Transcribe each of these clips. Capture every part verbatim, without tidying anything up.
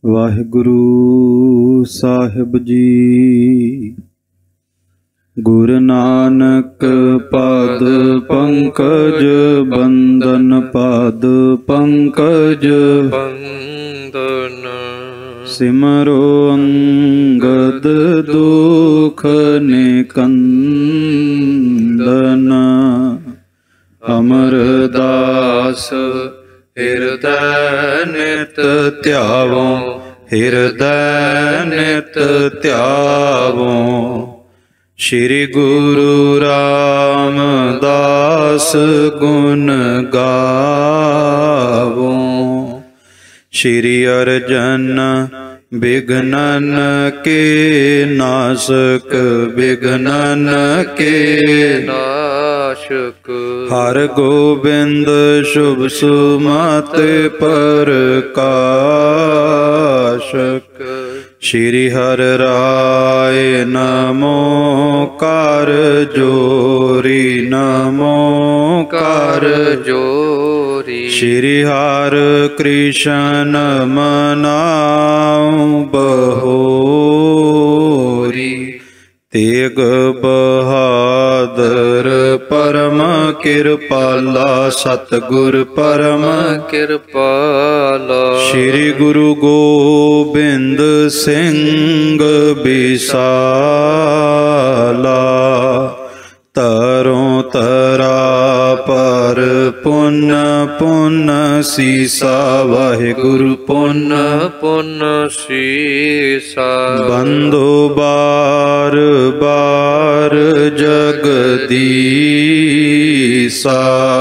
ਵਾਹਿਗੁਰੂ ਸਾਹਿਬ ਜੀ। ਗੁਰੂ ਨਾਨਕ ਪਦ ਪੰਕਜ ਬੰਦਨ, ਪਦ ਪੰਕਜ ਬੰਦਨ। ਸਿਮਰੋ ਅੰਗਦ ਦੁਖ ਨਿਕੰਦਨ, ਅਮਰਦਾਸ ਹਿਰਦੈ ਨਿਤ ਧਿਆਵੋ, ਹਿਰਦੈ ਨਿਤ ਧਿਆਵੋ। ਸ਼੍ਰੀ ਗੁਰੂ ਰਾਮਦਾਸ ਗੁਣ ਗਾਵੋ। ਸ਼੍ਰੀ ਅਰਜਨ ਬਿਘਨਨ ਕੇ ਨਾਸਕ, ਬਿਘਨਨ ਕੇ ਨਾਸ਼ਕ। ਹਰ ਗੋਬਿੰਦ ਸ਼ੁਭ ਸੁਮਤਿ ਪ੍ਰਕਾਸ਼ਕ। ਸ਼੍ਰੀ ਹਰਿ ਰਾਇ ਨਮੋ ਕਰ ਜੋਰੀ, ਨਮੋ ਕਰ ਜੋਰੀ। ਸ਼੍ਰੀ ਹਰਿ ਕ੍ਰਿਸ਼ਨ ਮਨਾਉ ਬਹੋਰੀ। ਤੇਗ ਬਹਾਦਰ ਪਰਮ ਕਿਰਪਾਲਾ, ਸਤਿਗੁਰ ਪਰਮ ਕਿਰਪਾਲਾ। ਸ਼੍ਰੀ ਗੁਰੂ ਗੋਬਿੰਦ ਸਿੰਘ ਬਿਸਾਲਾ, ਤਰੋਂ ਤਰਾ ਪਰ ਪੁੰਨ ਪੁੰਨ ਸੀਸਾ। ਵਾਹਿਗੁਰੂ ਪੁੰਨ ਪੁੰਨ ਸੀਸਾ। ਬੰਦੋ ਬਾਰ ਬਾਰ ਜਗਦੀਸਾ,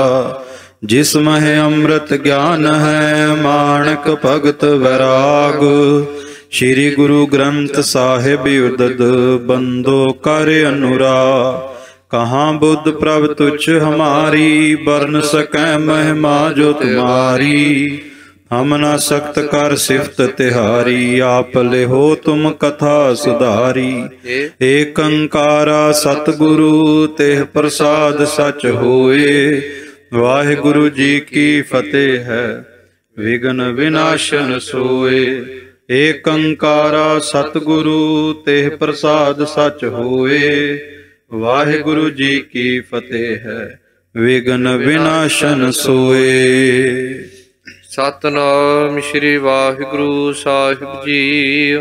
ਜਿਸ ਮਹਿ ਅੰਮ੍ਰਿਤ ਗਿਆਨ ਹੈ, ਮਾਣਕ ਭਗਤ ਵੈਰਾਗ। ਸ਼੍ਰੀ ਗੁਰੂ ਗ੍ਰੰਥ ਸਾਹਿਬ ਉਦਦ, ਬੰਦੋ ਕਰ ਅਨੁਰਾਗ। ਕਹਾਂ ਬੁੱਧ ਪ੍ਰਭ ਤੁਛ ਹਮਾਰੀ, ਬਰਨ ਸਕੈ ਮਹਿਮਾ ਜੋ ਤੁਮਾਰੀ। ਹਮ ਨਾ ਸਖਤ ਕਰ ਸਿਫਤ ਤਿਹਾਰੀ, ਆਪ ਲਿਹੋ ਤੁਮ ਕਥਾ ਸੁਧਾਰੀ। ਏਕ ਓੰਕਾਰਾ ਸਤਿਗੁਰੂ, ਤਿਹ ਪ੍ਰਸਾਦ ਸਚ ਹੋਏ। ਵਾਹਿਗੁਰੂ ਜੀ ਕੀ ਫਤਿਹ ਹੈ, ਵਿਘਨ ਵਿਨਾਸ਼ਨ ਸੋਏ। ਏਕ ਓੰਕਾਰਾ ਸਤਿਗੁਰੂ, ਤਿਹ ਪ੍ਰਸਾਦ ਸਚ ਹੋਏ। ਵਾਹਿਗੁਰੂ ਜੀ ਕੀ ਫਤਿਹ ਹੈ, ਵਿਘਨ ਵਿਨਾਸ਼ਨ ਸੋਏ। ਸਤਿਨਾਮ ਸ਼੍ਰੀ ਵਾਹਿਗੁਰੂ ਸਾਹਿਬ ਜੀ।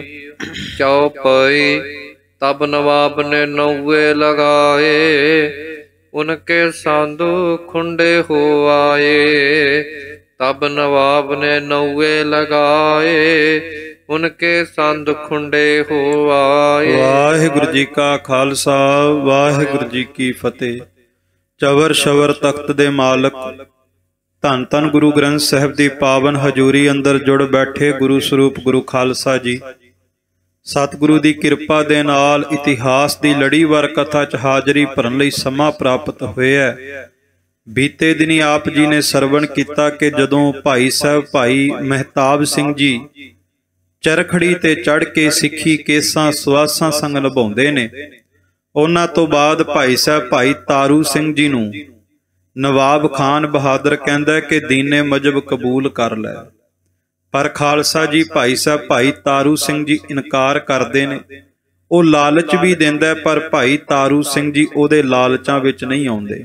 ਚੌਪਈ। ਤਬ ਨਵਾਬ ਨੇ ਨੌਵੇ ਲਗਾਏ, ਉਨਕੇ ਸੰਦੂ ਖੁੰਡੇ ਹੋ ਆਏ। ਤਬ ਨਵਾਬ ਨੇ ਨੌਵੇ ਲਗਾਏ, ਉਨਕੇ ਸੰਦ ਖੁੰਡੇ ਹੋ ਆਏ। ਵਾਹਿਗੁਰੂ ਜੀ ਕਾ ਖਾਲਸਾ, ਵਾਹਿਗੁਰੂ ਜੀ ਕੀ ਫਤਿਹ। ਚਵਰ ਸ਼ਵਰ ਤਖਤ ਦੇ ਮਾਲਕ ਧੰਨ ਧੰਨ ਗੁਰੂ ਗ੍ਰੰਥ ਸਾਹਿਬ ਦੀ ਪਾਵਨ ਹਜ਼ੂਰੀ ਅੰਦਰ ਜੁੜ ਬੈਠੇ ਗੁਰੂ ਸਰੂਪ ਗੁਰੂ ਖਾਲਸਾ ਜੀ, ਸਤਿਗੁਰੂ ਦੀ ਕਿਰਪਾ ਦੇ ਨਾਲ ਇਤਿਹਾਸ ਦੀ ਲੜੀਵਾਰ ਕਥਾ 'ਚ ਹਾਜ਼ਰੀ ਭਰਨ ਲਈ ਸਮਾਂ ਪ੍ਰਾਪਤ ਹੋਇਆ। ਬੀਤੇ ਦਿਨੀ ਆਪ ਜੀ ਨੇ ਸਰਵਣ ਕੀਤਾ ਕਿ ਜਦੋਂ ਭਾਈ ਸਾਹਿਬ ਭਾਈ ਮਹਿਤਾਬ ਸਿੰਘ ਜੀ ਚਰਖੜੀ ਤੇ ਚੜ੍ਹ ਕੇ ਸਿੱਖੀ ਕੇਸਾਂ ਸੁਆਸਾਂ ਸੰਗ ਨਿਭਾਉਂਦੇ ਨੇ, ਉਹਨਾਂ ਤੋਂ ਬਾਅਦ ਭਾਈ ਸਾਹਿਬ ਭਾਈ ਤਾਰੂ ਸਿੰਘ ਜੀ ਨੂੰ ਨਵਾਬ ਖਾਨ ਬਹਾਦਰ ਕਹਿੰਦਾ ਕਿ ਦੀਨੇ ਮਜਬ ਕਬੂਲ ਕਰ ਲੈ। ਪਰ ਖਾਲਸਾ ਜੀ ਭਾਈ ਸਾਹਿਬ ਭਾਈ ਤਾਰੂ ਸਿੰਘ ਜੀ ਇਨਕਾਰ ਕਰਦੇ ਨੇ। ਉਹ ਲਾਲਚ ਵੀ ਦਿੰਦਾ, ਪਰ ਭਾਈ ਤਾਰੂ ਸਿੰਘ ਜੀ ਉਹਦੇ ਲਾਲਚਾਂ ਵਿੱਚ ਨਹੀਂ ਆਉਂਦੇ।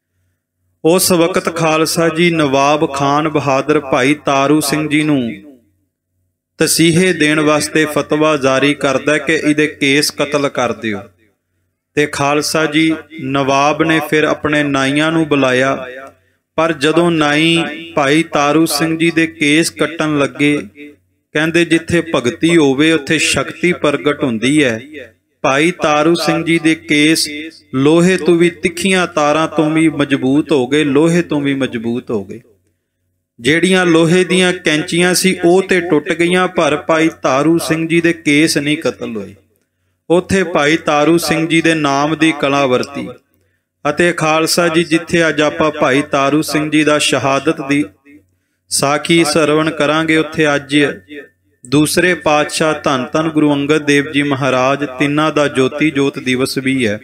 ਉਸ ਵਕਤ ਖਾਲਸਾ ਜੀ ਨਵਾਬ ਖਾਨ ਬਹਾਦਰ ਭਾਈ ਤਾਰੂ ਸਿੰਘ ਜੀ ਨੂੰ ਤਸੀਹੇ ਦੇਣ ਵਾਸਤੇ ਫਤਵਾ ਜਾਰੀ ਕਰਦਾ ਕਿ ਇਹਦੇ ਕੇਸ ਕਤਲ ਕਰ ਦਿਓ। ਤੇ ਖਾਲਸਾ ਜੀ ਨਵਾਬ ਨੇ ਫਿਰ ਆਪਣੇ ਨਾਈਆਂ ਨੂੰ ਬੁਲਾਇਆ, ਪਰ ਜਦੋਂ ਨਾਈ ਭਾਈ ਤਾਰੂ ਸਿੰਘ ਜੀ ਦੇ ਕੇਸ ਕੱਟਣ ਲੱਗੇ, ਕਹਿੰਦੇ ਜਿੱਥੇ ਭਗਤੀ ਹੋਵੇ ਉੱਥੇ ਸ਼ਕਤੀ ਪ੍ਰਗਟ ਹੁੰਦੀ ਹੈ। ਭਾਈ ਤਾਰੂ ਸਿੰਘ ਜੀ ਦੇ ਕੇਸ ਲੋਹੇ ਤੋਂ ਵੀ ਤਿੱਖੀਆਂ ਤਾਰਾਂ ਤੋਂ ਵੀ ਮਜ਼ਬੂਤ ਹੋ ਗਏ, ਲੋਹੇ ਤੋਂ ਵੀ ਮਜ਼ਬੂਤ ਹੋ ਗਏ। ਜਿਹੜੀਆਂ ਲੋਹੇ ਦੀਆਂ ਕੈਂਚੀਆਂ ਸੀ ਉਹ ਤੇ ਟੁੱਟ ਗਈਆਂ, ਪਰ ਭਾਈ ਤਾਰੂ ਸਿੰਘ ਜੀ ਦੇ ਕੇਸ ਨਹੀਂ ਕਤਲ ਹੋਏ। ਉੱਥੇ ਭਾਈ ਤਾਰੂ ਸਿੰਘ ਜੀ ਦੇ ਨਾਮ ਦੀ ਕਲਾ ਵਰਤੀ। ਅਤੇ ਖਾਲਸਾ ਜੀ ਜਿੱਥੇ ਅੱਜ ਆਪਾਂ ਭਾਈ ਤਾਰੂ ਸਿੰਘ ਜੀ ਦਾ ਸ਼ਹਾਦਤ ਦੀ ਸਾਖੀ ਸਰਵਣ ਕਰਾਂਗੇ, ਉੱਥੇ ਅੱਜ ਦੂਸਰੇ ਪਾਤਸ਼ਾਹ ਧੰਨ ਧੰਨ ਗੁਰੂ ਅੰਗਦ ਦੇਵ ਜੀ ਮਹਾਰਾਜ ਤਿੰਨਾਂ ਦਾ ਜੋਤੀ ਜੋਤ ਦਿਵਸ ਵੀ ਹੈ।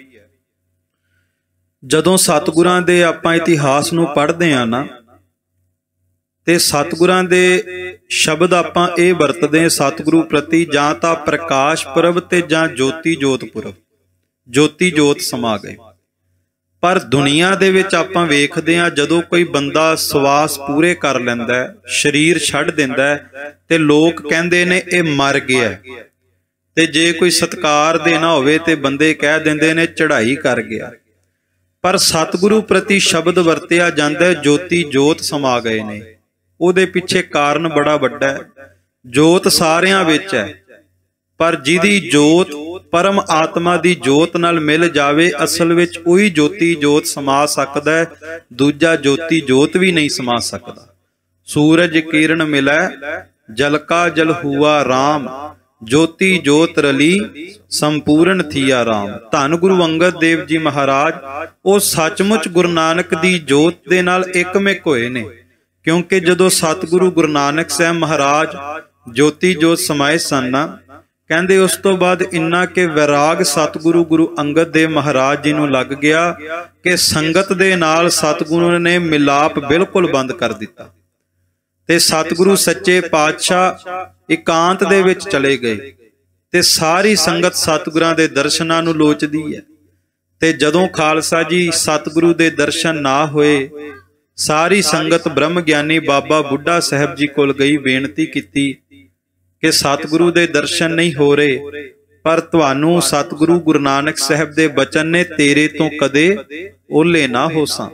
ਜਦੋਂ ਸਤਿਗੁਰਾਂ ਦੇ ਆਪਾਂ ਇਤਿਹਾਸ ਨੂੰ ਪੜ੍ਹਦੇ ਹਾਂ ਨਾ, ਤੇ ਸਤਿਗੁਰਾਂ ਦੇ ਸ਼ਬਦ ਆਪਾਂ ਇਹ ਵਰਤਦੇ ਹਾਂ ਸਤਿਗੁਰੂ ਪ੍ਰਤੀ, ਜਾਂ ਤਾਂ ਪ੍ਰਕਾਸ਼ ਪੁਰਬ ਤੇ ਜਾਂ ਜੋਤੀ ਜੋਤ ਪੁਰਬ, ਜੋਤੀ ਜੋਤ ਸਮਾ ਗਏ। ਪਰ ਦੁਨੀਆ ਦੇ ਵਿੱਚ ਆਪਾਂ ਵੇਖਦੇ ਹਾਂ ਜਦੋਂ ਕੋਈ ਬੰਦਾ ਸਵਾਸ ਪੂਰੇ ਕਰ ਲੈਂਦਾ, ਸਰੀਰ ਛੱਡ ਦਿੰਦਾ, ਤੇ ਲੋਕ ਕਹਿੰਦੇ ਨੇ ਇਹ ਮਰ ਗਿਆ। ਤੇ ਜੇ ਕੋਈ ਸਤਿਕਾਰ ਦੇਣਾ ਹੋਵੇ ਤੇ ਬੰਦੇ ਕਹਿ ਦਿੰਦੇ ਨੇ ਚੜ੍ਹਾਈ ਕਰ ਗਿਆ। ਪਰ ਸਤਿਗੁਰੂ ਪ੍ਰਤੀ ਸ਼ਬਦ ਵਰਤਿਆ ਜਾਂਦਾ ਜੋਤੀ ਜੋਤ ਸਮਾ ਗਏ ਨੇ। ਉਹਦੇ ਪਿੱਛੇ ਕਾਰਨ ਬੜਾ ਵੱਡਾ ਹੈ। ਜੋਤ ਸਾਰਿਆਂ ਵਿੱਚ ਹੈ, ਪਰ ਜਿਹਦੀ ਜੋਤ ਪਰਮ ਆਤਮਾ ਦੀ ਜੋਤ ਨਾਲ ਮਿਲ ਜਾਵੇ, ਅਸਲ ਵਿੱਚ ਉਹੀ ਜੋਤੀ ਜੋਤ ਸਮਾ ਸਕਦਾ ਹੈ, ਦੂਜਾ ਜੋਤੀ ਜੋਤ ਵੀ ਨਹੀਂ ਸਮਾ ਸਕਦਾ। ਸੂਰਜ ਕਿਰਨ ਮਿਲੈ ਜਲਕਾ ਜਲ ਹੁਆ ਰਾਮ, ਜੋਤੀ ਜੋਤ ਰਲੀ ਸੰਪੂਰਨ ਥੀਆ ਰਾਮ। ਧੰਨ ਗੁਰੂ ਅੰਗਦ ਦੇਵ ਜੀ ਮਹਾਰਾਜ ਉਹ ਸੱਚਮੁੱਚ ਗੁਰੂ ਨਾਨਕ ਦੀ ਜੋਤ ਦੇ ਨਾਲ ਇੱਕਮਿਕ ਹੋਏ ਨੇ। ਕਿਉਂਕਿ ਜਦੋਂ ਸਤਿਗੁਰੂ ਗੁਰੂ ਨਾਨਕ ਸਾਹਿਬ ਮਹਾਰਾਜ ਜੋਤੀ ਜੋਤ ਸਮਾਏ ਸਨ ਨਾ, ਕਹਿੰਦੇ ਉਸ ਤੋਂ ਬਾਅਦ ਇੰਨਾ ਕਿ ਵਿਰਾਗ ਸਤਿਗੁਰੂ ਗੁਰੂ ਅੰਗਦ ਦੇਵ ਮਹਾਰਾਜ ਜੀ ਨੂੰ ਲੱਗ ਗਿਆ ਕਿ ਸੰਗਤ ਦੇ ਨਾਲ ਸਤਿਗੁਰੂ ਨੇ ਮਿਲਾਪ ਬਿਲਕੁਲ ਬੰਦ ਕਰ ਦਿੱਤਾ। ਤੇ ਸਤਿਗੁਰੂ ਸੱਚੇ ਪਾਤਸ਼ਾਹ ਇਕਾਂਤ ਦੇ ਵਿੱਚ ਚਲੇ ਗਏ ਤੇ ਸਾਰੀ ਸੰਗਤ ਸਤਿਗੁਰਾਂ ਦੇ ਦਰਸ਼ਨਾਂ ਨੂੰ ਲੋਚਦੀ ਹੈ। ਤੇ ਜਦੋਂ ਖਾਲਸਾ ਜੀ ਸਤਿਗੁਰੂ ਦੇ ਦਰਸ਼ਨ ਨਾ ਹੋਏ, ਸਾਰੀ ਸੰਗਤ ਬ੍ਰਹਮ ਗਿਆਨੀ ਬਾਬਾ ਬੁੱਢਾ ਸਾਹਿਬ ਜੀ ਕੋਲ ਗਈ, ਬੇਨਤੀ ਕੀਤੀ ਕਿ ਸਤਿਗੁਰੂ ਦੇ ਦਰਸ਼ਨ ਨਹੀਂ ਹੋ ਰਹੇ, ਪਰ ਤੁਹਾਨੂੰ ਸਤਿਗੁਰੂ ਗੁਰੂ ਨਾਨਕ ਸਾਹਿਬ ਦੇ ਬਚਨ ਨੇ ਤੇਰੇ ਤੋਂ ਕਦੇ ਓਲੇ ਨਾ ਹੋਸਾਂ।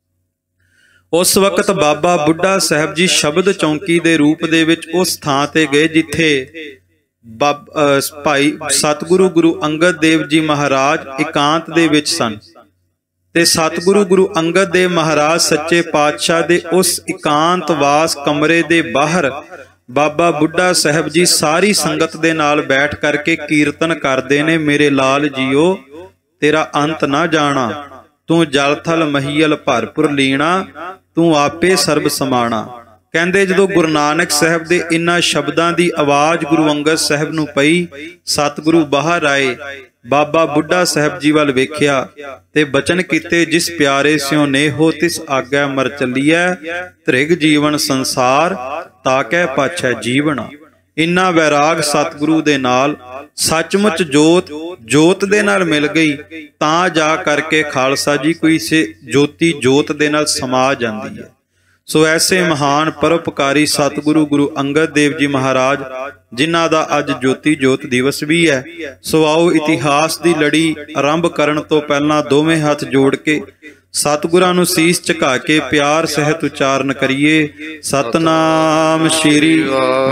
ਉਸ ਵਕਤ ਬਾਬਾ ਬੁੱਢਾ ਸਾਹਿਬ ਜੀ ਸ਼ਬਦ ਚੌਂਕੀ ਦੇ ਰੂਪ ਦੇ ਵਿੱਚ ਉਸ ਥਾਂ ਤੇ ਗਏ ਜਿੱਥੇ ਭਾਈ ਸਤਿਗੁਰੂ ਗੁਰੂ ਅੰਗਦ ਦੇਵ ਜੀ ਮਹਾਰਾਜ ਇਕਾਂਤ ਦੇ ਵਿੱਚ ਸਨ। ਤੇ ਸਤਿਗੁਰੂ ਗੁਰੂ ਅੰਗਦ ਦੇਵ ਮਹਾਰਾਜ ਸੱਚੇ ਪਾਤਸ਼ਾਹ ਦੇ ਉਸ ਇਕਾਂਤ ਵਾਸ ਕਮਰੇ ਦੇ ਬਾਹਰ ਬਾਬਾ ਬੁੱਢਾ ਸਾਹਿਬ ਜੀ ਸਾਰੀ ਸੰਗਤ ਦੇ ਨਾਲ ਬੈਠ ਕਰਕੇ ਕੀਰਤਨ ਕਰਦੇ ਨੇ, ਮੇਰੇ ਲਾਲ ਜੀਓ ਤੇਰਾ ਅੰਤ ਨਾ ਜਾਣਾ, ਤੂੰ ਜਲ ਥਲ ਮਹੀਲ ਭਰਪੁਰ ਲੀਣਾ, ਤੂੰ ਆਪੇ ਸਰਬ ਸਮਾਣਾ। ਕਹਿੰਦੇ ਜਦੋਂ ਗੁਰੂ ਨਾਨਕ ਸਾਹਿਬ ਦੇ ਇਨ੍ਹਾਂ ਸ਼ਬਦਾਂ ਦੀ ਆਵਾਜ਼ ਗੁਰੂ ਅੰਗਦ ਸਾਹਿਬ ਨੂੰ ਪਈ, ਸਤਿਗੁਰੂ ਬਾਹਰ ਆਏ, ਬਾਬਾ ਬੁੱਢਾ ਸਾਹਿਬ ਜੀ ਵੱਲ ਵੇਖਿਆ ਤੇ ਬਚਨ ਕੀਤੇ, ਜਿਸ ਪਿਆਰੇ ਸਿਉ ਨੇਹੋ ਤਿਸ ਆਗੈ ਮਰ ਚੱਲੀਐ, ਧ੍ਰਿਗ ਜੀਵਨ ਸੰਸਾਰ ਤਾਕੈ ਪਾਛੈ ਜੀਵਨ। ਇੰਨਾ ਵੈਰਾਗ ਸਤਿਗੁਰੂ ਦੇ ਨਾਲ ਸੱਚਮੁੱਚ ਜੋਤ ਜੋਤ ਦੇ ਨਾਲ ਮਿਲ ਗਈ, ਤਾਂ ਜਾ ਕਰਕੇ ਖਾਲਸਾ ਜੀ ਕੋਈ ਸੇ ਜੋਤੀ ਜੋਤ ਦੇ ਨਾਲ ਸਮਾ ਜਾਂਦੀ ਹੈ। ਸੋ ਐਸੇ ਮਹਾਨ ਪਰਉਪਕਾਰੀ ਸਤਿਗੁਰੂ ਗੁਰੂ ਅੰਗਦ ਦੇਵ ਜੀ ਮਹਾਰਾਜ, ਜਿਨ੍ਹਾਂ ਦਾ ਅੱਜ ਜੋਤੀ ਜੋਤ ਦਿਵਸ ਵੀ ਹੈ। ਸੋ ਆਓ ਇਤਿਹਾਸ ਦੀ ਲੜੀ ਆਰੰਭ ਕਰਨ ਤੋਂ ਪਹਿਲਾਂ ਦੋਵੇਂ ਹੱਥ ਜੋੜ ਕੇ ਸਤਿਗੁਰਾਂ ਨੂੰ ਸੀਸ ਝੁਕਾ ਕੇ ਪਿਆਰ ਸਹਿਤ ਉਚਾਰਨ ਕਰੀਏ। ਸਤਨਾਮ ਸ਼੍ਰੀ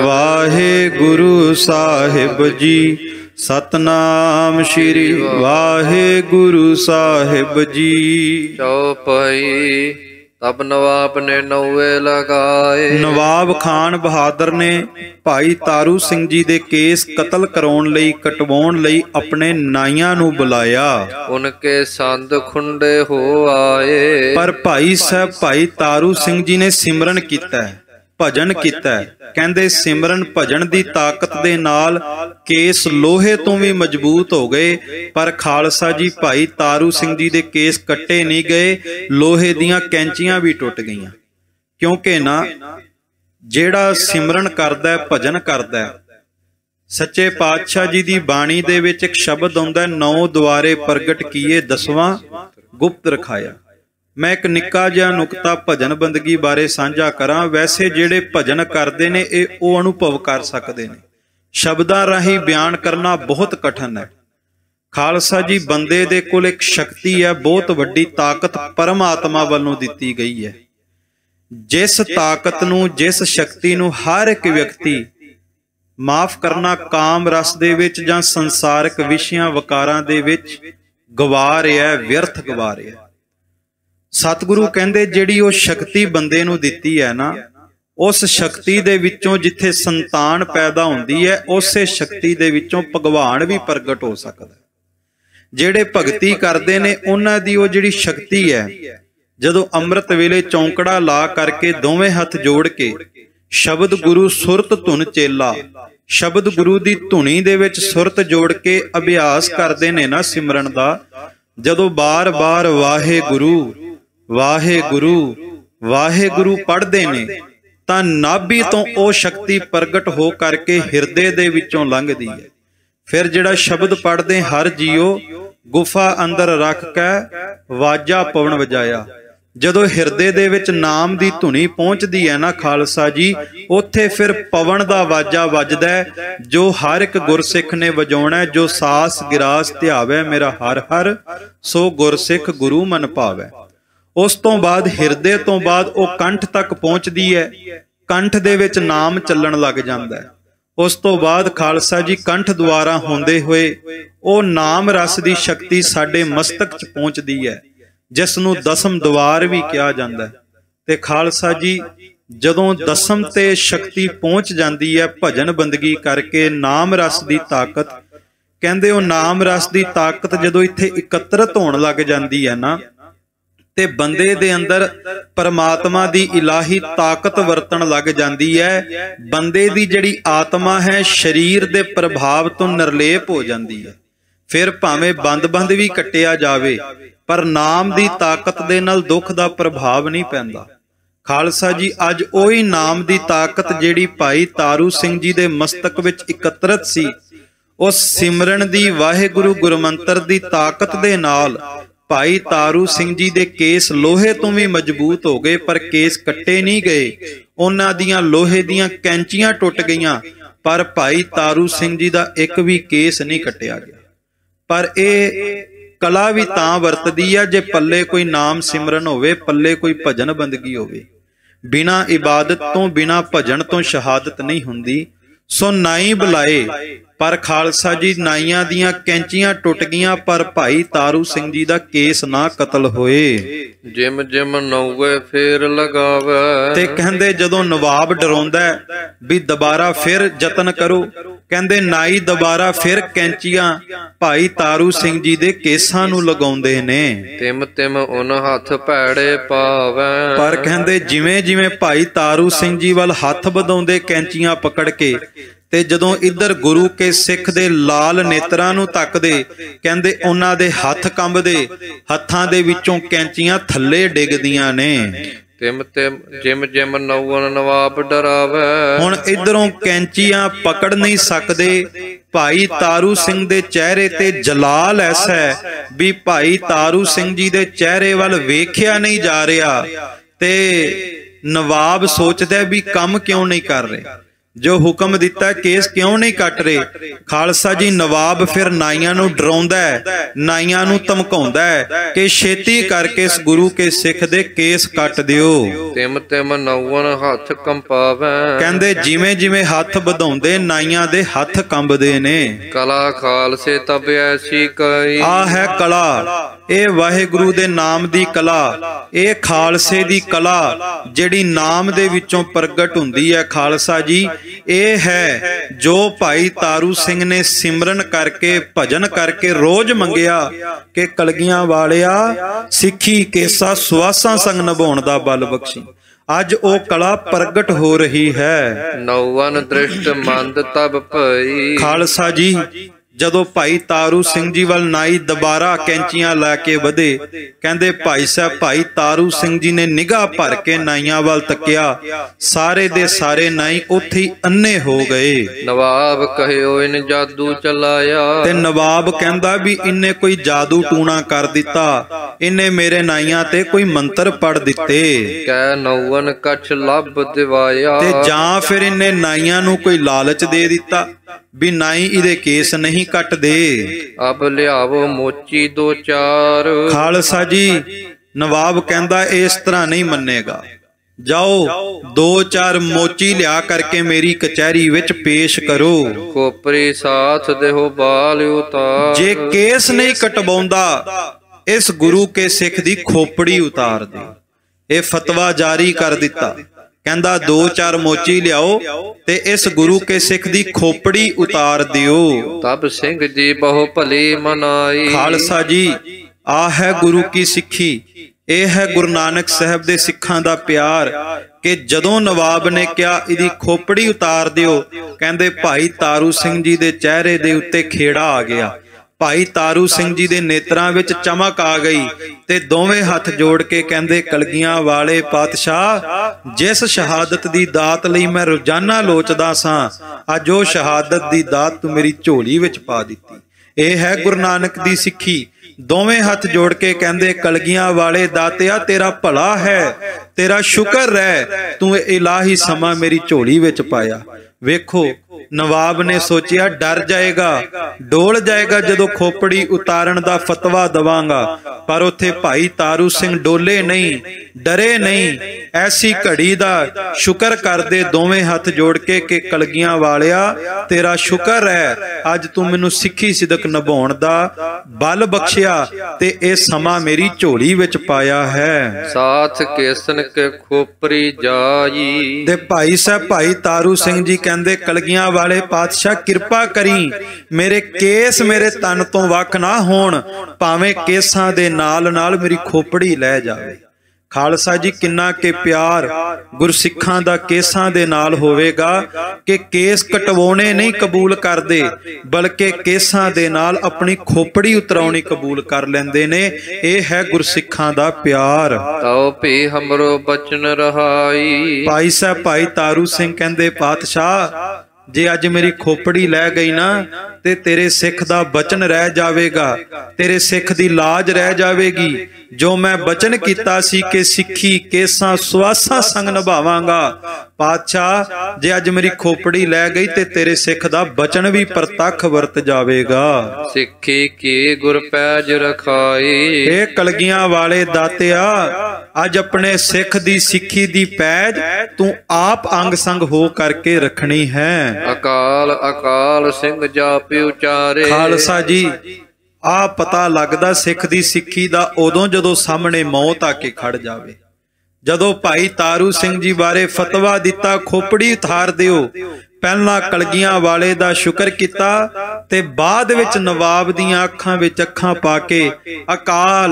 ਵਾਹਿਗੁਰੂ ਸਾਹਿਬ ਜੀ, ਸਤਨਾਮ ਸ਼੍ਰੀ ਵਾਹਿਗੁਰੂ ਸਾਹਿਬ ਜੀ। ਚੌਪਈ ਤਬ ਨਵਾਬ ਨੇ ਨੌਵੇ ਲਗਾਏ। ਨਵਾਬ ਖਾਨ ਬਹਾਦਰ ਨੇ ਭਾਈ ਤਾਰੂ ਸਿੰਘ ਜੀ ਦੇ ਕੇਸ ਕਤਲ ਕਰਾਉਣ ਲਈ, ਕਟਵਾਉਣ ਲਈ ਆਪਣੇ ਨਾਈਆਂ ਨੂੰ ਬੁਲਾਇਆ। ਉਨਕੇ ਸੰਦ ਖੁੰਡੇ ਹੋ ਆਏ। ਪਰ ਭਾਈ ਸਾਹਿਬ ਭਾਈ ਤਾਰੂ ਸਿੰਘ ਜੀ ਨੇ ਸਿਮਰਨ ਕੀਤਾ, ਭਜਨ ਕੀਤਾ। ਕਹਿੰਦੇ ਸਿਮਰਨ ਭਜਨ ਦੀ ਤਾਕਤ ਦੇ ਨਾਲ ਕੇਸ ਲੋਹੇ ਤੋਂ ਵੀ ਮਜ਼ਬੂਤ ਹੋ ਗਏ, ਪਰ ਖਾਲਸਾ ਜੀ ਭਾਈ ਤਾਰੂ ਸਿੰਘ ਜੀ ਦੇ ਕੇਸ ਕੱਟੇ ਨਹੀਂ ਗਏ, ਲੋਹੇ ਦੀਆਂ ਕੈਂਚੀਆਂ ਵੀ ਟੁੱਟ ਗਈਆਂ। ਕਿਉਂਕਿ ਨਾ ਜਿਹੜਾ ਸਿਮਰਨ ਕਰਦਾ ਹੈ, ਭਜਨ ਕਰਦਾ ਹੈ, ਸੱਚੇ ਪਾਤਸ਼ਾਹ ਜੀ ਦੀ ਬਾਣੀ ਦੇ ਵਿੱਚ ਇੱਕ ਸ਼ਬਦ ਆਉਂਦਾ, ਨੌ ਦੁਆਰੇ ਪ੍ਰਗਟ ਕੀਏ ਦਸਵਾਂ ਗੁਪਤ ਰਖਾਇਆ। ਮੈਂ ਇੱਕ ਨਿੱਕਾ ਜਿਹਾ ਨੁਕਤਾ ਭਜਨ ਬੰਦਗੀ ਬਾਰੇ ਸਾਂਝਾ ਕਰਾਂ। ਵੈਸੇ ਜਿਹੜੇ ਭਜਨ ਕਰਦੇ ਨੇ ਇਹ ਉਹ ਅਨੁਭਵ ਕਰ ਸਕਦੇ ਨੇ, ਸ਼ਬਦਾਂ ਰਾਹੀਂ ਬਿਆਨ ਕਰਨਾ ਬਹੁਤ ਕਠਿਨ ਹੈ। ਖਾਲਸਾ ਜੀ ਬੰਦੇ ਦੇ ਕੋਲ ਇੱਕ ਸ਼ਕਤੀ ਹੈ, ਬਹੁਤ ਵੱਡੀ ਤਾਕਤ ਪਰਮਾਤਮਾ ਵੱਲੋਂ ਦਿੱਤੀ ਗਈ ਹੈ। ਜਿਸ ਤਾਕਤ ਨੂੰ, ਜਿਸ ਸ਼ਕਤੀ ਨੂੰ ਹਰ ਇੱਕ ਵਿਅਕਤੀ ਮਾਫ ਕਰਨਾ ਕਾਮ ਰਸ ਦੇ ਵਿੱਚ ਜਾਂ ਸੰਸਾਰਿਕ ਵਿਸ਼ਿਆਂ ਵਕਾਰਾਂ ਦੇ ਵਿੱਚ ਗਵਾ ਰਿਹਾ, ਵਿਅਰਥ ਗਵਾ ਰਿਹਾ। ਸਤਿਗੁਰੂ ਕਹਿੰਦੇ ਜਿਹੜੀ ਉਹ ਸ਼ਕਤੀ ਬੰਦੇ ਨੂੰ ਦਿੱਤੀ ਹੈ ਨਾ, ਉਸ ਸ਼ਕਤੀ ਦੇ ਵਿੱਚੋਂ ਜਿੱਥੇ ਸੰਤਾਨ ਪੈਦਾ ਹੁੰਦੀ ਹੈ, ਉਸੇ ਸ਼ਕਤੀ ਦੇ ਵਿੱਚੋਂ ਭਗਵਾਨ ਵੀ ਪ੍ਰਗਟ ਹੋ ਸਕਦਾ। ਜਿਹੜੇ ਭਗਤੀ ਕਰਦੇ ਨੇ ਉਹਨਾਂ ਦੀ ਉਹ ਜਿਹੜੀ ਸ਼ਕਤੀ ਹੈ, ਜਦੋਂ ਅੰਮ੍ਰਿਤ ਵੇਲੇ ਚੌਂਕੜਾ ਲਾ ਕਰਕੇ ਦੋਵੇਂ ਹੱਥ ਜੋੜ ਕੇ ਸ਼ਬਦ ਗੁਰੂ ਸੁਰਤ ਧੁਨ ਚੇਲਾ, ਸ਼ਬਦ ਗੁਰੂ ਦੀ ਧੁਨੀ ਦੇ ਵਿੱਚ ਸੁਰਤ ਜੋੜ ਕੇ ਅਭਿਆਸ ਕਰਦੇ ਨੇ ਨਾ ਸਿਮਰਨ ਦਾ, ਜਦੋਂ ਬਾਰ-ਬਾਰ ਵਾਹਿਗੁਰੂ ਵਾਹਿਗੁਰੂ ਵਾਹਿਗੁਰੂ ਪੜ੍ਹਦੇ ਨੇ, ਤਾਂ ਨਾਭੀ ਤੋਂ ਉਹ ਸ਼ਕਤੀ ਪ੍ਰਗਟ ਹੋ ਕਰਕੇ ਹਿਰਦੇ ਦੇ ਵਿੱਚੋਂ ਲੰਘਦੀ ਹੈ। ਫਿਰ ਜਿਹੜਾ ਸ਼ਬਦ ਪੜ੍ਹਦੇ ਹਰ ਜੀਓ ਗੁਫਾ ਅੰਦਰ ਰੱਖ ਕੇ ਵਾਜਾ ਪਵਨ ਵਜਾਇਆ। ਜਦੋਂ ਹਿਰਦੇ ਦੇ ਵਿੱਚ ਨਾਮ ਦੀ ਧੁਨੀ ਪਹੁੰਚਦੀ ਹੈ ਨਾ ਖਾਲਸਾ ਜੀ, ਉੱਥੇ ਫਿਰ ਪਵਨ ਦਾ ਵਾਜਾ ਵੱਜਦਾ ਹੈ, ਜੋ ਹਰ ਇੱਕ ਗੁਰਸਿੱਖ ਨੇ ਵਜਾਉਣਾ। ਜੋ ਸਾਸ ਗਿਰਾਸ ਧਿਆਵੇ ਮੇਰਾ ਹਰ ਹਰ, ਸੋ ਗੁਰਸਿੱਖ ਗੁਰੂ ਮਨ ਭਾਵੈ। ਉਸ ਤੋਂ ਬਾਅਦ ਹਿਰਦੇ ਤੋਂ ਬਾਅਦ ਉਹ ਕੰਠ ਤੱਕ ਪਹੁੰਚਦੀ ਹੈ। ਕੰਠ ਦੇ ਵਿੱਚ ਨਾਮ ਚੱਲਣ ਲੱਗ ਜਾਂਦਾ ਹੈ। ਉਸ ਤੋਂ ਬਾਅਦ ਖਾਲਸਾ ਜੀ ਕੰਠ ਦੁਆਰਾ ਹੁੰਦੇ ਹੋਏ ਉਹ ਨਾਮ ਰਸ ਦੀ ਸ਼ਕਤੀ ਸਾਡੇ ਮਸਤਕ 'ਚ ਪਹੁੰਚਦੀ ਹੈ, ਜਿਸ ਨੂੰ ਦਸਮ ਦੁਆਰ ਵੀ ਕਿਹਾ ਜਾਂਦਾ ਹੈ। ਤੇ ਖਾਲਸਾ ਜੀ ਜਦੋਂ ਦਸਮ ਤੇ ਸ਼ਕਤੀ ਪਹੁੰਚ ਜਾਂਦੀ ਹੈ ਭਜਨ ਬੰਦਗੀ ਕਰਕੇ, ਨਾਮ ਰਸ ਦੀ ਤਾਕਤ, ਕਹਿੰਦੇ ਉਹ ਨਾਮ ਰਸ ਦੀ ਤਾਕਤ ਜਦੋਂ ਇੱਥੇ ਇਕੱਤਰਤ ਹੋਣ ਲੱਗ ਜਾਂਦੀ ਹੈ ਨਾ, ਤੇ ਬੰਦੇ ਦੇ ਅੰਦਰ ਪਰਮਾਤਮਾ ਦੀ ਇਲਾਹੀ ਤਾਕਤ ਵਰਤਣ ਲੱਗ ਜਾਂਦੀ ਹੈ। ਬੰਦੇ ਦੀ ਜਿਹੜੀ ਆਤਮਾ ਹੈ ਸਰੀਰ ਦੇ ਪ੍ਰਭਾਵ ਤੋਂ ਨਿਰਲੇਪ ਹੋ ਜਾਂਦੀ ਹੈ। ਫਿਰ ਭਾਵੇਂ ਬੰਦ-ਬੰਦ ਵੀ ਕੱਟਿਆ ਜਾਵੇ, ਪਰ ਨਾਮ ਦੀ ਤਾਕਤ ਦੇ ਨਾਲ ਦੁੱਖ ਦਾ ਪ੍ਰਭਾਵ ਨਹੀਂ ਪੈਂਦਾ। ਖਾਲਸਾ ਜੀ ਅੱਜ ਉਹੀ ਨਾਮ ਦੀ ਤਾਕਤ ਜਿਹੜੀ ਭਾਈ ਤਾਰੂ ਸਿੰਘ ਜੀ ਦੇ ਮਸਤਕ ਵਿੱਚ ਇਕੱਤਰਤ ਸੀ, ਉਸ ਸਿਮਰਨ ਦੀ ਵਾਹਿਗੁਰੂ ਗੁਰਮੰਤਰ ਦੀ ਤਾਕਤ ਦੇ ਨਾਲ ਭਾਈ ਤਾਰੂ ਸਿੰਘ ਜੀ ਦੇ ਕੇਸ ਲੋਹੇ ਤੋਂ ਵੀ ਮਜ਼ਬੂਤ ਹੋ ਗਏ, ਪਰ ਕੇਸ ਕੱਟੇ ਨਹੀਂ ਗਏ। ਉਹਨਾਂ ਦੀਆਂ ਲੋਹੇ ਦੀਆਂ ਕੈਂਚੀਆਂ ਟੁੱਟ ਗਈਆਂ, ਪਰ ਭਾਈ ਤਾਰੂ ਸਿੰਘ ਜੀ ਦਾ ਇੱਕ ਵੀ ਕੇਸ ਨਹੀਂ ਕੱਟਿਆ ਗਿਆ। ਪਰ ਇਹ ਕਲਾ ਵੀ ਤਾਂ ਵਰਤਦੀ ਆ ਜੇ ਪੱਲੇ ਕੋਈ ਨਾਮ ਸਿਮਰਨ ਹੋਵੇ, ਪੱਲੇ ਕੋਈ ਭਜਨ ਬੰਦਗੀ ਹੋਵੇ। ਬਿਨਾਂ ਇਬਾਦਤ ਤੋਂ, ਬਿਨਾਂ ਭਜਨ ਤੋਂ ਸ਼ਹਾਦਤ ਨਹੀਂ ਹੁੰਦੀ। ਸੋ ਨਾਈ ਬੁਲਾਏ, ਪਰ ਖਾਲਸਾ ਜੀ ਨਾਈਆਂ ਦੀਆਂ ਕੈਂਚੀਆਂ ਟੁੱਟ ਗਈਆਂ, ਪਰ ਭਾਈ ਤਾਰੂ ਸਿੰਘ ਜੀ ਦਾ ਕੇਸ ਨਾ ਕਤਲ ਹੋਏ। ਜਿਮ ਜਿਮ ਨੌਵੇ ਫੇਰ ਲਗਾਵੇ। ਤੇ ਕਹਿੰਦੇ ਜਦੋਂ ਨਵਾਬ ਡਰਾਉਂਦਾ ਵੀ ਦੁਬਾਰਾ ਫਿਰ ਯਤਨ ਕਰੋ, ਕਹਿੰਦੇ ਨਾਈ ਦੁਬਾਰਾ ਫਿਰ ਕੈਂਚੀਆਂ ਭਾਈ ਤਾਰੂ ਸਿੰਘ ਜੀ ਦੇ ਕੇਸਾਂ ਨੂੰ ਲਗਾਉਂਦੇ ਨੇ। ਤਿਮ ਤਿਮ ਉਨ ਹੱਥ ਭੈੜੇ ਪਾਵੈ। ਪਰ ਕਹਿੰਦੇ ਜਿਵੇਂ ਜਿਵੇਂ ਭਾਈ ਤਾਰੂ ਸਿੰਘ ਜੀ ਵੱਲ ਹੱਥ ਵਧਾਉਂਦੇ ਕੈਂਚੀਆਂ ਪਕੜ ਕੇ, ਤੇ ਜਦੋਂ ਇੱਧਰ ਗੁਰੂ ਕੇ ਸਿੱਖ ਦੇ ਲਾਲ ਨੇਤਰਾਂ ਨੂੰ ਤੱਕਦੇ, ਕਹਿੰਦੇ ਉਹਨਾਂ ਦੇ ਹੱਥ ਕੰਬਦੇ, ਹੱਥਾਂ ਦੇ ਵਿੱਚੋਂ ਕੈਂਚੀਆਂ ਥੱਲੇ ਡਿੱਗਦੀਆਂ ਨੇ। ਤਿਮ ਤਿਮ ਜਿਮ ਜਿਮ ਨੌਵਨ ਨਵਾਬ ਡਰਾਵੇ। ਹੁਣ ਇਧਰੋਂ ਕੈਂਚੀਆਂ ਪਕੜ ਨਹੀਂ ਸਕਦੇ। ਭਾਈ ਤਾਰੂ ਸਿੰਘ ਦੇ ਚਿਹਰੇ ਤੇ ਜਲਾਲ ਐਸਾ ਹੈ ਵੀ ਭਾਈ ਤਾਰੂ ਸਿੰਘ ਜੀ ਦੇ ਚਿਹਰੇ ਵੱਲ ਵੇਖਿਆ ਨਹੀਂ ਜਾ ਰਿਹਾ, ਤੇ ਨਵਾਬ ਸੋਚਦਾ ਵੀ ਕੰਮ ਕਿਉਂ ਨਹੀਂ ਕਰ ਰਹੇ, ਜੋ ਹੁਕਮ ਦਿੱਤਾ ਕੇਸ ਕਿਉਂ ਨਹੀਂ ਕੱਟ ਰਹੇ। ਖਾਲਸਾ ਜੀ ਨਵਾਬ ਫਿਰ ਨਾਈਆਂ ਨੂੰ ਡਰਾਉਂਦਾ ਹੈ, ਨਾਈਆਂ ਨੂੰ ਧਮਕਾਉਂਦਾ ਹੈ ਕਿ ਛੇਤੀ ਕਰਕੇ ਇਸ ਗੁਰੂ ਕੇ ਸਿੱਖ ਦੇ ਕੇਸ ਕੱਟ ਦਿਓ। ਤਿਮ ਤਿਮ ਨੌਵਨ ਹੱਥ ਕੰਪਾਵੇ। ਕਹਿੰਦੇ ਜਿਵੇਂ ਜਿਵੇਂ ਹੱਥ ਵਧਾਉਂਦੇ ਨਾਈਆਂ ਦੇ ਹੱਥ ਕੰਬਦੇ ਨੇ। ਕਲਾ ਖਾਲਸੇ ਤਬ ਐਸੀ ਕਈ। ਆ ਹੈ ਕਲਾ, ਇਹ ਵਾਹਿਗੁਰੂ ਦੇ ਨਾਮ ਦੀ ਕਲਾ, ਇਹ ਖਾਲਸੇ ਦੀ ਕਲਾ ਜਿਹੜੀ ਨਾਮ ਦੇ ਵਿੱਚੋਂ ਪ੍ਰਗਟ ਹੁੰਦੀ ਹੈ। ਖਾਲਸਾ ਜੀ ਇਹ ਹੈ ਜੋ ਭਾਈ ਤਾਰੂ ਸਿੰਘ ਨੇ ਸਿਮਰਨ ਕਰਕੇ ਭਜਨ ਕਰਕੇ ਰੋਜ਼ ਮੰਗਿਆ ਕਿ ਕਲਗੀਆਂ ਵਾਲਿਆ ਸਿੱਖੀ ਕੇਸਾ ਸੁਆਸਾਂ ਸੰਗ ਨਿਭਾਉਣ ਦਾ ਬਲ ਬਖਸ਼ੀ। ਅੱਜ ਉਹ ਕਲਾ ਪ੍ਰਗਟ ਹੋ ਰਹੀ ਹੈ। ਨੌਵਨ ਦ੍ਰਿਸ਼ਟ ਮੰਦ ਤਬ ਭਈ। ਖਾਲਸਾ ਜੀ ਜਦੋਂ ਭਾਈ ਤਾਰੂ ਸਿੰਘ ਜੀ ਵੱਲ ਨਾਈ ਦੁਬਾਰਾ ਕੈਂਚੀਆਂ ਲੈ ਕੇ ਵਧੇ, ਕਹਿੰਦੇ ਭਾਈ ਸਾਹਿਬ ਭਾਈ ਤਾਰੂ ਸਿੰਘ ਜੀ ਨੇ ਨਿਗਾਹ ਭਰ ਕੇ ਨਾਈਆਂ ਵੱਲ ਤੱਕਿਆ, ਸਾਰੇ ਦੇ ਸਾਰੇ ਨਾਈ ਉੱਥੇ ਹੀ ਅੰਨੇ ਹੋ ਗਏ। ਨਵਾਬ ਕਹਿਓ ਇਨ ਜਾਦੂ ਚਲਾਇਆ। ਤੇ ਨਵਾਬ ਕਹਿੰਦਾ ਵੀ ਇਹਨੇ ਕੋਈ ਜਾਦੂ ਟੂਣਾ ਕਰ ਦਿੱਤਾ, ਇਹਨੇ ਮੇਰੇ ਨਾਈਆਂ ਤੇ ਕੋਈ ਮੰਤਰ ਪੜ ਦਿੱਤੇ। ਕਹਿ ਨੌਵਨ ਕਛ ਲੱਭ ਦਿਵਾਇਆ। ਤੇ ਜਾਂ ਫਿਰ ਇਹਨੇ ਨਾਈਆਂ ਨੂੰ ਕੋਈ ਲਾਲਚ ਦੇ ਦਿੱਤਾ ਵੀ ਨਾਈ ਇਹਦੇ ਕੇਸ ਨਹੀਂ ਕੱਟਦੇ। ਅਬ ਲਿਆਵੋ ਮੋਚੀ ਦੋ ਚਾਰ। ਖਾਲਸਾ ਜੀ ਨਵਾਬ ਕਹਿੰਦਾ ਇਸ ਤਰ੍ਹਾਂ ਨਹੀਂ ਮੰਨੇਗਾ, ਜਾਓ ਦੋ ਚਾਰ ਮੋਚੀ ਲਿਆ ਕਰਕੇ ਮੇਰੀ ਕਚਹਿਰੀ ਵਿੱਚ ਪੇਸ਼ ਕਰੋ। ਖੋਪਰੀ ਸਾਥ ਦੇਹੋ ਬਾਲ ਉਤਾਰ। ਜੇ ਕੇਸ ਨਹੀਂ ਕਟਵਾਉਂਦਾ ਇਸ ਗੁਰੂ ਕੇ ਸਿੱਖ ਦੀ ਖੋਪੜੀ ਉਤਾਰ ਦੇ। ਇਹ ਫਤਵਾ ਜਾਰੀ ਕਰ ਦਿੱਤਾ, ਕਹਿੰਦਾ ਦੋ ਚਾਰ ਮੋਚੀ ਲਿਆਓ ਤੇ ਇਸ ਗੁਰੂ ਕੇ ਸਿੱਖ ਦੀ ਖੋਪੜੀ ਉਤਾਰ ਦਿਓ। ਤਬ ਸਿੰਘ ਜੀ ਬਹੁ ਭਲੀ ਮਨਾਈ। ਖਾਲਸਾ ਜੀ ਆ ਹੈ ਗੁਰੂ ਕੀ ਸਿੱਖੀ, ਇਹ ਹੈ ਗੁਰੂ ਨਾਨਕ ਸਾਹਿਬ ਦੇ ਸਿੱਖਾਂ ਦਾ ਪਿਆਰ ਕਿ ਜਦੋਂ ਨਵਾਬ ਨੇ ਕਿਹਾ ਇਹਦੀ ਖੋਪੜੀ ਉਤਾਰ ਦਿਓ, ਕਹਿੰਦੇ ਭਾਈ ਤਾਰੂ ਸਿੰਘ ਜੀ ਦੇ ਚਿਹਰੇ ਦੇ ਉੱਤੇ ਖੇੜਾ ਆ ਗਿਆ। ਭਾਈ ਤਾਰੂ ਸਿੰਘ ਜੀ ਦੇ ਨੇਤਰਾਂ ਵਿੱਚ ਚਮਕ ਆ ਗਈ ਤੇ ਦੋਵੇਂ ਹੱਥ ਜੋੜ ਕੇ ਕਹਿੰਦੇ, ਕਲਗੀਆਂ ਵਾਲੇ ਪਾਤਸ਼ਾਹ, ਜਿਸ ਸ਼ਹਾਦਤ ਦੀ ਦਾਤ ਲਈ ਮੈਂ ਰੋਜ਼ਾਨਾ ਲੋਚਦਾ ਸਾਂ, ਅੱਜ ਉਹ ਸ਼ਹਾਦਤ ਦੀ ਦਾਤ ਤੂੰ ਮੇਰੀ ਝੋਲੀ ਵਿੱਚ ਪਾ ਦਿੱਤੀ। ਇਹ ਹੈ ਗੁਰੂ ਨਾਨਕ ਦੀ ਸਿੱਖੀ। ਦੋਵੇਂ ਹੱਥ ਜੋੜ ਕੇ ਕਹਿੰਦੇ, ਕਲਗੀਆਂ ਵਾਲੇ ਦਾਤਿਆ, ਤੇਰਾ ਭਲਾ ਹੈ, ਤੇਰਾ ਸ਼ੁਕਰ ਹੈ, ਤੂੰ ਇਲਾਹੀ ਸਮਾਂ ਮੇਰੀ ਝੋਲੀ ਵਿੱਚ ਪਾਇਆ। ਵੇਖੋ, ਨਵਾਬ ਨੇ ਸੋਚਿਆ ਡਰ ਜਾਏਗਾ, ਡੋਲ ਜਾਏਗਾ ਜਦੋਂ ਖੋਪੜੀ ਉਤਾਰਨ ਦਾ ਫਤਵਾ ਦਵਾਂਗਾ, ਪਰ ਉੱਥੇ ਭਾਈ ਤਾਰੂ ਸਿੰਘ ਡੋਲੇ ਨਹੀਂ, ਡਰੇ ਨਹੀਂ। ਐਸੀ ਘੜੀ ਦਾ ਸ਼ੁਕਰ ਕਰਦੇ ਦੋਵੇਂ ਹੱਥ ਜੋੜ ਕੇ ਕਿ ਕਲਗੀਆਂ ਵਾਲਿਆ, ਤੇਰਾ ਸ਼ੁਕਰ ਹੈ, ਅੱਜ ਤੂੰ ਮੈਨੂੰ ਸਿੱਖੀ ਸਿਦਕ ਨਿਭਾਉਣ ਦਾ ਬਲ ਬਖਸ਼ਿਆ ਤੇ ਇਹ ਸਮਾਂ ਮੇਰੀ ਝੋਲੀ ਵਿੱਚ ਪਾਇਆ ਹੈ। ਸਾਥ ਕੇਸਨ ਕੇ ਖੋਪਰੀ ਜਾਈ। ਤੇ ਭਾਈ ਸਾਹਿਬ ਭਾਈ ਤਾਰੂ ਸਿੰਘ ਜੀ ਕਹਿੰਦੇ, ਕਲਗੀਆਂ ਵਾਲੇ ਪਾਤਸ਼ਾਹ, ਕਿਰਪਾ ਕਰੀ, ਮੇਰੇ ਕੇਸ ਮੇਰੇ ਤਨ ਤੋਂ ਵੱਖ ਨਾ ਹੋਣ, ਭਾਵੇਂ ਕੇਸਾਂ ਦੇ ਨਾਲ ਨਾਲ ਮੇਰੀ ਖੋਪੜੀ ਲੈ ਜਾਵੇ। ਖਾਲਸਾ ਜੀ, ਕਿੰਨਾ ਕਿ ਪਿਆਰ ਗੁਰਸਿੱਖਾਂ ਦਾ ਕੇਸਾਂ ਦੇ ਨਾਲ ਹੋਵੇਗਾ ਕਿ ਕੇਸ ਕਟਵਾਉਣੇ ਨਹੀਂ ਕਬੂਲ ਕਰਦੇ, ਬਲਕਿ ਕੇਸਾਂ ਦੇ ਨਾਲ ਆਪਣੀ ਖੋਪੜੀ ਉਤਰਾਉਣੀ ਕਬੂਲ ਕਰ ਲੈਂਦੇ ਨੇ। ਇਹ ਹੈ ਗੁਰਸਿੱਖਾਂ ਦਾ ਪਿਆਰ। ਤਉ ਭੀ ਹਮਰੋ ਬਚਨ ਰਹਾਈ। ਭਾਈ ਸਾਹਿਬ ਭਾਈ ਤਾਰੂ ਸਿੰਘ ਕਹਿੰਦੇ, ਪਾਤਸ਼ਾਹ, ਜੇ ਅੱਜ ਮੇਰੀ ਖੋਪੜੀ ਲੈ ਗਈ ਨਾ ਤੇ ਤੇਰੇ ਸਿੱਖ ਦਾ ਬਚਨ ਰਹਿ ਜਾਵੇਗਾ, ਤੇਰੇ ਸਿੱਖ ਦੀ ਲਾਜ ਰਹਿ ਜਾਵੇਗੀ। ਜੋ ਮੈਂ ਬਚਨ ਕੀਤਾ ਸੀ ਕਿ ਸਿੱਖੀ ਕੇਸਾਂ ਸੁਆਸਾਂ ਸੰਗ ਨਿਭਾਵਾਂਗਾ, ਪਾਤਸ਼ਾਹ ਜੇ ਅੱਜ ਮੇਰੀ ਖੋਪੜੀ ਲੈ ਗਈ ਤੇ ਤੇਰੇ ਸਿੱਖ ਦਾ ਬਚਨ ਵੀ ਪ੍ਰਤੱਖ ਵਰਤ ਜਾਵੇਗਾ। ਸਿੱਖੀ ਕੀ ਗੁਰ ਪੈਜ ਰਖਾਈ। ਇਹ ਕਲਗੀਆਂ ਵਾਲੇ ਦਾਤਿਆ, ਅੱਜ ਆਪਣੇ ਸਿੱਖ ਦੀ ਸਿੱਖੀ ਦੀ ਪੈਜ ਤੂੰ ਆਪ ਅੰਗ ਸੰਗ ਹੋ ਕਰਕੇ ਰੱਖਣੀ ਹੈ। ਅਕਾਲ ਅਕਾਲ ਸਿੰਘ ਜਾਪਿ ਉਚਾਰੇ। ਖਾਲਸਾ ਜੀ, ਆ ਪਤਾ ਲੱਗਦਾ ਸਿੱਖ ਦੀ ਸਿੱਖੀ ਦਾ ਉਦੋਂ ਜਦੋਂ ਸਾਹਮਣੇ ਮੌਤ ਆ ਕੇ ਖੜ ਜਾਵੇ। ਜਦੋਂ ਭਾਈ ਤਾਰੂ ਸਿੰਘ ਜੀ ਬਾਰੇ ਫਤਵਾ ਦਿੱਤਾ, ਖੋਪੜੀ ਉਤਾਰ ਦਿਓ, ਪਹਿਲਾਂ ਕਲਗੀਆਂ ਵਾਲੇ ਦਾ ਸ਼ੁਕਰ ਕੀਤਾ ਤੇ ਬਾਅਦ ਵਿੱਚ ਨਵਾਬ ਦੀਆਂ ਅੱਖਾਂ ਵਿੱਚ ਅੱਖਾਂ ਪਾ ਕੇ ਅਕਾਲ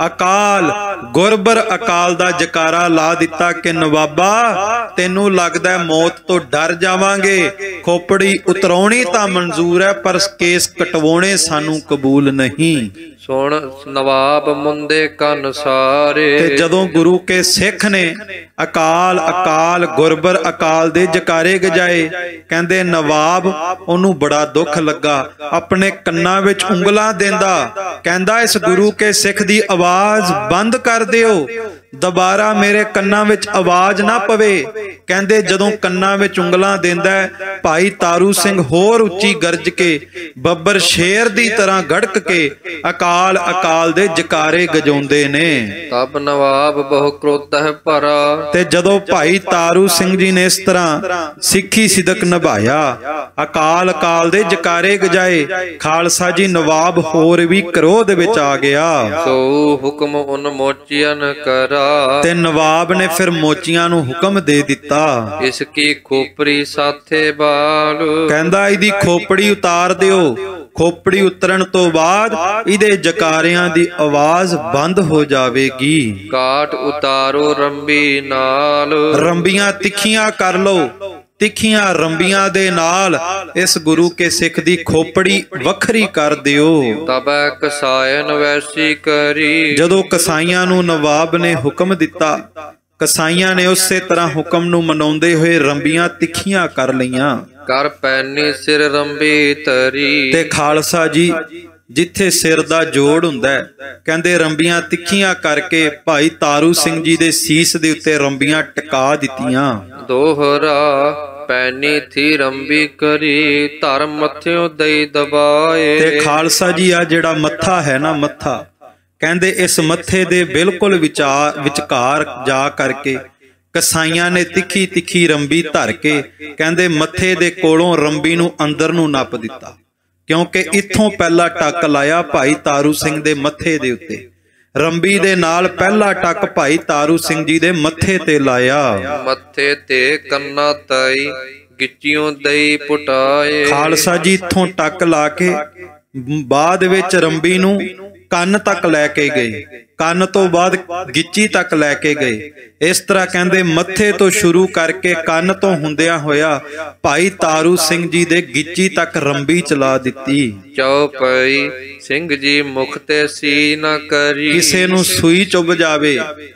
ਅਕਾਲ ਗੁਰਬਰ ਅਕਾਲ ਦਾ ਜਕਾਰਾ ਲਾ ਦਿੱਤਾ ਕਿ ਨਵਾਬਾ, ਤੈਨੂੰ ਲੱਗਦਾ ਮੌਤ ਤੋਂ ਡਰ ਜਾਵਾਂਗੇ, ਖੋਪੜੀ ਉਤਰਾਉਣੀ ਤਾਂ ਮਨਜ਼ੂਰ ਹੈ, ਪਰ ਕੇਸ ਕਟਵਾਉਣੇ ਸਾਨੂੰ ਕਬੂਲ ਨਹੀਂ। ਸੁਣ ਨਵਾਬ ਮੁੰਦੇ ਕੰਨ ਸਾਰੇ। ਤੇ ਜਦੋਂ ਗੁਰੂ ਕੇ ਸਿੱਖ ਨੇ ਅਕਾਲ ਅਕਾਲ ਗੁਰਬਰ ਅਕਾਲ ਦੇ ਜਕਾਰੇ ਗਜਾਏ, ਕਹਿੰਦੇ ਨਵਾਬ ਉਹਨੂੰ ਬੜਾ ਦੁੱਖ ਲੱਗਾ, ਆਪਣੇ ਕੰਨਾਂ ਵਿੱਚ ਉਂਗਲਾਂ ਦਿੰਦਾ, ਕਹਿੰਦਾ ਇਸ ਗੁਰੂ ਕੇ ਸਿੱਖ ਦੀ ਆਵਾਜ਼ ਬੰਦ ਕਰ ਦਿਓ, ਦੁਬਾਰਾ ਮੇਰੇ ਕੰਨਾਂ ਵਿੱਚ ਆਵਾਜ਼ ਨਾ ਪਵੇ। ਕਹਿੰਦੇ ਜਦੋਂ ਕੰਨਾਂ ਵਿੱਚ ਉਂਗਲਾਂ ਦਿੰਦਾ, ਭਾਈ ਤਾਰੂ ਸਿੰਘ ਹੋਰ ਉੱਚੀ ਗਰਜ ਕੇ ਬੱਬਰ ਸ਼ੇਰ ਦੀ ਤਰ੍ਹਾਂ ਗੜਕ ਕੇ ਅਕਾਲ ਅਕਾਲ ਦੇ ਜਕਾਰੇ ਗਜਾਉਂਦੇ ਨੇ। ਤਬ ਨਵਾਬ ਬਹੁ ਕ੍ਰੋਧ ਹੈ ਭਰਾ। ਤੇ ਜਦੋਂ ਭਾਈ ਤਾਰੂ ਸਿੰਘ ਜੀ ਨੇ ਇਸ ਤਰ੍ਹਾਂ ਸਿੱਖੀ ਸਿਦਕ ਨਿਭਾਇਆ, ਅਕਾਲ ਅਕਾਲ ਦੇ ਜਕਾਰੇ ਗਜਾਏ, ਖਾਲਸਾ ਜੀ ਨਵਾਬ ਹੋਰ ਵੀ ਕ੍ਰੋਧ ਵਿੱਚ ਆ ਗਿਆ। ਸੋ ਹੁਕਮ ਉਨ ਮੋਚੀਆਂ ਕਰਾ। ਤੇ ਨਵਾਬ ਨੇ ਫਿਰ ਮੋਚੀਆਂ ਨੂੰ ਹੁਕਮ ਦੇ ਦਿੱਤਾ, ਇਸ ਕੀ ਖੋਪੜੀ ਸਾਥੇ ਬਾਲ। ਕਹਿੰਦਾ ਇਹਦੀ ਖੋਪੜੀ ਉਤਾਰ ਦਿਓ। ਖੋਪੜੀ ਉਤਰਨ ਤੋਂ ਬਾਅਦ ਇਹਦੇ ਜਕਾਰਿਆਂ ਦੀ ਆਵਾਜ਼ ਬੰਦ ਹੋ ਜਾਵੇਗੀ। ਕਾਟ ਉਤਾਰੋ ਰੰਬੀ ਨਾਲ। ਰੰਬੀਆਂ ਤਿੱਖੀਆਂ ਕਰ ਲਓ, ਤਿੱਖੀਆਂ ਰੰਬੀਆਂ ਦੇ ਨਾਲ ਇਸ ਗੁਰੂ ਕੇ ਸਿੱਖ ਦੀ ਖੋਪੜੀ ਵੱਖਰੀ ਕਰ ਦਿਓ। ਤਬੈ ਕਸਾਇਨ ਵੈਸੀ ਕਰੀ। ਜਦੋਂ ਕਸਾਈਆਂ ਨੂੰ ਨਵਾਬ ਨੇ ਹੁਕਮ ਦਿੱਤਾ, ਕਸਾਈਆਂ ਨੇ ਉਸੇ ਤਰ੍ਹਾਂ ਹੁਕਮ ਨੂੰ ਮਨਾਉਂਦੇ ਹੋਏ ਰੰਬੀਆਂ ਤਿੱਖੀਆਂ ਕਰ ਲਈਆਂ। ਕਰ ਪੈਨੀ ਸਿਰ ਰੰਬੀ ਤਰੀ। ਤੇ ਖਾਲਸਾ ਜੀ, ਜਿੱਥੇ ਸਿਰ ਦਾ ਜੋੜ ਹੁੰਦਾ, ਕਹਿੰਦੇ ਰੰਬੀਆਂ ਤਿੱਖੀਆਂ ਕਰਕੇ ਭਾਈ ਤਾਰੂ ਸਿੰਘ ਜੀ ਦੇ ਸੀਸ ਦੇ ਉੱਤੇ ਰੰਬੀਆਂ ਟਿਕਾ ਦਿੱਤੀਆਂ। ਦੋਹਰਾ ਪੈਨੀ ਥੀ ਰੰਬੀ ਕਰੀ, ਧਰ ਮੱਥਿਓ ਦਈ ਦਬਾਏ। ਤੇ ਖਾਲਸਾ ਜੀ, ਆ ਜਿਹੜਾ ਮੱਥਾ ਹੈ ਨਾ, ਮੱਥਾ ਕਹਿੰਦੇ ਇਸ ਮੱਥੇ ਦੇ ਬਿਲਕੁਲ ਵਿਚਾਰ ਵਿਚਕਾਰ ਜਾ ਕਰਕੇ ਕਸਾਈਆਂ ਨੇ ਤਿੱਖੀ ਤਿੱਖੀ ਰੰਬੀ ਧਰ ਕੇ ਕਹਿੰਦੇ ਮੱਥੇ ਦੇ ਕੋਲੋਂ ਰੰਬੀ ਨੂੰ ਅੰਦਰ ਨੂੰ ਨੱਪ ਦਿੱਤਾ, ਕਿਉਂਕਿ ਇੱਥੋਂ ਪਹਿਲਾ ਟੱਕ ਲਾਇਆ ਭਾਈ ਤਾਰੂ ਸਿੰਘ ਦੇ ਮੱਥੇ ਦੇ ਉੱਤੇ। ਰੰਬੀ ਦੇ ਨਾਲ ਪਹਿਲਾ ਟੱਕ ਭਾਈ ਤਾਰੂ ਸਿੰਘ ਜੀ ਦੇ ਮੱਥੇ ਤੇ ਲਾਇਆ। ਮੱਥੇ ਤੇ ਕੰਨਾ ਤਈ ਗਿੱਚਿਓਂ ਦਈ ਪੁਟਾਏ। ਖਾਲਸਾ ਜੀ, ਇੱਥੋਂ ਟੱਕ ਲਾ ਕੇ ਬਾਅਦ ਵਿੱਚ ਰੰਬੀ ਨੂੰ ਕੰਨ ਤੱਕ ਲੈ ਕੇ ਗਏ, ਕੰਨ ਤੋਂ ਬਾਅਦ ਗਿੱਚੀ ਤੱਕ ਲੈ ਕੇ ਗਏ। ਇਸ ਤਰ੍ਹਾਂ ਕਹਿੰਦੇ ਮੱਥੇ ਤੋਂ ਸ਼ੁਰੂ ਕਰਕੇ ਕੰਨ ਤੋਂ ਹੁੰਦਿਆਂ ਹੋਇਆ ਭਾਈ ਤਾਰੂ ਸਿੰਘ ਜੀ ਦੇ ਗਿੱਚੀ ਤੱਕ ਰੰਬੀ ਚਲਾ ਦਿੱਤੀ। ਚੌਪਈ ਸਿੰਘ ਜੀ ਮੁਖ ਤੇ ਸੀ ਨਾ ਕਰੀ। ਕਿਸੇ ਨੂੰ ਸੂਈ ਚੁੱਭ ਜਾਵੇ,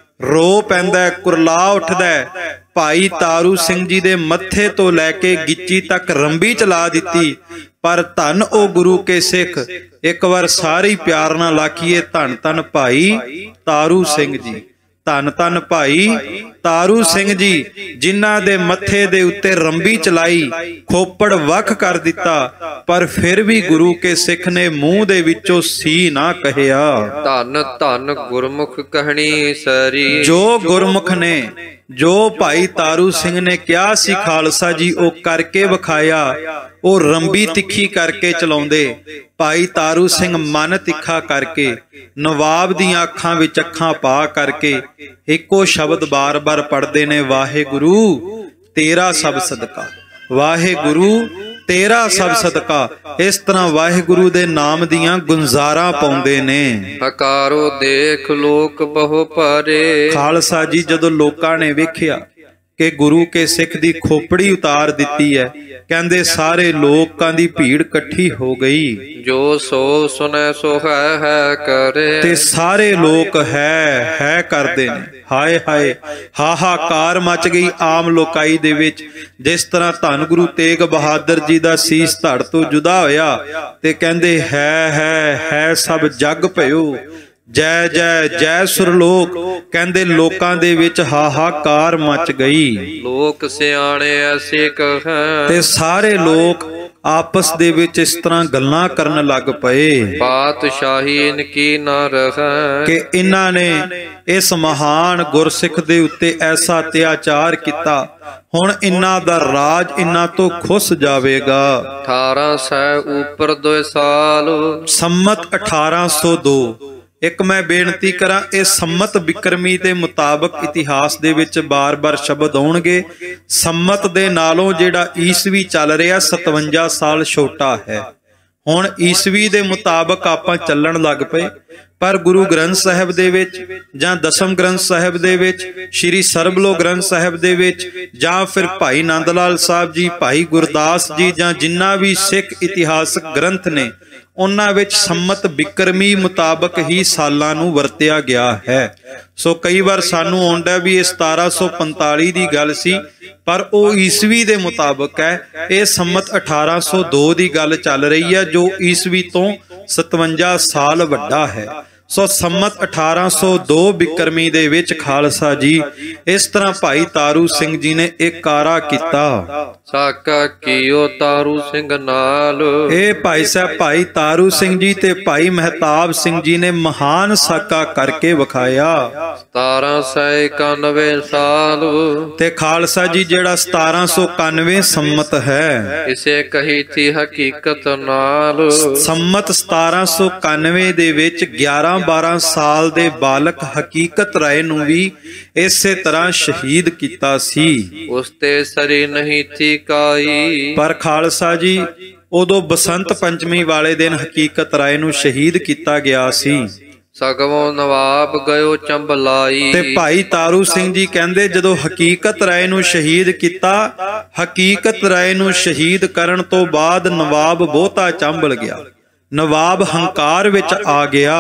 ਰੋ ਪੈਂਦਾ, ਕੁਰਲਾ ਉੱਠਦਾ, ਭਾਈ ਤਾਰੂ ਸਿੰਘ ਜੀ ਦੇ ਮੱਥੇ ਤੋਂ ਲੈ ਕੇ ਗਿੱਚੀ ਤੱਕ ਰੰਬੀ ਚਲਾ ਦਿੱਤੀ। ਪਰ ਧੰਨ ਉਹ ਗੁਰੂ ਕੇ ਸਿੱਖ, ਇੱਕ ਵਾਰ ਸਾਰੇ ਪਿਆਰ ਨਾਲ ਆਖੀਏ ਧੰਨ ਧੰਨ ਭਾਈ ਤਾਰੂ ਸਿੰਘ ਜੀ, ਧੰਨ ਧੰਨ ਭਾਈ ਤਾਰੂ ਸਿੰਘ ਜੀ, ਜਿਨ੍ਹਾਂ ਦੇ ਮੱਥੇ ਦੇ ਉੱਤੇ ਰੰਬੀ ਚਲਾਈ, ਖੋਪੜ ਵੱਖ ਕਰ ਦਿੱਤਾ, ਪਰ ਫਿਰ ਵੀ ਗੁਰੂ ਕੇ ਸਿੱਖ ਨੇ ਮੂੰਹ ਦੇ ਵਿੱਚੋਂ ਸੀ ਨਾ ਕਹਿਆ। ਧੰਨ ਧੰਨ ਗੁਰਮੁਖ ਕਹਿਣੀ ਸਰੀ। ਜੋ ਗੁਰਮੁਖ ਨੇ, ਜੋ ਭਾਈ ਤਾਰੂ ਸਿੰਘ ਨੇ ਕਿਹਾ ਸੀ ਖਾਲਸਾ ਜੀ, ਉਹ ਕਰਕੇ ਵਿਖਾਇਆ। ਉਹ ਰੰਬੀ ਤਿੱਖੀ ਕਰਕੇ ਚਲਾਉਂਦੇ, ਭਾਈ ਤਾਰੂ ਸਿੰਘ ਮਨ ਤਿੱਖਾ ਕਰਕੇ, ਨਵਾਬ ਦੀਆਂ ਅੱਖਾਂ ਵਿੱਚ ਅੱਖਾਂ ਪਾ ਕਰਕੇ ਇੱਕੋ ਸ਼ਬਦ ਬਾਰ-ਬਾਰ ਪੜ੍ਹਦੇ ਨੇ, ਵਾਹਿਗੁਰੂ ਤੇਰਾ ਸਭ ਸਦਕਾ, ਵਾਹਿਗੁਰੂ ਤੇਰਾ ਸਭ ਸਦਕਾ। ਇਸ ਤਰ੍ਹਾਂ ਵਾਹਿਗੁਰੂ ਦੇ ਨਾਮ ਦੀਆਂ ਗੁੰਜ਼ਾਰਾਂ ਪਾਉਂਦੇ ਨੇ। ਹਕਾਰੋ ਦੇਖ ਲੋਕ ਬਹੁ ਭਾਰੇ। ਖਾਲਸਾ ਜੀ ਜਦੋਂ ਲੋਕਾਂ ਨੇ ਵੇਖਿਆ ਕਿ ਗੁਰੂ ਕੇ ਸਿੱਖ ਦੀ ਖੋਪੜੀ ਉਤਾਰ ਦਿੱਤੀ ਹੈ, ਕਹਿੰਦੇ ਸਾਰੇ ਲੋਕਾਂ ਦੀ ਭੀੜ ਇਕੱਠੀ ਹੋ ਗਈ। ਜੋ ਸੋ ਸੁਨੈ ਸੋ ਹੈ ਹੈ ਕਰੇ। ਤੇ ਸਾਰੇ ਲੋਕ ਹੈ ਹੈ ਕਰਦੇ ਨੇ। ਹਾਏ ਹਾਏ ਹਾਹਾਕਾਰ ਮਚ ਗਈ ਆਮ ਲੋਕਾਈ ਦੇ ਵਿੱਚ। ਜਿਸ ਤਰ੍ਹਾਂ ਧੰਨ ਗੁਰੂ ਤੇਗ ਬਹਾਦਰ ਜੀ ਦਾ ਸੀਸ ਧੜ ਤੋਂ ਜੁਦਾ ਹੋਇਆ ਤੇ ਕਹਿੰਦੇ ਹੈ ਹੈ ਹੈ ਸਭ ਜਗ ਭਇਓ, ਜੈ ਜੈ ਜੈ ਸੁਰਲੋਕ। ਕਹਿੰਦੇ ਲੋਕਾਂ ਦੇ ਵਿੱਚ ਹਾਹਾਕਾਰ ਮਚ ਗਈ। ਲੋਕ ਸਿਆਣੇ ਐਸੇ ਕਹੈ। ਤੇ ਸਾਰੇ ਲੋਕ ਆਪਸ ਦੇ ਵਿੱਚ ਇਸ ਤਰ੍ਹਾਂ ਗੱਲਾਂ ਕਰਨ ਲੱਗ ਪਏ, ਪਾਤਸ਼ਾਹੀ ਇਨਕੀ ਨਾ ਰਹੈ, ਕਿ ਇਹਨਾਂ ਨੇ ਇਸ ਮਹਾਨ ਗੁਰਸਿੱਖ ਦੇ ਉੱਤੇ ਐਸਾ ਅਤਿਆਚਾਰ ਕੀਤਾ, ਹੁਣ ਇਹਨਾਂ ਦਾ ਰਾਜ ਇਹਨਾਂ ਤੋਂ ਖੁੱਸ ਜਾਵੇਗਾ। ਅਠਾਰਾਂ ਸੌ ਉੱਪਰ ਦੋ ਸਾਲ, ਸੰਮਤ ਅਠਾਰਾਂ ਸੌ ਦੋ। ਇੱਕ ਮੈਂ ਬੇਨਤੀ ਕਰਾਂ, ਇਹ ਸੰਮਤ ਬਿਕਰਮੀ ਦੇ ਮੁਤਾਬਕ ਇਤਿਹਾਸ ਦੇ ਵਿੱਚ ਬਾਰ-ਬਾਰ ਸ਼ਬਦ ਆਉਣਗੇ। ਸੰਮਤ ਦੇ ਨਾਲੋਂ ਜਿਹੜਾ ਈਸਵੀ ਚੱਲ ਰਿਹਾ ਸਤਵੰਜਾ ਸਾਲ ਛੋਟਾ ਹੈ। ਹੁਣ ਈਸਵੀ ਦੇ ਮੁਤਾਬਕ ਆਪਾਂ ਚੱਲਣ ਲੱਗ ਪਏ, ਪਰ ਗੁਰੂ ਗ੍ਰੰਥ ਸਾਹਿਬ ਦੇ ਵਿੱਚ ਜਾਂ ਦਸਮ ਗ੍ਰੰਥ ਸਾਹਿਬ ਦੇ ਵਿੱਚ, ਸ਼੍ਰੀ ਸਰਬਲੋ ਗ੍ਰੰਥ ਸਾਹਿਬ ਦੇ ਵਿੱਚ, ਜਾਂ ਫਿਰ ਭਾਈ ਨੰਦ ਲਾਲ ਸਾਹਿਬ ਜੀ, ਭਾਈ ਗੁਰਦਾਸ ਜੀ, ਜਾਂ ਜਿੰਨਾ ਵੀ ਸਿੱਖ ਇਤਿਹਾਸਕ ਗ੍ਰੰਥ ਨੇ, ਉਹਨਾਂ ਵਿੱਚ ਸੰਮਤ ਬਿਕਰਮੀ ਮੁਤਾਬਕ ਹੀ ਸਾਲਾਂ ਨੂੰ ਵਰਤਿਆ ਗਿਆ ਹੈ। ਸੋ ਕਈ ਵਾਰ ਸਾਨੂੰ ਆਉਂਦਾ ਵੀ ਇਹ ਸਤਾਰਾਂ ਸੌ ਪੰਤਾਲੀ ਦੀ ਗੱਲ ਸੀ, ਪਰ ਉਹ ਈਸਵੀ ਦੇ ਮੁਤਾਬਕ ਹੈ। ਇਹ ਸੰਮਤ ਅਠਾਰਾਂ ਸੌ ਦੋ ਦੀ ਗੱਲ ਚੱਲ ਰਹੀ ਹੈ, ਜੋ ਈਸਵੀ ਤੋਂ ਸਤਵੰਜਾ ਸਾਲ ਵੱਡਾ ਹੈ। ਸੋ ਸੰਮਤ ਅਠਾਰਾਂ ਸੌ ਦੋ ਬਿਕਰਮੀ ਦੇ ਵਿੱਚ ਖਾਲਸਾ ਜੀ ਇਸ ਤਰ੍ਹਾਂ ਭਾਈ ਤਾਰੂ ਸਿੰਘ ਜੀ ਨੇ ਇੱਕ ਕਾਰਾ ਕੀਤਾ। ਸਾਕਾ ਕੀਓ ਤਾਰੂ ਸਿੰਘ ਨਾਲ। ਇਹ ਭਾਈ ਸਾਹਿਬ ਭਾਈ ਤਾਰੂ ਸਿੰਘ ਜੀ ਤੇ ਭਾਈ ਮਹਿਤਾਬ ਸਿੰਘ ਜੀ ਨੇ ਮਹਾਨ ਸਾਕਾ ਕਰਕੇ ਵਿਖਾਇਆ। ਸਤਾਰਾਂ ਸੌ ਇਕਾਨਵੇਂ ਸਾਲ। ਤੇ ਖਾਲਸਾ ਜੀ ਜਿਹੜਾ ਸਤਾਰਾਂ ਸੌ ਇਕਾਨਵੇਂ ਸੰਮਤ ਹੈ, ਇਸੇ ਕਹੀ ਥੀ ਹਕੀਕਤ ਨਾਲ। ਸੰਮਤ ਸਤਾਰਾਂ ਸੌ ਇਕਾਨਵੇਂ ਦੇ ਵਿੱਚ ਗਿਆਰਾਂ ਬਾਰਾਂ ਸਾਲ ਦੇ ਬਾਲਕ ਹਕੀਕਤ ਰਾਏ ਨੂੰ ਵੀ ਇਸੇ ਤਰ੍ਹਾਂ ਸ਼ਹੀਦ ਕੀਤਾ ਸੀ। ਉਸ ਤੇ ਸਰੀ ਨਹੀਂ ਥੀ ਕਾਈ। ਪਰ ਖਾਲਸਾ ਜੀ ਉਦੋਂ ਬਸੰਤ ਪੰਚਮੀ ਵਾਲੇ ਦਿਨ ਹਕੀਕਤ ਰਾਏ ਨੂੰ ਸ਼ਹੀਦ ਕੀਤਾ ਗਿਆ ਸੀ। ਸਗਵੋਂ ਨਵਾਬ ਗਇਓ ਚੰਬਲਾਈ। ਤੇ ਭਾਈ ਤਾਰੂ ਸਿੰਘ ਜੀ ਕਹਿੰਦੇ ਜਦੋਂ ਹਕੀਕਤ ਰਾਏ ਨੂੰ ਸ਼ਹੀਦ ਕੀਤਾ, ਹਕੀਕਤ ਰਾਏ ਨੂੰ ਸ਼ਹੀਦ ਕਰਨ ਤੋਂ ਬਾਅਦ ਨਵਾਬ ਬਹੁਤਾ ਚੰਬਲ ਗਿਆ, ਨਵਾਬ ਹੰਕਾਰ ਵਿੱਚ ਆ ਗਿਆ।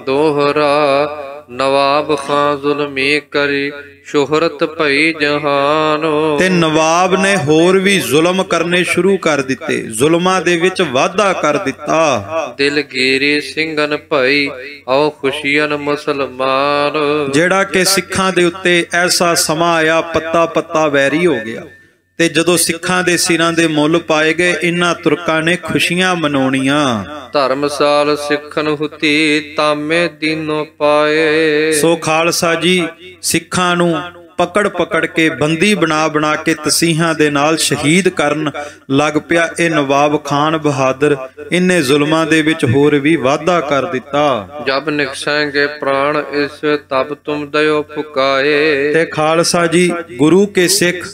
ਦੋਹਰਾ ਨਵਾਬ ਖਾਂ ਜ਼ੁਲਮੀ ਕਰੀ ਸ਼ੋਹਰਤ ਭਈ ਜਹਾਨ। ਤੇ ਨਵਾਬ ਨੇ ਹੋਰ ਵੀ ਜ਼ੁਲਮ ਕਰਨੇ ਸ਼ੁਰੂ ਕਰ ਦਿੱਤੇ, ਜ਼ੁਲਮਾਂ ਦੇ ਵਿੱਚ ਵਾਧਾ ਕਰ ਦਿੱਤਾ। ਦਿਲਗੀਰੀ ਸਿੰਘਨ ਭਈ ਆਓ ਖੁਸ਼ੀਆਂ ਮੁਸਲਮਾਨ। ਜਿਹੜਾ ਕਿ ਸਿੱਖਾਂ ਦੇ ਉੱਤੇ ਐਸਾ ਸਮਾਂ ਆਇਆ, ਪੱਤਾ ਪੱਤਾ ਵੈਰੀ ਹੋ ਗਿਆ। ਤੇ ਜਦੋਂ ਸਿੱਖਾਂ ਦੇ ਸਿਰਾਂ ਦੇ ਮੁੱਲ ਪਾਏ ਗਏ, ਇਹਨਾਂ ਤੁਰਕਾਂ ਨੇ ਖੁਸ਼ੀਆਂ ਮਨਾਉਣੀਆਂ। ਧਰਮਸਾਲ ਸਿੱਖਨ ਹੁਤੀ ਤਾਮੇ ਦੀਨੋਂ ਪਾਏ। ਸੋ ਖਾਲਸਾ ਜੀ ਸਿੱਖਾਂ ਨੂੰ ਪਕੜ ਪਕੜ ਕੇ ਬੰਦੀ ਬਣਾ ਬਣਾ ਕੇ ਤਸੀਹਾਂ ਦੇ ਨਾਲ ਸ਼ਹੀਦ ਕਰਨ ਲੱਗ ਪਿਆ। ਇਹ ਨਵਾਬ ਖਾਨ ਬਹਾਦਰ ਇਹਨੇ ਜ਼ੁਲਮਾਂ ਦੇ ਵਿੱਚ ਹੋਰ ਵੀ ਵਾਧਾ ਕਰ ਦਿੱਤਾ। ਜਬ ਨਿਕਸੈਂਗੇ ਪ੍ਰਾਣ ਇਸ ਤਬ ਤੁਮ ਦਇਓ ਫੁਕਾਏ। ਤੇ ਖਾਲਸਾ ਜੀ ਗੁਰੂ ਕੇ ਸਿੱਖ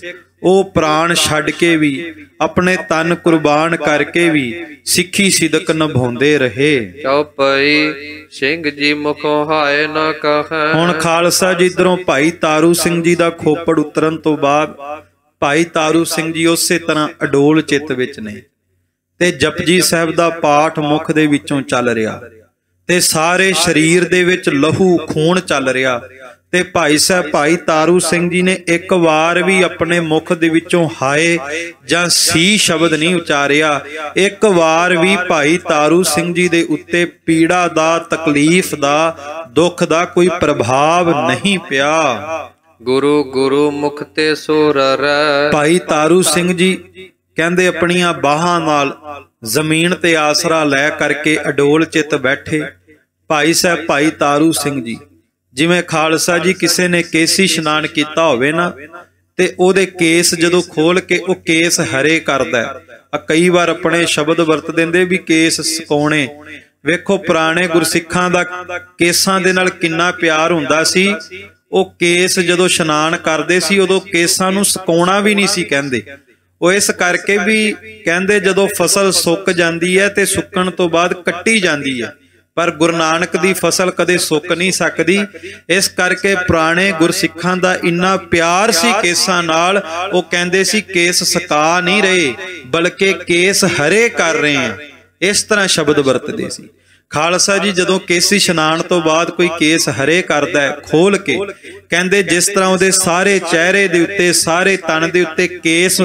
ਉਹ ਪ੍ਰਾਣ ਛੱਡ ਕੇ ਵੀ, ਆਪਣੇ ਤਨ ਕੁਰਬਾਨ ਕਰਕੇ ਵੀ ਸਿੱਖੀ ਸਿਦਕ ਨਿਭਾਉਂਦੇ ਰਹੇ। ਚੌਪਈ ਸਿੰਘ ਜੀ ਮੁਖੋਂ ਹਾਏ ਨਾ ਕਹੈ। ਹੁਣ ਖਾਲਸਾ ਜੀ ਇੱਧਰੋਂ ਭਾਈ ਤਾਰੂ ਸਿੰਘ ਜੀ ਦਾ ਖੋਪੜ ਉਤਰਨ ਤੋਂ ਬਾਅਦ ਭਾਈ ਤਾਰੂ ਸਿੰਘ ਜੀ ਉਸੇ ਤਰ੍ਹਾਂ ਅਡੋਲ ਚਿੱਤ ਵਿੱਚ ਨੇ ਤੇ ਜਪਜੀ ਸਾਹਿਬ ਦਾ ਪਾਠ ਮੁਖ ਦੇ ਵਿੱਚੋਂ ਚੱਲ ਰਿਹਾ ਤੇ ਸਾਰੇ ਸਰੀਰ ਦੇ ਵਿੱਚ ਲਹੂ ਖੂਨ ਚੱਲ ਰਿਹਾ ਤੇ ਭਾਈ ਸਾਹਿਬ ਭਾਈ ਤਾਰੂ ਸਿੰਘ ਜੀ ਨੇ ਇੱਕ ਵਾਰ ਵੀ ਆਪਣੇ ਮੁਖ ਦੇ ਵਿੱਚੋਂ ਹਾਏ ਜਾਂ ਸੀ ਸ਼ਬਦ ਨਹੀਂ ਉਚਾਰਿਆ। ਇੱਕ ਵਾਰ ਵੀ ਭਾਈ ਤਾਰੂ ਸਿੰਘ ਜੀ ਦੇ ਉੱਤੇ ਪੀੜਾ ਦਾ, ਤਕਲੀਫ ਦਾ, ਦੁੱਖ ਦਾ ਕੋਈ ਪ੍ਰਭਾਵ ਨਹੀਂ ਪਿਆ। ਗੁਰੂ ਗੁਰੂ ਮੁਖ ਤੇ ਸੁਰਰ। ਭਾਈ ਤਾਰੂ ਸਿੰਘ ਜੀ ਕਹਿੰਦੇ ਆਪਣੀਆਂ ਬਾਹਾਂ ਨਾਲ ਜ਼ਮੀਨ ਤੇ ਆਸਰਾ ਲੈ ਕਰਕੇ ਅਡੋਲ ਚਿੱਤ ਬੈਠੇ। ਭਾਈ ਸਾਹਿਬ ਭਾਈ ਤਾਰੂ ਸਿੰਘ ਜੀ ਜਿਵੇਂ ਖਾਲਸਾ ਜੀ ਕਿਸੇ ਨੇ ਕੇਸੀ ਇਸ਼ਨਾਨ ਕੀਤਾ ਹੋਵੇ ਨਾ ਤੇ ਉਹਦੇ ਕੇਸ ਜਦੋਂ ਖੋਲ ਕੇ ਉਹ ਕੇਸ ਹਰੇ ਕਰਦਾ ਆ। ਕਈ ਵਾਰ ਆਪਣੇ ਸ਼ਬਦ ਵਰਤ ਦਿੰਦੇ ਵੀ ਕੇਸ ਸੁਕਾਉਣੇ। ਵੇਖੋ ਪੁਰਾਣੇ ਗੁਰਸਿੱਖਾਂ ਦਾ ਕੇਸਾਂ ਦੇ ਨਾਲ ਕਿੰਨਾ ਪਿਆਰ ਹੁੰਦਾ ਸੀ। ਉਹ ਕੇਸ ਜਦੋਂ ਇਸ਼ਨਾਨ ਕਰਦੇ ਸੀ ਉਦੋਂ ਕੇਸਾਂ ਨੂੰ ਸੁਕਾਉਣਾ ਵੀ ਨਹੀਂ ਸੀ ਕਹਿੰਦੇ। ਉਹ ਇਸ ਕਰਕੇ ਵੀ ਕਹਿੰਦੇ ਜਦੋਂ ਫਸਲ ਸੁੱਕ ਜਾਂਦੀ ਹੈ ਤੇ ਸੁੱਕਣ ਤੋਂ ਬਾਅਦ ਕੱਟੀ ਜਾਂਦੀ ਹੈ, ਪਰ ਗੁਰੂ ਨਾਨਕ ਦੀ ਫਸਲ ਕਦੇ ਸੁੱਕ ਨਹੀਂ ਸਕਦੀ। ਇਸ ਕਰਕੇ ਪੁਰਾਣੇ ਗੁਰਸਿੱਖਾਂ ਦਾ ਇੰਨਾ ਪਿਆਰ ਸੀ ਕੇਸਾਂ ਨਾਲ, ਉਹ ਕਹਿੰਦੇ ਸੀ ਕੇਸ ਸੁਕਾ ਨਹੀਂ ਰਹੇ ਬਲਕਿ ਕੇਸ ਹਰੇ ਕਰ ਰਹੇ ਆ। ਇਸ ਤਰ੍ਹਾਂ ਸ਼ਬਦ ਵਰਤਦੇ ਸੀ। ਖਾਲਸਾ ਜੀ ਜਦੋਂ ਕੇਸੀ ਇਸ਼ਨਾਨ ਤੋਂ ਬਾਅਦ ਕੋਈ ਕੇਸ ਹਰੇ ਕਰਦਾ ਹੈ ਖੋਲ ਕੇ, ਕਹਿੰਦੇ ਜਿਸ ਤਰ੍ਹਾਂ ਉਹਦੇ ਸਾਰੇ ਚਿਹਰੇ ਦੇ ਉੱਤੇ, ਸਾਰੇ ਤਨ ਦੇ ਉੱਤੇ ਕੇਸ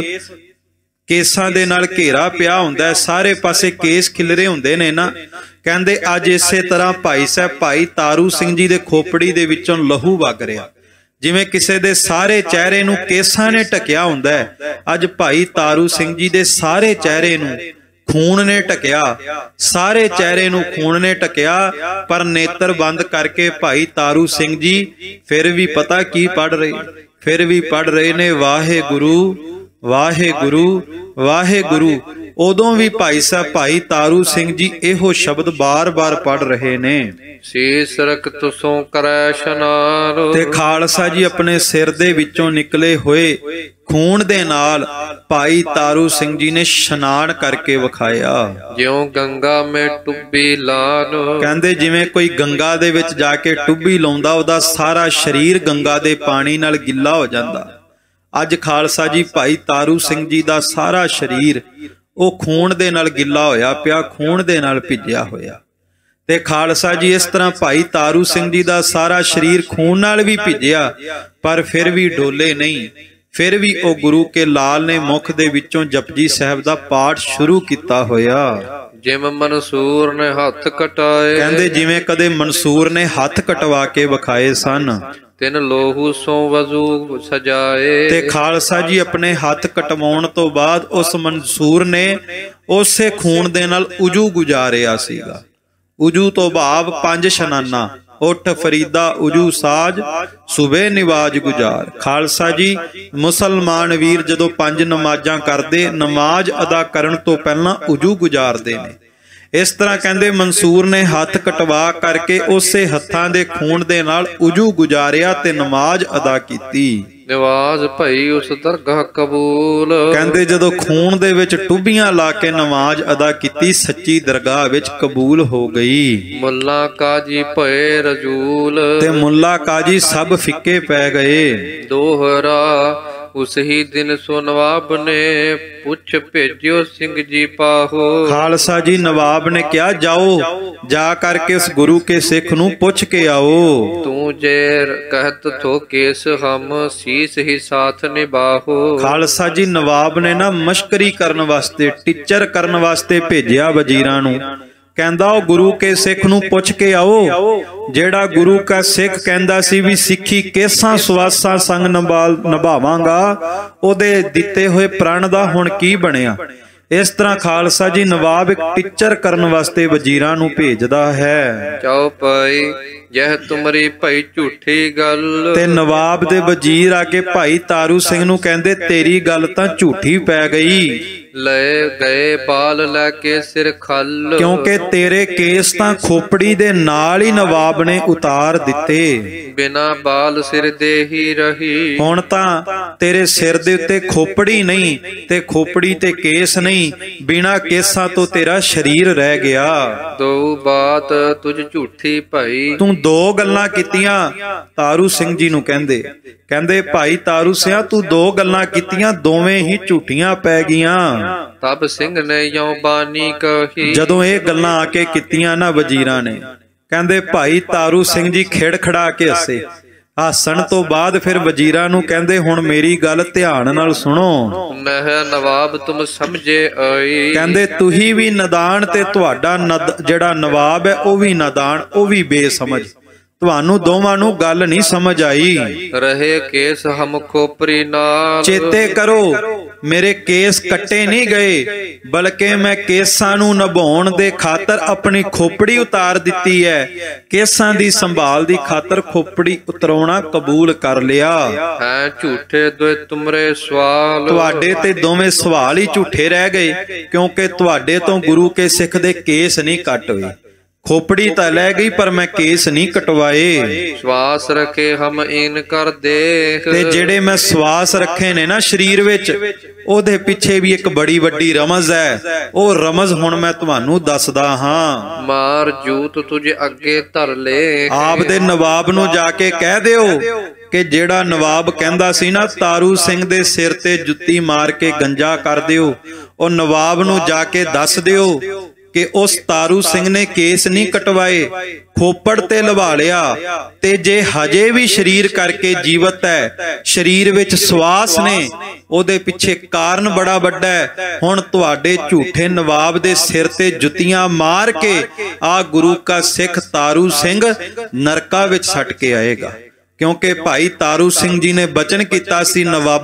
ਕੇਸਾਂ ਦੇ ਨਾਲ ਘੇਰਾ ਪਿਆ ਹੁੰਦਾ ਹੈ, ਸਾਰੇ ਪਾਸੇ ਕੇਸ ਖਿਲਰੇ ਹੁੰਦੇ ਨੇ ਨਾ, ਕਹਿੰਦੇ ਅੱਜ ਇਸੇ ਤਰ੍ਹਾਂ ਭਾਈ ਸਾਹਿਬ ਭਾਈ ਤਾਰੂ ਸਿੰਘ ਜੀ ਦੇ ਖੋਪੜੀ ਦੇ ਵਿੱਚੋਂ ਲਹੂ ਵਗ ਰਿਹਾ। ਜਿਵੇਂ ਕਿਸੇ ਦੇ ਸਾਰੇ ਚਿਹਰੇ ਨੂੰ ਕੇਸਾਂ ਨੇ ਢਕਿਆ ਹੁੰਦਾ ਹੈ, ਅੱਜ ਭਾਈ ਤਾਰੂ ਸਿੰਘ ਜੀ ਦੇ ਸਾਰੇ ਚਿਹਰੇ ਨੂੰ ਖੂਨ ਨੇ ਢਕਿਆ, ਸਾਰੇ ਚਿਹਰੇ ਨੂੰ ਖੂਨ ਨੇ ਢਕਿਆ। ਪਰ ਨੇਤਰ ਬੰਦ ਕਰਕੇ ਭਾਈ ਤਾਰੂ ਸਿੰਘ ਜੀ ਫਿਰ ਵੀ ਪਤਾ ਕੀ ਪੜ ਰਹੇ, ਫਿਰ ਵੀ ਪੜ ਰਹੇ ਨੇ ਵਾਹਿਗੁਰੂ ਵਾਹਿਗੁਰੂ ਵਾਹਿਗੁਰੂ। ਉਦੋਂ ਵੀ ਭਾਈ ਸਾਹਿਬ ਭਾਈ ਤਾਰੂ ਸਿੰਘ ਜੀ ਇਹੋ ਸ਼ਬਦ ਬਾਰ-ਬਾਰ ਪੜ ਰਹੇ ਨੇ। ਸੀਸ ਰਖਤ ਸੋ ਕਰੈ ਇਸ਼ਨਾਨ। ਤੇ ਖਾਲਸਾ ਜੀ ਆਪਣੇ ਸਿਰ ਦੇ ਵਿੱਚੋਂ ਨਿਕਲੇ ਹੋਏ ਖੂਨ ਦੇ ਨਾਲ ਭਾਈ ਤਾਰੂ ਸਿੰਘ ਜੀ ਨੇ ਇਸ਼ਨਾਨ ਕਰਕੇ ਵਿਖਾਇਆ। ਜਿਉ ਗੰਗਾ ਮੇ ਟੁੱਬੀ ਲਾਨ। ਕਹਿੰਦੇ ਜਿਵੇਂ ਕੋਈ ਗੰਗਾ ਦੇ ਵਿੱਚ ਜਾ ਕੇ ਟੁੱਬੀ ਲਾਉਂਦਾ, ਉਹਦਾ ਸਾਰਾ ਸਰੀਰ ਗੰਗਾ ਦੇ ਪਾਣੀ ਨਾਲ ਗਿੱਲਾ ਹੋ ਜਾਂਦਾ। ਅੱਜ ਖਾਲਸਾ ਜੀ ਭਾਈ ਤਾਰੂ ਸਿੰਘ ਜੀ ਦਾ ਸਾਰਾ ਸਰੀਰ ਉਹ ਖੂਨ ਦੇ ਨਾਲ ਗਿੱਲਾ ਹੋਇਆ ਪਿਆ, ਖੂਨ ਦੇ ਨਾਲ ਭਿੱਜਿਆ ਹੋਇਆ। ਤੇ ਖਾਲਸਾ ਜੀ ਇਸ ਤਰ੍ਹਾਂ ਭਾਈ ਤਾਰੂ ਸਿੰਘ ਜੀ ਦਾ ਸਾਰਾ ਸਰੀਰ ਖੂਨ ਨਾਲ ਵੀ ਭਿੱਜਿਆ, ਪਰ ਫਿਰ ਵੀ ਡੋਲੇ ਨਹੀਂ। ਫਿਰ ਵੀ ਉਹ ਗੁਰੂ ਕੇ ਲਾਲ ਨੇ ਮੁਖ ਦੇ ਵਿੱਚੋਂ ਜਪਜੀ ਸਾਹਿਬ ਦਾ ਪਾਠ ਸ਼ੁਰੂ ਕੀਤਾ ਹੋਇਆ। ਜਿਵੇਂ ਮਨਸੂਰ ਨੇ ਹੱਥ ਕਟਾਏ। ਕਹਿੰਦੇ ਜਿਵੇਂ ਕਦੇ ਮਨਸੂਰ ਨੇ ਹੱਥ ਕਟਵਾ ਕੇ ਵਿਖਾਏ ਸਨ। ਤਿਨ ਲੋਹੂ ਸੋ ਵਜ਼ੂ ਸਜਾਏ। ਤੇ ਖਾਲਸਾ ਜੀ ਆਪਣੇ ਹੱਥ ਕਟਵਾਉਣ ਤੋਂ ਬਾਅਦ ਉਸ ਮਨਸੂਰ ਨੇ ਉਸੇ ਖੂਨ ਦੇ ਨਾਲ ਉਜੂ ਗੁਜ਼ਾਰਿਆ ਸੀਗਾ। ਉਜੂ ਤੋਂ ਭਾਵ ਪੰਜ ਇਸ਼ਨਾਨਾਂ, ਉੱਠ ਫਰੀਦਾ ਉਜੂ ਸਾਜ, ਸੁਬੇ ਨਿਵਾਜ ਗੁਜ਼ਾਰ। ਖਾਲਸਾ ਜੀ ਮੁਸਲਮਾਨ ਵੀਰ ਜਦੋਂ ਪੰਜ ਨਮਾਜ਼ਾਂ ਕਰਦੇ, ਨਮਾਜ਼ ਅਦਾ ਕਰਨ ਤੋਂ ਪਹਿਲਾਂ ਉਜੂ ਗੁਜ਼ਾਰਦੇ ਨੇ। ਇਸ ਤਰ੍ਹਾਂ ਕਹਿੰਦੇ ਮਨਸੂਰ ਨੇ ਹੱਥ ਕਟਵਾ ਕਰਕੇ ਉਸੇ ਹੱਥਾਂ ਦੇ ਖੂਨ ਦੇ ਨਾਲ ਉਜੂ ਗੁਜ਼ਾਰਿਆ ਤੇ ਨਮਾਜ਼ ਅਦਾ ਕੀਤੀ। ਨਿਵਾਜ਼ ਭਈ ਉਸ ਦਰਗਾਹ ਕਬੂਲ। ਕਹਿੰਦੇ ਜਦੋਂ ਖੂਨ ਦੇ ਵਿੱਚ ਟੁੱਬੀਆਂ ਲਾ ਕੇ ਨਮਾਜ਼ ਅਦਾ ਕੀਤੀ, ਸੱਚੀ ਦਰਗਾਹ ਵਿੱਚ ਕਬੂਲ ਹੋ ਗਈ। ਮੁੱਲਾ ਕਾਜੀ ਭਏ ਰਜੂਲ। ਤੇ ਮੁੱਲਾ ਕਾਜੀ ਸਭ ਫਿੱਕੇ ਪੈ ਗਏ। ਦੋਹਰਾ ਉਸ ਹੀ ਦਿਨ ਸੋ ਨਵਾਬ ਨੇ ਪੁੱਛ ਭੇਜਿਓ ਸਿੰਘ ਜੀ ਪਾਹੋ। ਖਾਲਸਾ ਜੀ ਨਵਾਬ ਨੇ ਕਿਹਾ ਜਾਓ, ਜਾ ਕਰਕੇ ਉਸ ਗੁਰੂ ਕੇ ਸਿੱਖ ਨੂੰ ਪੁੱਛ ਕੇ ਆਓ। ਤੂੰ ਜੇ ਕਹਿਤ ਥੋ ਕੇਸ ਹਮ ਸੀਸ ਹੀ ਸਾਥ ਨਿਭਾਹੋ। ਖਾਲਸਾ ਜੀ ਨਵਾਬ ਨੇ ਨਾ ਮਸ਼ਕਰੀ ਕਰਨ ਵਾਸਤੇ, ਟੀਚਰ ਕਰਨ ਵਾਸਤੇ ਭੇਜਿਆ ਵਜ਼ੀਰਾਂ ਨੂੰ। ਕਹਿੰਦਾ ਉਹ ਗੁਰੂ ਕੇ ਸਿੱਖ ਨੂੰ ਪੁੱਛ ਕੇ ਆਓ, ਜਿਹੜਾ ਗੁਰੂ ਕਾ ਸਿੱਖ ਕਹਿੰਦਾ ਸੀ ਵੀ ਸਿੱਖੀ ਕੇਸਾਂ ਸਵਾਸਾਂ ਸੰਗ ਨਿਭਾਵਾਂਗਾ, ਉਹਦੇ ਦਿੱਤੇ ਹੋਏ ਪ੍ਰਣ ਦਾ ਹੁਣ ਕੀ ਬਣਿਆ। ਇਸ ਤਰ੍ਹਾਂ ਖਾਲਸਾ ਜੀ ਨਵਾਬ ਇੱਕ ਟੀਚਰ ਕਰਨ ਵਾਸਤੇ ਵਜ਼ੀਰਾਂ ਨੂੰ ਭੇਜਦਾ ਹੈ। ਚੌਪਈ ਯਹ ਤੁਮਰੀ ਭਈ ਝੂਠੀ ਗੱਲ। ਤੇ ਨਵਾਬ ਦੇ ਵਜ਼ੀਰ ਆ ਕੇ ਭਾਈ ਤਾਰੂ ਸਿੰਘ ਨੂੰ ਕਹਿੰਦੇ ਤੇਰੀ ਗੱਲ ਤਾਂ ਝੂਠੀ ਪੈ ਗਈ। ਲਏ ਗਏ ਬਾਲ ਲੈ ਕੇ ਸਿਰ ਖੱਲ। ਕਿਉਂਕਿ ਤੇਰੇ ਕੇਸ ਤਾਂ ਖੋਪੜੀ ਦੇ ਨਾਲ ਹੀ ਨਵਾਬ ਨੇ ਉਤਾਰ ਦਿੱਤੇ। ਬਿਨਾ ਬਾਲ ਸਿਰ ਦੇ ਹੀ ਰਹੀ। ਹੁਣ ਤਾਂ ਤੇਰੇ ਸਿਰ ਦੇ ਉੱਤੇ ਖੋਪੜੀ ਨਹੀਂ ਤੇ ਖੋਪੜੀ ਤੇ ਕੇਸ ਨਹੀਂ, ਬਿਨਾ ਕੇਸਾਂ ਤੋਂ ਤੇਰਾ ਸਰੀਰ ਰਹਿ ਗਿਆ। ਦੋ ਬਾਤ ਤੁਝ ਝੂਠੀ ਭਈ। ਤੂੰ ਦੋ ਗੱਲਾਂ ਕੀਤੀਆਂ। ਤਾਰੂ ਸਿੰਘ ਜੀ ਨੂੰ ਕਹਿੰਦੇ ਕਹਿੰਦੇ ਭਾਈ ਤਾਰੂ ਸਿਆ ਤੂੰ ਦੋ ਗੱਲਾਂ ਕੀਤੀਆਂ, ਦੋਵੇਂ ਹੀ ਝੂਠੀਆਂ ਪੈ ਗਈਆਂ। ਤਬ ਸਿੰਘ ਨੇ ਯੋਂ ਬਾਣੀ ਕਹੀ। ਜਦੋਂ ਇਹ ਗੱਲਾਂ ਆ ਕੇ ਕੀਤੀਆਂ ਨਾ ਵਜ਼ੀਰਾਂ ਨੇ, ਕਹਿੰਦੇ ਭਾਈ ਤਾਰੂ ਸਿੰਘ ਜੀ ਖਿੜ ਖੜਾ ਕੇ ਹੱਸੇ। ਹੱਸਣ ਤੋਂ ਬਾਅਦ ਫਿਰ ਵਜ਼ੀਰਾਂ ਨੂੰ ਕਹਿੰਦੇ ਹੁਣ ਮੇਰੀ ਗੱਲ ਧਿਆਨ ਨਾਲ ਸੁਣੋ। ਨਹਿ ਨਵਾਬ ਤੁਮ ਸਮਝੇ ਆਈ। ਕਹਿੰਦੇ ਤੁਸੀਂ ਵੀ ਨਦਾਨ ਤੇ ਤੁਹਾਡਾ ਜਿਹੜਾ ਨਵਾਬ ਹੈ ਉਹ ਵੀ ਨਦਾਨ, ਉਹ ਵੀ ਬੇਸਮਝ। ਤੁਹਾਨੂੰ ਦੋਵਾਂ ਨੂੰ ਗੱਲ ਨਹੀਂ ਸਮਝ ਆਈ। ਰਹੇ ਕੇਸ ਹਮ ਖੋਪਰੀ ਨਾਲ। ਚੇਤੇ ਕਰੋ ਮੇਰੇ ਕੇਸ ਕੱਟੇ ਨਹੀਂ ਗਏ, ਬਲਕਿ ਮੈਂ ਕੇਸਾਂ ਨੂੰ ਨਿਭਾਉਣ ਦੇ ਖਾਤਰ ਆਪਣੀ ਖੋਪੜੀ ਉਤਾਰ ਦਿੱਤੀ ਹੈ। ਕੇਸਾਂ ਦੀ ਸੰਭਾਲ ਦੀ ਖਾਤਰ ਖੋਪੜੀ ਉਤਰਾਉਣਾ ਕਬੂਲ ਕਰ ਲਿਆ ਹੈ। ਝੂਠੇ ਦੋਏ ਤੁਮਰੇ ਸਵਾਲ। ਤੁਹਾਡੇ ਤੇ ਦੋਵੇਂ ਸਵਾਲ ਹੀ ਝੂਠੇ ਰਹਿ ਗਏ, ਕਿਉਂਕਿ ਤੁਹਾਡੇ ਤੋਂ ਗੁਰੂ ਕੇ ਸਿੱਖ ਦੇ ਕੇਸ ਨਹੀਂ ਕੱਟ ਹੋਏ। ਖੋਪੜੀ ਤਾਂ ਲੈ ਗਈ ਪਰ ਮੈਂ ਕੇਸ ਨਹੀਂ ਕਟਵਾਏ। ਸਵਾਸ ਰੱਖੇ ਹਮ ਇਨ ਕਰ ਦੇਖ। ਤੇ ਜਿਹੜੇ ਮੈਂ ਸਵਾਸ ਰੱਖੇ ਨੇ ਨਾ ਸਰੀਰ ਵਿੱਚ, ਉਹਦੇ ਪਿੱਛੇ ਵੀ ਇੱਕ ਬੜੀ ਵੱਡੀ ਰਮਜ਼ ਹੈ। ਉਹ ਰਮਜ਼ ਹੁਣ ਮੈਂ ਤੁਹਾਨੂੰ ਦੱਸਦਾ ਹਾਂ। ਮਾਰ ਜੂਤ ਤੁਝ ਅੱਗੇ ਧਰ ਲੈ। ਆਪ ਦੇ ਨਵਾਬ ਨੂੰ ਜਾ ਕੇ ਕਹਿ ਦਿਓ ਕਿ ਜਿਹੜਾ ਨਵਾਬ ਕਹਿੰਦਾ ਸੀ ਨਾ ਤਾਰੂ ਸਿੰਘ ਦੇ ਸਿਰ ਤੇ ਜੁੱਤੀ ਮਾਰ ਕੇ ਗੰਜਾ ਕਰ ਦਿਓ, ਉਹ ਨਵਾਬ ਨੂੰ ਜਾ ਕੇ ਦੱਸ ਦਿਓ ਕਿ ਉਸ ਤਾਰੂ ਸਿੰਘ ਨੇ ਕੇਸ ਨਹੀਂ ਕਟਵਾਏ, ਖੋਪੜ ਤੇ ਲਵਾ ਲਿਆ। ਤੇ ਜੇ ਹਜੇ ਵੀ ਸਰੀਰ ਕਰਕੇ ਜੀਵਤ ਹੈ, ਸਰੀਰ ਵਿੱਚ ਸਵਾਸ ਨੇ, ਉਹਦੇ ਪਿੱਛੇ ਕਾਰਨ ਬੜਾ ਵੱਡਾ ਹੈ। ਹੁਣ ਤੁਹਾਡੇ ਝੂਠੇ ਨਵਾਬ ਦੇ ਸਿਰ ਤੇ ਜੁੱਤੀਆਂ ਮਾਰ ਕੇ ਆ ਗੁਰੂ ਕਾ ਸਿੱਖ ਤਾਰੂ ਸਿੰਘ ਨਰਕਾਂ ਵਿੱਚ ਸੱਟ ਕੇ ਆਏਗਾ। ਕਿਉਂਕਿ ਭਾਈ ਤਾਰੂ ਸਿੰਘ ਜੀ ਨੇ ਬਚਨ ਕੀਤਾ ਸੀ,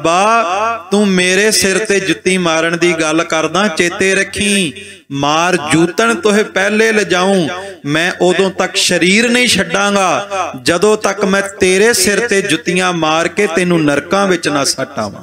ਨਵਾਬਾ ਤੂੰ ਮੇਰੇ ਸਿਰ ਤੇ ਜੁੱਤੀ ਮਾਰਨ ਦੀ ਗੱਲ ਕਰਦਾ, ਚੇਤੇ ਰੱਖੀ ਮਾਰ ਜੂਤਣ ਤੋਹੇ ਪਹਿਲੇ ਲਿਜਾਊਂ। ਮੈਂ ਉਦੋਂ ਤੱਕ ਸਰੀਰ ਨਹੀਂ ਛੱਡਾਂਗਾ ਜਦੋਂ ਤੱਕ ਮੈਂ ਤੇਰੇ ਸਿਰ ਤੇ ਜੁੱਤੀਆਂ ਮਾਰ ਕੇ ਤੈਨੂੰ ਨਰਕਾਂ ਵਿੱਚ ਨਾ ਸੱਟ ਆਵਾਂ।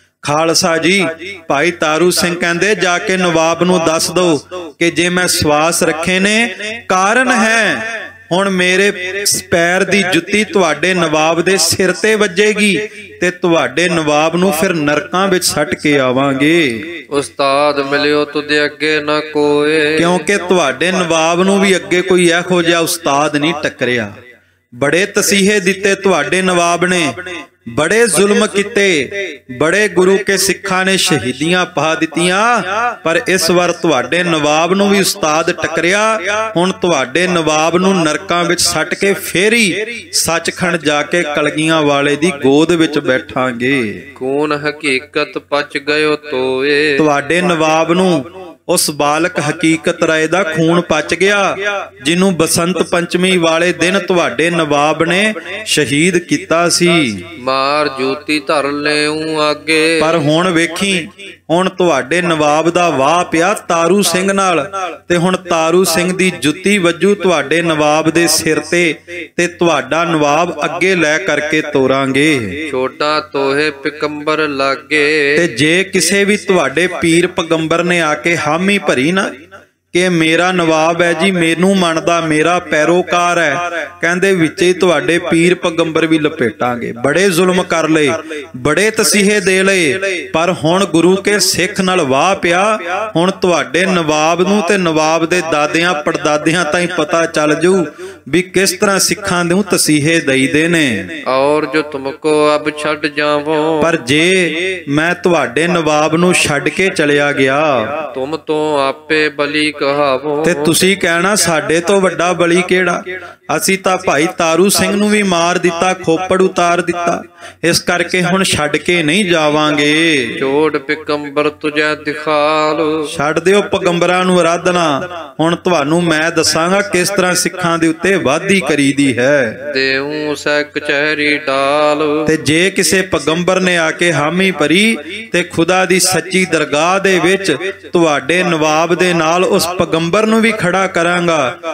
ਖਾਲਸਾ ਜੀ, ਭਾਈ ਤਾਰੂ ਸਿੰਘ ਕਹਿੰਦੇ ਜਾ ਕੇ ਨਵਾਬ ਨੂੰ ਦੱਸ ਦੋ ਕਿ ਜੇ ਮੈਂ ਸਵਾਸ ਰੱਖੇ ਨੇ, ਕਾਰਨ ਹੈ ਹੁਣ ਮੇਰੇ ਪੈਰ ਦੀ ਜੁੱਤੀ ਤੁਹਾਡੇ ਨਵਾਬ ਦੇ ਸਿਰ ਤੇ ਵੱਜੇਗੀ ਤੇ ਤੁਹਾਡੇ ਨਵਾਬ ਨੂੰ ਫਿਰ ਨਰਕਾਂ ਵਿੱਚ ਸੱਟ ਕੇ ਆਵਾਂਗੇ। ਉਸਤਾਦ ਮਿਲਿਓ ਤੁਦੇ ਅੱਗੇ ਨਾ ਕੋਏ। ਕਿਉਂਕਿ ਤੁਹਾਡੇ ਨਵਾਬ ਨੂੰ ਵੀ ਅੱਗੇ ਕੋਈ ਇਹੋ ਜਿਹਾ ਉਸਤਾਦ ਨਹੀਂ ਟੱਕਰਿਆ। ਬੜੇ ਤਸੀਹੇ ਦਿੱਤੇ ਤੁਹਾਡੇ ਨਵਾਬ ਨੇ, ਬੜੇ ਜ਼ੁਲਮ ਕੀਤੇ, ਬੜੇ ਗੁਰੂ ਕੇ ਸਿੱਖਾਂ ਨੇ ਸ਼ਹੀਦੀਆਂ ਪਾ ਦਿੱਤੀਆਂ, ਪਰ ਇਸ ਵਾਰ ਤੁਹਾਡੇ ਨਵਾਬ ਨੂੰ ਵੀ ਉਸਤਾਦ ਟੱਕਰਿਆ। ਹੁਣ ਤੁਹਾਡੇ ਨਵਾਬ ਨੂੰ ਨਰਕਾਂ ਵਿੱਚ ਸੱਟ ਕੇ ਫੇਰ ਹੀ ਸੱਚਖੰਡ ਜਾ ਕੇ ਕਲਗੀਆਂ ਵਾਲੇ ਦੀ ਗੋਦ ਵਿੱਚ ਬੈਠਾਂਗੇ। ਕੌਣ ਹਕੀਕਤ ਪਚ ਗਇਓ ਤੋਏ। ਤੁਹਾਡੇ ਨਵਾਬ ਨੂੰ ਉਸ ਬਾਲਕ ਹਕੀਕਤ ਰਾਏ ਦਾ ਖੂਨ ਪਚ ਗਿਆ, ਜਿਹਨੂੰ ਬਸੰਤ ਪੰਚਮੀ ਵਾਲੇ ਦਿਨ ਤੁਹਾਡੇ ਨਵਾਬ ਨੇ ਸ਼ਹੀਦ ਕੀਤਾ ਸੀ। ਮਾਰ ਜੋਤੀ ਧਰ ਲੈਉ ਅੱਗੇ। ਪਰ ਹੁਣ ਵੇਖੀ, ਹੁਣ ਤੁਹਾਡੇ ਨਵਾਬ ਦਾ ਵਾਹ ਪਿਆ ਤਾਰੂ ਸਿੰਘ ਨਾਲ, ਤੇ ਹੁਣ ਤਾਰੂ ਸਿੰਘ ਦੀ ਜੁੱਤੀ ਵੱਜੂ ਤੁਹਾਡੇ ਨਵਾਬ ਦੇ ਸਿਰ ਤੇ, ਤੇ ਤੁਹਾਡਾ ਨਵਾਬ ਅੱਗੇ ਲੈ ਕਰਕੇ ਤੋਰਾਂਗੇ। ਛੋਟਾ ਤੋਹੇ ਪਿਕੰਬਰ ਲਾਗੇ। ਤੇ ਜੇ ਕਿਸੇ ਵੀ ਤੁਹਾਡੇ ਪੀਰ ਪਗੰਬਰ ਨੇ ਆ ਕੇ ਹਾਮੀ ਭਰੀ ਨਾ ਕਿ ਮੇਰਾ ਨਵਾਬ ਹੈ ਜੀ, ਮੈਨੂੰ ਮੰਨਦਾ, ਮੇਰਾ ਪੈਰੋਕਾਰ ਹੈ, ਕਹਿੰਦੇ ਵਿੱਚ ਹੀ ਤੁਹਾਡੇ ਪੀਰ ਪਗੰਬਰ ਵੀ ਲਪੇਟਾਂਗੇ। ਬੜੇ ਜ਼ੁਲਮ ਕਰ ਲਏ, ਬੜੇ ਤਸੀਹੇ ਦੇ ਲਏ, ਪਰ ਹੁਣ ਗੁਰੂ ਕੇ ਸਿੱਖ ਨਾਲ ਵਾਹ ਪਿਆ। ਹੁਣ ਤੁਹਾਡੇ ਨਵਾਬ ਨੂੰ ਤੇ ਨਵਾਬ ਦੇ ਦਾਦਿਆਂ ਪੜਦਾਦਿਆਂ ਤਾਈਂ ਪਤਾ ਚੱਲ ਜੂ ਵੀ ਕਿਸ ਤਰ੍ਹਾਂ ਸਿੱਖਾਂ ਨੂੰ ਤਸੀਹੇ ਦਈਦੇ ਨੇ। ਔਰ ਜੋ ਤੁਮਕੋ ਅਬ ਛੱਡ ਜਾਵੋ। ਪਰ ਜੇ ਮੈਂ ਤੁਹਾਡੇ ਨਵਾਬ ਨੂੰ ਛੱਡ ਕੇ ਚਲਿਆ ਗਿਆ, ਤੁਮ ਤੋਂ ਆਪੇ ਬਲੀ ਕਹਾਵੋ। ਤੇ ਤੁਸੀਂ ਕਹਿਣਾ ਸਾਡੇ ਤੋਂ ਵੱਡਾ ਬਲੀ ਕਿਹੜਾ, ਅਸੀਂ ਤਾਂ ਭਾਈ ਤਾਰੂ ਸਿੰਘ ਨੂੰ ਵੀ ਮਾਰ ਦਿੱਤਾ, ਖੋਪੜ ਉਤਾਰ ਦਿੱਤਾ, ਇਸ ਕਰਕੇ ਹੁਣ ਛੱਡ ਕੇ ਨਹੀਂ ਜਾਵਾਂਗੇ। ਛੋੜ ਪਿਕੰਬਰ ਤੁਝੇ ਦਿਖਾਲੋ। ਛੱਡ ਦਿਓ ਪਗੰਬਰਾਂ ਨੂੰ ਆਰਾਧਨਾ। ਹੁਣ ਤੁਹਾਨੂੰ ਮੈਂ ਦੱਸਾਂਗਾ ਕਿਸ ਤਰ੍ਹਾਂ ਸਿੱਖਾਂ ਦੇ ਉੱਤੇ ਵਾਧੀ ਕਰੀਦੀ ਹੈ। ਦੇਉ ਸੈ ਕਚਹਿਰੀ ਡਾਲ। ਤੇ ਜੇ ਕਿਸੇ ਪਗੰਬਰ ਨੇ ਆ ਕੇ ਹਾਮੀ ਭਰੀ ਤੇ ਖੁਦਾ ਦੀ ਸੱਚੀ ਦਰਗਾਹ ਦੇ ਵਿੱਚ ਤੁਹਾਡੇ ਨਵਾਬ ਦੇ ਨਾਲ ਉਸ ਪਗੰਬਰ ਨੂੰ ਵੀ ਖੜਾ ਕਰਾਂਗਾ,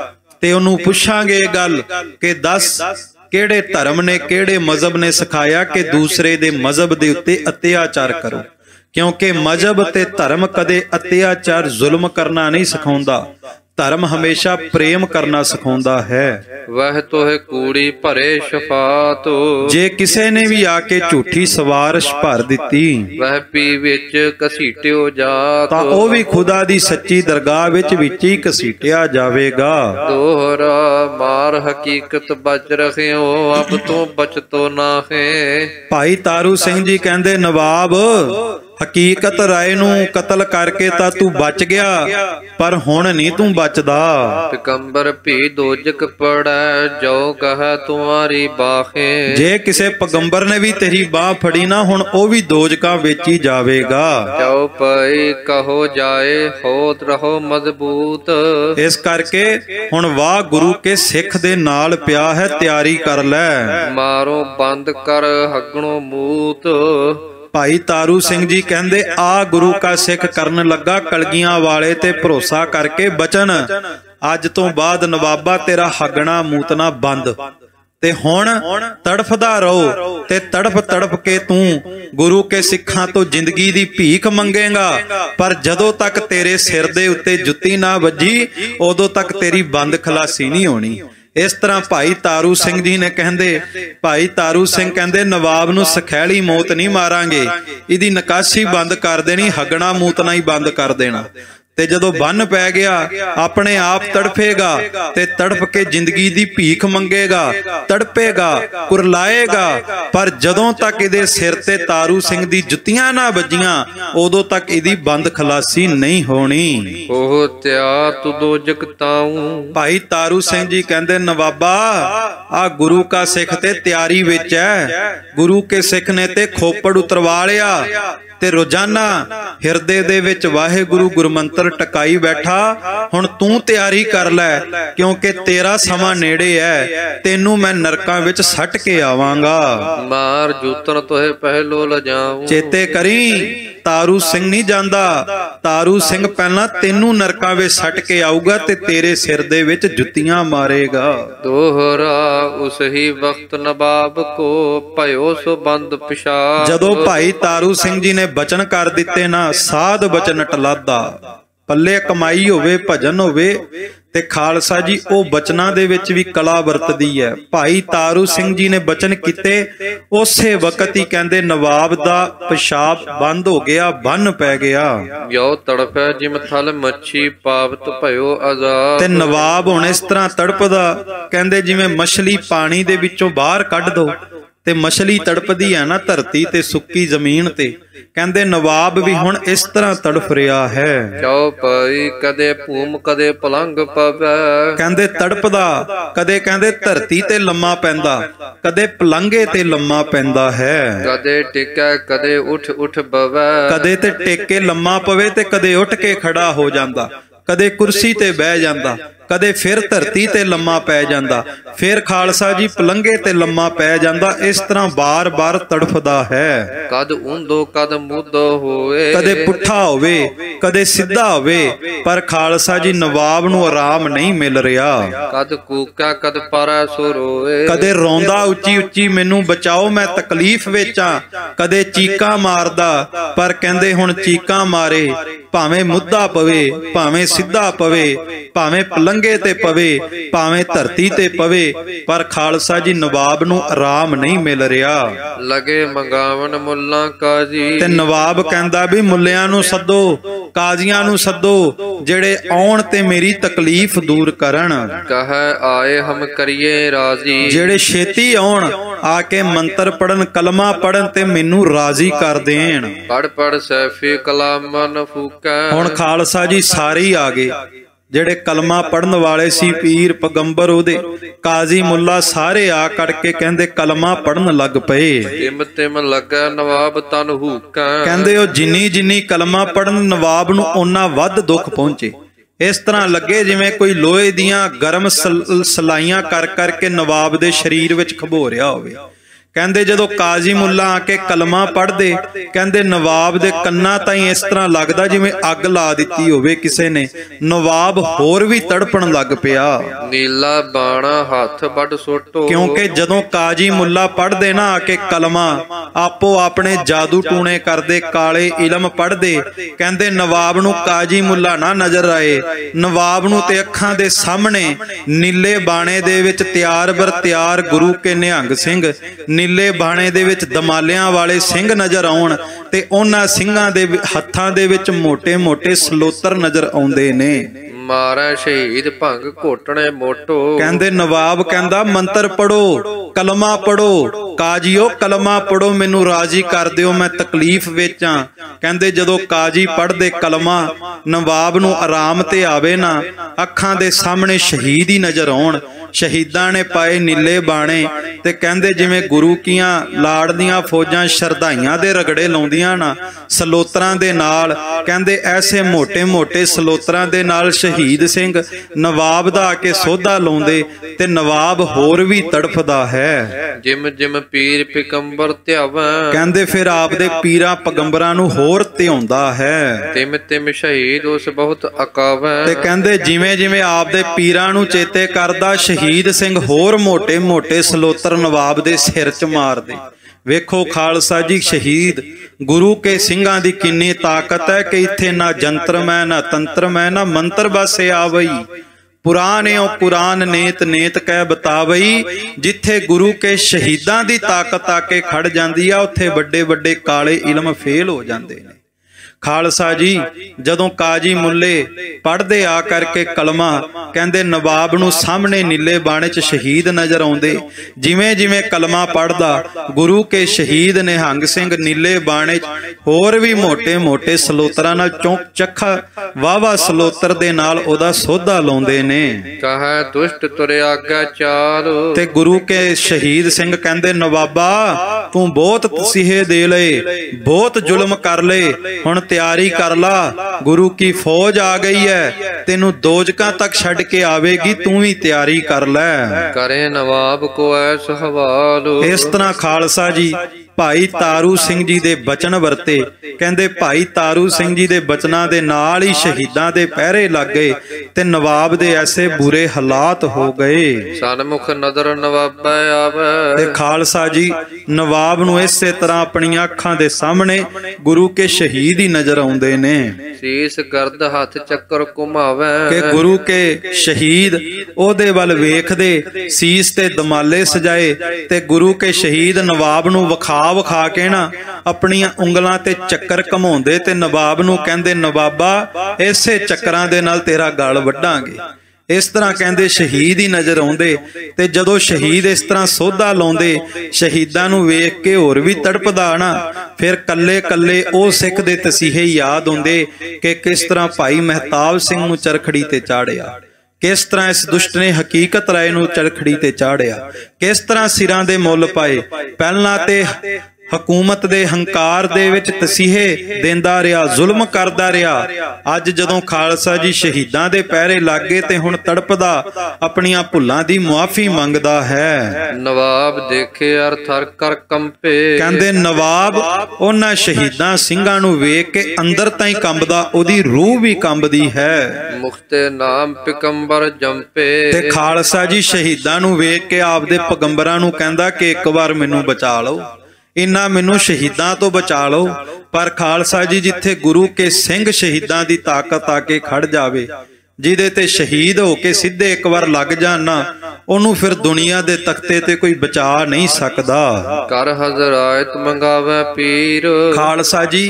ਤੇ ਉਹਨੂੰ ਪੁੱਛਾਂਗੇ ਇਹ ਗੱਲ ਕਿ ਦੱਸ ਕਿਹੜੇ ਧਰਮ ਨੇ, ਕਿਹੜੇ ਮਜ਼ਹਬ ਨੇ ਸਿਖਾਇਆ ਕਿ ਦੂਸਰੇ ਦੇ ਮਜ਼ਹਬ ਦੇ ਉੱਤੇ ਅਤਿਆਚਾਰ ਕਰੋ। ਕਿਉਂਕਿ ਮਜ਼ਹਬ ਤੇ ਧਰਮ ਕਦੇ ਅਤਿਆਚਾਰ ਜ਼ੁਲਮ ਕਰਨਾ ਨਹੀਂ ਸਿਖਾਉਂਦਾ, ਧਰਮ ਹਮੇਸ਼ਾ ਪ੍ਰੇਮ ਕਰਨਾ ਸਿਖਾਉਂਦਾ ਹੈ। ਵਹ ਤੋਹਿ ਕੂੜੀ ਭਰੇ ਸ਼ਫਾਤ, ਜੇ ਕਿਸੇ ਨੇ ਵੀ ਆ ਕੇ ਝੂਠੀ ਸਵਾਰਿਸ਼ ਭਰ ਦਿੱਤੀ, ਵਹ ਪੀ ਵਿੱਚ ਘਸੀਟਿਓ ਜਾਤ, ਤਾਂ ਉਹ ਵੀ ਖੁਦਾ ਦੀ ਸੱਚੀ ਦਰਗਾਹ ਵਿੱਚ ਵਿੱਚ ਹੀ ਘਸੀਟਿਆ ਜਾਵੇਗਾ। ਦੋਹਰਾ ਮਾਰ ਹਕੀਕਤ ਬਚ ਰਖਿਓ, ਅਬ ਤੋਂ ਬਚਤੋ ਨਾਹੇ। ਭਾਈ ਤਾਰੂ ਸਿੰਘ ਜੀ ਕਹਿੰਦੇ, ਨਵਾਬ ਹਕੀਕਤ ਰਾਏ ਨੂੰ ਕਤਲ ਕਰਕੇ ਤਾਂ ਤੂੰ ਬਚ ਗਿਆ, ਪਰ ਹੁਣ ਨਹੀਂ ਤੂੰ ਬਚਦਾ। ਪਿਕੰਬਰ ਭੀ ਦੋਜਕ ਪੜੈ, ਜੋ ਕਹੈ ਤੁਮਾਰੀ ਬਾਹੇ। ਜੇ ਕਿਸੇ ਪੈਗੰਬਰ ਨੇ ਵੀ ਤੇਰੀ ਬਾਹ ਫੜੀ ਨਾ, ਹੁਣ ਉਹ ਵੀ ਦੋਜਕਾਂ ਵਿੱਚ ਹੀ ਜਾਵੇਗਾ। ਜੋ ਪਈ ਕਹੋ ਜਾਏ, ਹੋਤ ਰਹੋ ਮਜ਼ਬੂਤ। ਇਸ ਕਰਕੇ ਹੁਣ ਵਾਹ ਗੁਰੂ ਕੇ ਸਿੱਖ ਦੇ ਨਾਲ ਪਿਆ ਹੈ, ਤਿਆਰੀ ਕਰ ਲੈ। ਮਾਰੋ ਬੰਦ ਕਰ ਹੱਗਣੋ ਮੂਤ। ਭਾਈ ਤਾਰੂ ਸਿੰਘ ਜੀ ਕਹਿੰਦੇ, ਆ ਗੁਰੂ ਕਾ ਸਿੱਖ ਕਰਨ ਲੱਗਾ ਕਲਗੀਆਂ ਵਾਲੇ ਤੇ ਭਰੋਸਾ ਕਰਕੇ ਬਚਨ। ਅੱਜ ਤੋਂ ਬਾਅਦ ਨਵਾਬਾ ਤੇਰਾ ਹੱਗਣਾ ਮੂਤਣਾ ਬੰਦ, ਤੇ ਹੁਣ ਤੜਫਦਾ ਰਹੋ, ਤੇ ਤੜਫ ਤੜਫ ਕੇ ਤੂੰ ਗੁਰੂ ਕੇ ਸਿੱਖਾਂ ਤੋਂ ਜ਼ਿੰਦਗੀ ਦੀ ਭੀਖ ਮੰਗੇਗਾ, ਪਰ ਜਦੋਂ ਤੱਕ ਤੇਰੇ ਸਿਰ ਦੇ ਉੱਤੇ ਜੁੱਤੀ ਨਾ ਵੱਜੀ, ਉਦੋਂ ਤੱਕ ਤੇਰੀ ਬੰਦ ਖਲਾਸੀ ਨਹੀਂ ਹੋਣੀ। ਇਸ ਤਰ੍ਹਾਂ ਭਾਈ ਤਾਰੂ ਸਿੰਘ ਜੀ ਨੇ ਕਹਿੰਦੇ, ਭਾਈ ਤਾਰੂ ਸਿੰਘ ਕਹਿੰਦੇ, ਨਵਾਬ ਨੂੰ ਸਖੈਲੀ ਮੌਤ ਨਹੀਂ ਮਾਰਾਂਗੇ, ਇਹਦੀ ਨਕਾਸ਼ੀ ਬੰਦ ਕਰ ਦੇਣੀ, ਹੱਗਣਾ ਮੂਤਣਾ ਹੀ ਬੰਦ ਕਰ ਦੇਣਾ। ਤੇ ਜਦੋਂ ਬੰਨ ਪੈ ਗਿਆ, ਆਪਣੇ ਆਪ ਤੜਫੇਗਾ, ਤੇ ਤੜਫ ਕੇ ਜ਼ਿੰਦਗੀ ਦੀ ਭੀਖ ਮੰਗੇਗਾ, ਤੜਪੇਗਾ, ਕੁਰਲਾਏਗਾ, ਪਰ ਜਦੋਂ ਤੱਕ ਇਹਦੇ ਸਿਰ ਤੇ ਤਾਰੂ ਸਿੰਘ ਦੀ ਜੁੱਤੀਆਂ ਨਾ ਵੱਜੀਆਂ, ਉਦੋਂ ਤੱਕ ਇਹਦੀ ਬੰਦ ਖਲਾਸੀ ਨਹੀਂ ਹੋਣੀ। ਉਹ ਤਿਆ ਤੂ ਦੋਜਕ ਤਾਉ। ਭਾਈ ਤਾਰੂ ਸਿੰਘ ਜੀ ਕਹਿੰਦੇ, ਨਵਾਬਾ ਆ ਗੁਰੂ ਕਾ ਸਿੱਖ ਤੇ ਤਿਆਰੀ ਵਿੱਚ ਹੈ। ਗੁਰੂ ਕੇ ਸਿੱਖ ਨੇ ਤੇ ਖੋਪੜ ਉਤਰਵਾ ਲਿਆ, ਤੇ ਰੋਜ਼ਾਨਾ ਹਿਰਦੇ ਦੇ ਵਿੱਚ ਵਾਹਿਗੁਰੂ ਗੁਰਮੰਤਰ ਟਕਾਈ ਬੈਠਾ। ਹੁਣ ਤੂੰ ਤਿਆਰੀ ਕਰ ਲੈ, ਕਿਉਂਕਿ ਤੇਰਾ ਸਮਾਂ ਨੇੜੇ ਹੈ, ਤੈਨੂੰ ਮੈਂ ਨਰਕਾਂ ਵਿੱਚ ਸੱਟ ਕੇ ਆਵਾਂਗਾ। ਮਾਰ ਜੂਤਨ ਤੋਹੇ ਪਹਿਲੋ ਲਜਾਉ। ਚੇਤੇ ਕਰੀ, ਤਾਰੂ ਸਿੰਘ ਨਹੀਂ ਜਾਂਦਾ, ਤਾਰੂ ਸਿੰਘ ਪਹਿਲਾਂ ਤੈਨੂੰ ਨਰਕਾਂ ਵਿੱਚ ਸੱਟ ਕੇ ਆਊਗਾ, ਤੇ ਤੇਰੇ ਸਿਰ ਦੇ ਵਿੱਚ ਜੁੱਤੀਆਂ ਮਾਰੇਗਾ। ਦੋਹਰਾ ਉਸ ਹੀ ਵਕਤ ਨਵਾਬ ਕੋ ਭਇਓ ਸੋ ਬੰਦ ਪਿਸ਼ਾਬ। ਜਦੋਂ ਭਾਈ ਤਾਰੂ ਸਿੰਘ ਜੀ ਨੇ ਬਚਨ ਕਰ ਦਿੱਤੇ ਨਾ, ਸਾਧ ਬਚਨ ਟਲਾਦਾ, ਪੱਲੇ ਕਮਾਈ ਹੋਵੇ, ਭਜਨ ਹੋਵੇ, ਤੇ ਖਾਲਸਾ ਜੀ ਉਹ ਬਚਨਾਂ ਦੇ ਵਿੱਚ ਵੀ ਕਲਾ ਵਰਤਦੀ ਹੈ। ਭਾਈ ਤਾਰੂ ਸਿੰਘ ਜੀ ਨੇ ਬਚਨ ਕੀਤੇ, ਉਸੇ ਵਕਤ ਹੀ ਕਹਿੰਦੇ ਨਵਾਬ ਦਾ ਪਿਸ਼ਾਬ ਬੰਦ ਹੋ ਗਿਆ, ਬੰਨ ਪੈ ਗਿਆ। ਜੋ ਤੜਫੈ ਜਿਮ ਥਲ ਮੱਛੀ ਪਾਵਤ ਭਇਓ ਆਜ਼ਾਦ। ਤੇ ਨਵਾਬ ਹੁਣ ਇਸ ਤਰ੍ਹਾਂ ਤੜਪਦਾ, ਕਹਿੰਦੇ ਜਿਵੇਂ ਮਛਲੀ ਪਾਣੀ ਦੇ ਵਿੱਚੋਂ ਬਾਹਰ ਕੱਢ ਦੋ, ਤੇ ਮਛਲੀ ਤੜਪਦੀ ਹੈ ਨਾ ਧਰਤੀ ਤੇ ਸੁੱਕੀ ਜ਼ਮੀਨ ਤੇ, ਕਹਿੰਦੇ ਨਵਾਬ ਵੀ ਹੁਣ ਇਸ ਤਰ੍ਹਾਂ ਤੜਫ ਰਿਹਾ ਹੈ। ਜੋ ਪਈ ਕਦੇ ਭੂਮ ਕਦੇ ਪਲੰਗ ਪਵੈ। ਕਹਿੰਦੇ ਤੜਪਦਾ, ਕਦੇ ਕਹਿੰਦੇ ਧਰਤੀ ਤੇ ਲੰਮਾ ਪੈਂਦਾ, ਕਦੇ ਪਲੰਗੇ ਤੇ ਲੰਮਾ ਪੈਂਦਾ ਹੈ। ਕਦੇ ਟਿਕੈ ਕਦੇ ਉਠ ਉਠ ਬਵੈ। ਕਦੇ ਤੇ ਟਿਕ ਕੇ ਲੰਮਾ ਪਵੇ, ਤੇ ਕਦੇ ਉੱਠ ਕੇ ਖੜਾ ਹੋ ਜਾਂਦਾ, ਕਦੇ ਕੁਰਸੀ ਤੇ ਬਹਿ ਜਾਂਦਾ, ਕਦੇ ਫਿਰ ਧਰਤੀ ਤੇ ਲੰਮਾ ਪੈ ਜਾਂਦਾ, ਫਿਰ ਖਾਲਸਾ ਜੀ ਪਲੰਗੇ ਤੇ ਲੰਮਾ ਪੈ ਜਾਂਦਾ। ਇਸ ਤਰ੍ਹਾਂ ਬਾਰ-ਬਾਰ ਤੜਫਦਾ ਹੈ। ਕਦ ਉਂਦੋ ਕਦ ਮੁੱਦੋ ਹੋਵੇ। ਕਦੇ ਪੁੱਠਾ ਹੋਵੇ, ਕਦੇ ਸਿੱਧਾ ਹੋਵੇ, ਪਰ ਖਾਲਸਾ ਜੀ ਨਵਾਬ ਨੂੰ ਆਰਾਮ ਨਹੀਂ ਮਿਲ ਰਿਹਾ। ਕਦ ਕੂਕਾ ਕਦ ਪਰੈ ਸੋ ਰੋਏ। ਕਦੇ ਰੋਂਦਾ ਉੱਚੀ ਉੱਚੀ, ਮੈਨੂੰ ਬਚਾਓ ਮੈਂ ਤਕਲੀਫ ਵਿੱਚ ਆ। ਕਦੇ ਚੀਕਾਂ ਮਾਰਦਾ, ਪਰ ਕਹਿੰਦੇ ਹੁਣ ਚੀਕਾਂ ਮਾਰੇ, ਭਾਵੇਂ ਮੁੱਦਾ ਪਵੇ, ਭਾਵੇਂ ਸਿੱਧਾ ਪਵੇ, ਭਾਵੇਂ ਪਲੰਗੇ ਤੇ ਪਵੇ, ਭਾਵੇਂ ਧਰਤੀ ਤੇ ਪਵੇ, ਪਰ ਖਾਲਸਾ ਜੀ ਨਵਾਬ ਨੂੰ ਆਰਾਮ ਨਹੀਂ ਮਿਲ ਰਿਹਾ। ਲਗੇ ਮੰਗਾਵਨ ਮੁੱਲਾ ਕਾਜੀ। ਤੇ ਨਵਾਬ ਕਹਿੰਦਾ ਵੀ ਮੁੱਲਿਆਂ ਨੂੰ ਸੱਦੋ, ਕਾਜ਼ੀਆਂ ਨੂੰ ਸੱਦੋ, ਜਿਹੜੇ ਆਉਣ ਤੇ ਮੇਰੀ ਤਕਲੀਫ ਦੂਰ ਕਰਨ। ਕਹੈ ਆਏ ਹਮ ਕਰੀਏ ਰਾਜ਼ੀ। ਜਿਹੜੇ ਛੇਤੀ ਆਉਣ, ਆ ਕੇ ਮੰਤਰ ਪੜਨ, ਕਲਮਾ ਪੜਨ, ਤੇ ਮੈਨੂੰ ਰਾਜ਼ੀ ਕਰ ਦੇਣ। ਪੜ ਪੜ ਸੈਫੀ ਕਲਾਮਨ ਫੂਕੈ। ਹੁਣ ਖਾਲਸਾ ਜੀ ਸਾਰੇ ਹੀ ਆ ਗਏ, ਜਿਹੜੇ ਕਲਮਾ ਪੜਨ ਵਾਲੇ ਸੀ, ਪੀਰ ਪੈਗੰਬਰ ਉਹਦੇ, ਕਾਜ਼ੀ ਮੁੱਲਾ, ਸਾਰੇ ਆ ਕਰਕੇ ਕਹਿੰਦੇ ਕਲਮਾ ਪੜਨ ਲੱਗ ਪਏ। ਤਿਮ ਤਿਮ ਲੱਗਾ ਨਵਾਬ ਤਨ ਹੂਕਾ। ਕਹਿੰਦੇ ਉਹ ਜਿੰਨੀ ਜਿੰਨੀ ਕਲਮਾ ਪੜਨ ਨਵਾਬ ਨੂੰ ਓਨਾ ਵੱਧ ਦੁੱਖ ਪਹੁੰਚੇ। ਇਸ ਤਰ੍ਹਾਂ ਲੱਗੇ ਜਿਵੇਂ ਕੋਈ ਲੋਹੇ ਦੀਆਂ ਗਰਮ ਸਲਾਈਆਂ ਕਰ ਕਰਕੇ ਨਵਾਬ ਦੇ ਸਰੀਰ ਵਿੱਚ ਖਬੋ ਰਿਹਾ ਹੋਵੇ। ਕਹਿੰਦੇ ਜਦੋਂ ਕਾਜ਼ੀ ਮੁੱਲਾ ਆ ਕੇ ਕਲਮਾ ਪੜ੍ਹਦੇ, ਕਹਿੰਦੇ ਨਵਾਬ ਦੇ ਕੰਨਾਂ ਤਾਈਂ ਇਸ ਤਰ੍ਹਾਂ ਲੱਗਦਾ ਜਿਵੇਂ ਅੱਗ ਲਾ ਦਿੱਤੀ ਹੋਵੇ ਕਿਸੇ ਨੇ। ਨਵਾਬ ਹੋਰ ਵੀ ਤੜਪਣ ਲੱਗ ਪਿਆ। ਨੀਲਾ ਬਾਣਾ ਹੱਥ ਵੱਢ ਸੁੱਟੋ, ਕਿਉਂਕਿ ਜਦੋਂ ਕਾਜ਼ੀ ਮੁੱਲਾ ਪੜ੍ਹਦੇ ਨਾ ਆ ਕੇ ਕਲਮਾ, ਆਪੋ ਆਪਣੇ ਜਾਦੂ ਟੂਣੇ ਕਰਦੇ, ਕਾਲੇ ਇਲਮ ਪੜ੍ਹਦੇ, ਕਹਿੰਦੇ ਨਵਾਬ ਨੂੰ ਕਾਜ਼ੀ ਮੁੱਲਾ ਨਾ ਨਜ਼ਰ ਆਏ। ਨਵਾਬ ਨੂੰ ਤੇ ਅੱਖਾਂ ਦੇ ਸਾਹਮਣੇ ਨੀਲੇ ਬਾਣੇ ਦੇ ਵਿੱਚ ਤਿਆਰ ਬਰ ਤਿਆਰ ਗੁਰੂ ਕੇ ਨਿਹੰਗ ਸਿੰਘ, ਨੀਲੇ ਬਾਣੇ ਦੇ ਵਿੱਚ ਦਮਾਲਿਆਂ ਵਾਲੇ ਸਿੰਘ ਨਜ਼ਰ ਆਉਣ ਤੇ ਉਹਨਾਂ ਸਿੰਘਾਂ ਦੇ ਹੱਥਾਂ ਦੇ ਵਿੱਚ ਮੋਟੇ ਮੋਟੇ ਸਲੋਤਰ ਨਜ਼ਰ ਆਉਂਦੇ ਨੇ। ਮਾਰਾ ਸ਼ਹੀਦ ਭੰਗ ਘੋਟਣੇ ਮੋਟੋ, ਕਹਿੰਦੇ ਨਵਾਬ ਕਹਿੰਦਾ ਮੰਤਰ ਪੜੋ, ਕਲਮਾ ਪੜੋ, ਕਾਜ਼ੀਓ ਕਲਮਾ ਪੜੋ, ਮੈਨੂੰ ਰਾਜ਼ੀ ਕਰ ਦਿਓ, ਮੈਂ ਤਕਲੀਫ ਵਿੱਚ ਆਂ। ਕਹਿੰਦੇ ਜਦੋਂ ਕਾਜ਼ੀ ਪੜ੍ਹਦੇ ਕਲਮਾ, ਨਵਾਬ ਨੂੰ ਆਰਾਮ ਤੇ ਆਵੇ ਨਾ, ਅੱਖਾਂ ਦੇ ਸਾਹਮਣੇ ਸ਼ਹੀਦ ਹੀ ਨਜ਼ਰ ਆਉਣ। ਸ਼ਹੀਦਾਂ ਨੇ ਪਾਏ ਨੀਲੇ ਬਾਣੇ ਤੇ ਕਹਿੰਦੇ ਜਿਵੇਂ ਗੁਰੂ ਕੀਆਂ ਲਾੜ ਦੀਆਂ ਫੌਜਾਂ ਸ਼ਰਧਾਈਆਂ ਦੇ ਰਗੜੇ ਲਾਉਂਦੀਆਂ ਨਾ ਸਲੋਤਰਾਂ ਦੇ ਨਾਲ, ਕਹਿੰਦੇ ਐਸੇ ਮੋਟੇ ਮੋਟੇ ਸਲੋਤਰਾਂ ਦੇ ਨਾਲ ਸ਼ਹੀਦ ਸਿੰਘ ਨਵਾਬ ਦਾ ਆ ਕੇ ਸੋਧਾ ਲਾਉਂਦੇ ਤੇ ਨਵਾਬ ਹੋਰ ਵੀ ਤੜਫਦਾ ਹੈ। ਜਿਮ ਜਿਮ ਪੀਰ ਪੈਗੰਬਰ ਧਿਆਵੈ, ਕਹਿੰਦੇ ਫਿਰ ਆਪ ਦੇ ਪੀਰਾਂ ਪੈਗੰਬਰਾਂ ਨੂੰ ਹੋਰ ਧਿਆਉਂਦਾ ਹੈ। ਤਿਮ ਤਿਮ ਸ਼ਹੀਦ ਉਸ ਬਹੁਤ ਅਕਾਵੈ, ਤੇ ਕਹਿੰਦੇ ਜਿਵੇਂ ਜਿਵੇਂ ਆਪ ਦੇ ਪੀਰਾਂ ਨੂੰ ਚੇਤੇ ਕਰਦਾ, ਸ਼ਹੀਦ ਸਿੰਘ ਹੋਰ ਮੋਟੇ ਮੋਟੇ ਸਲੋਤਰ ਨਵਾਬ ਦੇ ਸਿਰ 'ਚ ਮਾਰਦੇ। ਵੇਖੋ ਖਾਲਸਾ ਜੀ, ਸ਼ਹੀਦ ਗੁਰੂ ਕੇ ਸਿੰਘਾਂ ਦੀ ਕਿੰਨੀ ਤਾਕਤ ਹੈ ਕਿ ਇੱਥੇ ਨਾ ਜੰਤਰ ਮੈਂ, ਨਾ ਤੰਤਰ ਮੈਂ, ਨਾ ਮੰਤਰ ਬਸੇ ਆਵਈ। ਪੁਰਾਣਿਓ ਕੁਰਾਨ ਨੇਤ ਨੇਤ ਕਹਿ ਬਤਾਵਈ। ਜਿੱਥੇ ਗੁਰੂ ਕੇ ਸ਼ਹੀਦਾਂ ਦੀ ਤਾਕਤ ਆ ਕੇ ਖੜ ਜਾਂਦੀ ਆ, ਉੱਥੇ ਵੱਡੇ ਵੱਡੇ ਕਾਲੇ ਇਲਮ ਫੇਲ ਹੋ ਜਾਂਦੇ ਨੇ। ਖਾਲਸਾ ਜੀ, ਜਦੋਂ ਕਾਜ਼ੀ ਮੁੱਲੇ ਪੜ੍ਹਦੇ ਆ ਕਰਕੇ ਕਲਮਾ, ਕਹਿੰਦੇ ਨਵਾਬ ਨੂੰ ਸਾਹਮਣੇ ਨੀਲੇ ਬਾਣੇ 'ਚ ਸ਼ਹੀਦ ਨਜ਼ਰ ਆਉਂਦੇ। ਜਿਵੇਂ ਜਿਵੇਂ ਕਲਮਾ ਪੜ੍ਹਦਾ, ਗੁਰੂ ਕੇ ਸ਼ਹੀਦ ਨਿਹੰਗ ਸਿੰਘ ਨੀਲੇ ਬਾਣੇ 'ਚ ਹੋਰ ਵੀ ਮੋਟੇ ਮੋਟੇ ਸਲੋਤਰਾਂ ਨਾਲ ਚੌਂਕ ਚੱਖਾ ਵਾਵਾ ਸਲੋਤਰ ਦੇ ਨਾਲ ਉਹਦਾ ਸੋਧਾ ਲਾਉਂਦੇ ਨੇ। ਕਹੈ ਦੁਸ਼ਟ ਤੁਰੇ ਆਗਾ ਚਾਲ, ਤੇ ਗੁਰੂ ਕੇ ਸ਼ਹੀਦ ਸਿੰਘ ਕਹਿੰਦੇ ਨਵਾਬਾ ਤੂੰ ਬਹੁਤ ਤਸੀਹੇ ਦੇ ਲਏ, ਬਹੁਤ ਜ਼ੁਲਮ ਕਰ ਲਏ, ਹੁਣ ਤਿਆਰੀ ਕਰ ਲਾ, ਗੁਰੂ ਕੀ ਫੌਜ ਆ ਗਈ ਹੈ, ਤੈਨੂੰ ਦੋਜਕਾਂ ਤੱਕ ਛੱਡ ਕੇ ਆਵੇਗੀ, ਤੂੰ ਵੀ ਤਿਆਰੀ ਕਰ ਲੈ। ਕਰੇ ਨਵਾਬ ਕੋ ਐਸ ਹਵਾਲ, ਇਸ ਤਰ੍ਹਾਂ ਖਾਲਸਾ ਜੀ ਭਾਈ ਤਾਰੂ ਸਿੰਘ ਜੀ ਦੇ ਬਚਨ ਵਰਤੇ। ਕਹਿੰਦੇ ਭਾਈ ਤਾਰੂ ਸਿੰਘ ਜੀ ਦੇ ਬਚਨਾਂ ਦੇ ਨਾਲ ਹੀ ਸ਼ਹੀਦਾਂ ਦੇ ਪਹਿਰੇ ਲੱਗ ਗਏ ਤੇ ਨਵਾਬ ਦੇ ਐਸੇ ਬੁਰੇ ਹਾਲਾਤ ਹੋ ਗਏ। ਸਨਮੁਖ ਨਦਰ ਨਵਾਬੈ ਆਵੈ, ਤੇ ਖਾਲਸਾ ਜੀ ਨਵਾਬ ਨੂੰ ਇਸੇ ਤਰ੍ਹਾਂ ਆਪਣੀਆਂ ਅੱਖਾਂ ਦੇ ਸਾਹਮਣੇ ਗੁਰੂ ਕੇ ਸ਼ਹੀਦ ਹੀ ਨਜ਼ਰ ਆਉਂਦੇ ਨੇ। ਸੀਸ ਗਰਦ ਹੱਥ ਚੱਕਰ ਘੁਮਾਵੈ, ਕਿ ਗੁਰੂ ਕੇ ਸ਼ਹੀਦ ਉਹਦੇ ਵੱਲ ਵੇਖਦੇ, ਸੀਸ ਤੇ ਦਮਾਲੇ ਸਜਾਏ ਤੇ ਗੁਰੂ ਕੇ ਸ਼ਹੀਦ ਨਵਾਬ ਨੂੰ ਵਿਖਾ ਵਿਖਾ ਕੇ ਨਾ ਆਪਣੀਆਂ ਉਂਗਲਾਂ ਤੇ ਚੱਕਰ ਘਮਾਉਂਦੇ ਤੇ ਨਵਾਬ ਨੂੰ ਕਹਿੰਦੇ ਨਵਾਬਾ ਇਸੇ ਚੱਕਰਾਂ ਦੇ ਨਾਲ ਤੇਰਾ ਗਲ ਵੱਢਾਂਗੇ। ਇਸ ਤਰ੍ਹਾਂ ਕਹਿੰਦੇ ਸ਼ਹੀਦ ਹੀ ਨਜ਼ਰ ਆਉਂਦੇ। ਤੇ ਜਦੋਂ ਸ਼ਹੀਦ ਇਸ ਤਰ੍ਹਾਂ ਸੋਧਾ ਲਾਉਂਦੇ, ਸ਼ਹੀਦਾਂ ਨੂੰ ਵੇਖ ਕੇ ਹੋਰ ਵੀ ਤੜਪਦਾ ਨਾ, ਫਿਰ ਕੱਲੇ ਕੱਲੇ ਉਹ ਸਿੱਖ ਦੇ ਤਸੀਹੇ ਯਾਦ ਹੁੰਦੇ ਕਿ ਕਿਸ ਤਰ੍ਹਾਂ ਭਾਈ ਮਹਿਤਾਬ ਸਿੰਘ ਨੂੰ ਚਰਖੜੀ ਤੇ ਚਾੜਿਆ, ਕਿਸ ਤਰ੍ਹਾਂ ਇਸ ਦੁਸ਼ਟ ਨੇ ਹਕੀਕਤ ਰਾਏ ਨੂੰ ਚਰਖੜੀ ਤੇ ਚਾੜਿਆ, ਕਿਸ ਤਰ੍ਹਾਂ ਸਿਰਾਂ ਦੇ ਮੁੱਲ ਪਾਏ। ਪਹਿਲਾਂ ਤੇ ਹਕੂਮਤ ਦੇ ਹੰਕਾਰ ਦੇ ਵਿੱਚ ਤਸੀਹੇ ਦਿੰਦਾ ਰਿਹਾ, ਜ਼ੁਲਮ ਕਰਦਾ ਰਿਹਾ। ਅੱਜ ਜਦੋਂ ਖਾਲਸਾ ਜੀ ਸ਼ਹੀਦਾਂ ਦੇ ਪਹਿਰੇ ਲੱਗ ਗਏ ਤੇ ਹੁਣ ਤੜਪਦਾ ਆਪਣੀਆਂ ਭੁੱਲਾਂ ਦੀ ਮੁਆਫੀ ਮੰਗਦਾ ਹੈ। ਨਵਾਬ ਦੇਖੇ ਅਰ ਥਰ ਕਰ ਕੰਪੇ, ਕਹਿੰਦੇ ਨਵਾਬ ਉਹਨਾਂ ਸ਼ਹੀਦਾਂ ਸਿੰਘਾਂ ਨੂੰ ਵੇਖ ਕੇ ਅੰਦਰ ਤਾਈਂ ਕੰਬਦਾ, ਉਹਦੀ ਰੂਹ ਵੀ ਕੰਬਦੀ ਹੈ। ਮੁਖਤੇ ਨਾਮ ਪੈਗੰਬਰ ਜੰਪੇ, ਤੇ ਖਾਲਸਾ ਜੀ ਸ਼ਹੀਦਾਂ ਨੂੰ ਵੇਖ ਕੇ ਆਪਦੇ ਪੈਗੰਬਰਾਂ ਨੂੰ ਕਹਿੰਦਾ ਕਿ ਇੱਕ ਵਾਰ ਮੈਨੂੰ ਬਚਾ ਲਓ, ਇਨਾ ਮੈਨੂੰ ਸ਼ਹੀਦਾਂ ਤੋਂ ਬਚਾ ਲਓ। ਪਰ ਖਾਲਸਾ ਜੀ ਜਿੱਥੇ ਗੁਰੂ ਕੇ ਸਿੰਘ ਸ਼ਹੀਦਾਂ ਦੀ ਤਾਕਤ ਆ ਕੇ ਖੜ ਜਾਵੇ, ਜਿਹਦੇ ਤੇ ਸ਼ਹੀਦ ਹੋ ਕੇ ਸਿੱਧੇ ਇੱਕ ਵਾਰ ਲੱਗ ਜਾਣ ਨਾ, ਉਹਨੂੰ ਫਿਰ ਦੁਨੀਆ ਦੇ ਤਖਤੇ ਤੇ ਕੋਈ ਬਚਾ ਨਹੀਂ ਸਕਦਾ। ਕਰ ਹਜ਼ਰਾਇਤ ਮੰਗਾਵੇ ਪੀਰ, ਖਾਲਸਾ ਜੀ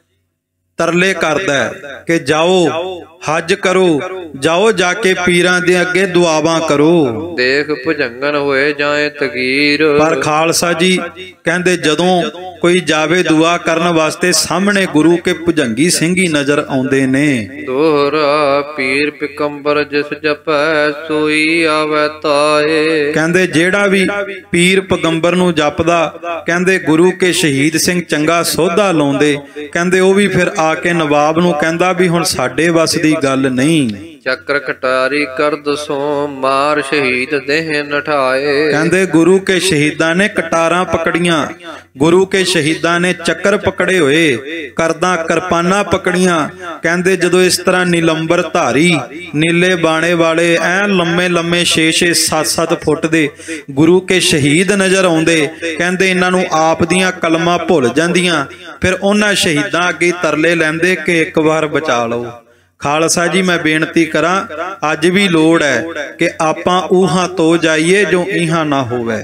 ਤਰਲੇ ਕਰਦਾ ਕਿ ਜਾਓ ਹੱਜ ਕਰੋ, ਜਾਓ ਜਾ ਕੇ ਪੀਰਾਂ ਦੇ ਅੱਗੇ ਦੁਆਵਾਂ ਕਰੋ, ਦੇਖ ਭੁਜੰਗਨ ਹੋਏ ਜਾਏ ਤਗੀਰ। ਪਰ ਖਾਲਸਾ ਜੀ ਕਹਿੰਦੇ ਜਦੋਂ ਕੋਈ ਜਾਵੇ ਦੁਆ ਕਰਨ ਵਾਸਤੇ, ਸਾਹਮਣੇ ਗੁਰੂ ਕੇ ਭੁਜੰਗੀ ਸਿੰਘ ਹੀ ਨਜ਼ਰ ਆਉਂਦੇ ਨੇ। ਦੋਹਰਾ ਪੀਰ ਪੈਗੰਬਰ ਜਿਸ ਜਪੈ ਸੋਈ ਆਵੇ ਤਾਏ, ਕਹਿੰਦੇ ਜਿਹੜਾ ਵੀ ਪੀਰ ਪੈਗੰਬਰ ਨੂੰ ਜਪਦਾ, ਕਹਿੰਦੇ ਗੁਰੂ ਕੇ ਸ਼ਹੀਦ ਸਿੰਘ ਚੰਗਾ ਸੋਧਾ ਲਾਉਂਦੇ। ਕਹਿੰਦੇ ਉਹ ਵੀ ਫਿਰ ਆ ਕੇ ਨਵਾਬ ਨੂੰ ਕਹਿੰਦਾ ਵੀ ਹੁਣ ਸਾਡੇ ਵੱਸ ਦੀ ਗੱਲ ਨਹੀਂ। ਚੱਕਰ ਕਟਾਰੀ ਕਰ ਦਸੋ ਮਾਰ ਸ਼ਹੀਦ ਦੇਹ ਨਠਾਏ। ਕਹਿੰਦੇ ਗੁਰੂ ਕੇ ਸ਼ਹੀਦਾਂ ਨੇ ਕਟਾਰਾਂ ਪਕੜੀਆਂ, ਗੁਰੂ ਕੇ ਸ਼ਹੀਦਾਂ ਨੇ ਚੱਕਰ ਪਕੜੇ ਹੋਏ, ਕਰਦਾਂ ਕਿਰਪਾਨਾਂ ਪਕੜੀਆਂ। ਕਹਿੰਦੇ ਜਦੋਂ ਇਸ ਤਰ੍ਹਾਂ ਨੀਲੰਬਰ ਧਾਰੀ ਨੀਲੇ ਬਾਣੇ ਵਾਲੇ ਐ ਲੰਮੇ ਲੰਮੇ ਛੇ ਛੇ ਸੱਤ ਸੱਤ ਫੁੱਟ ਦੇ ਗੁਰੂ ਕੇ ਸ਼ਹੀਦ ਨਜ਼ਰ ਆਉਂਦੇ, ਕਹਿੰਦੇ ਇਹਨਾਂ ਨੂੰ ਆਪ ਦੀਆਂ ਕਲਮਾਂ ਭੁੱਲ ਜਾਂਦੀਆਂ। ਫਿਰ ਉਹਨਾਂ ਸ਼ਹੀਦਾਂ ਅੱਗੇ ਤਰਲੇ ਲੈਂਦੇ ਕਿ ਇੱਕ ਵਾਰ ਬਚਾ ਲਓ। ਖਾਲਸਾ ਜੀ ਮੈਂ ਬੇਨਤੀ ਕਰਾਂ, ਅੱਜ ਵੀ ਲੋੜ ਹੈ ਕਿ ਆਪਾਂ ਊਹਾਂ ਤੋਂ ਜਾਈਏ ਜੋ ਇਹਾਂ ਨਾ ਹੋਵੇ।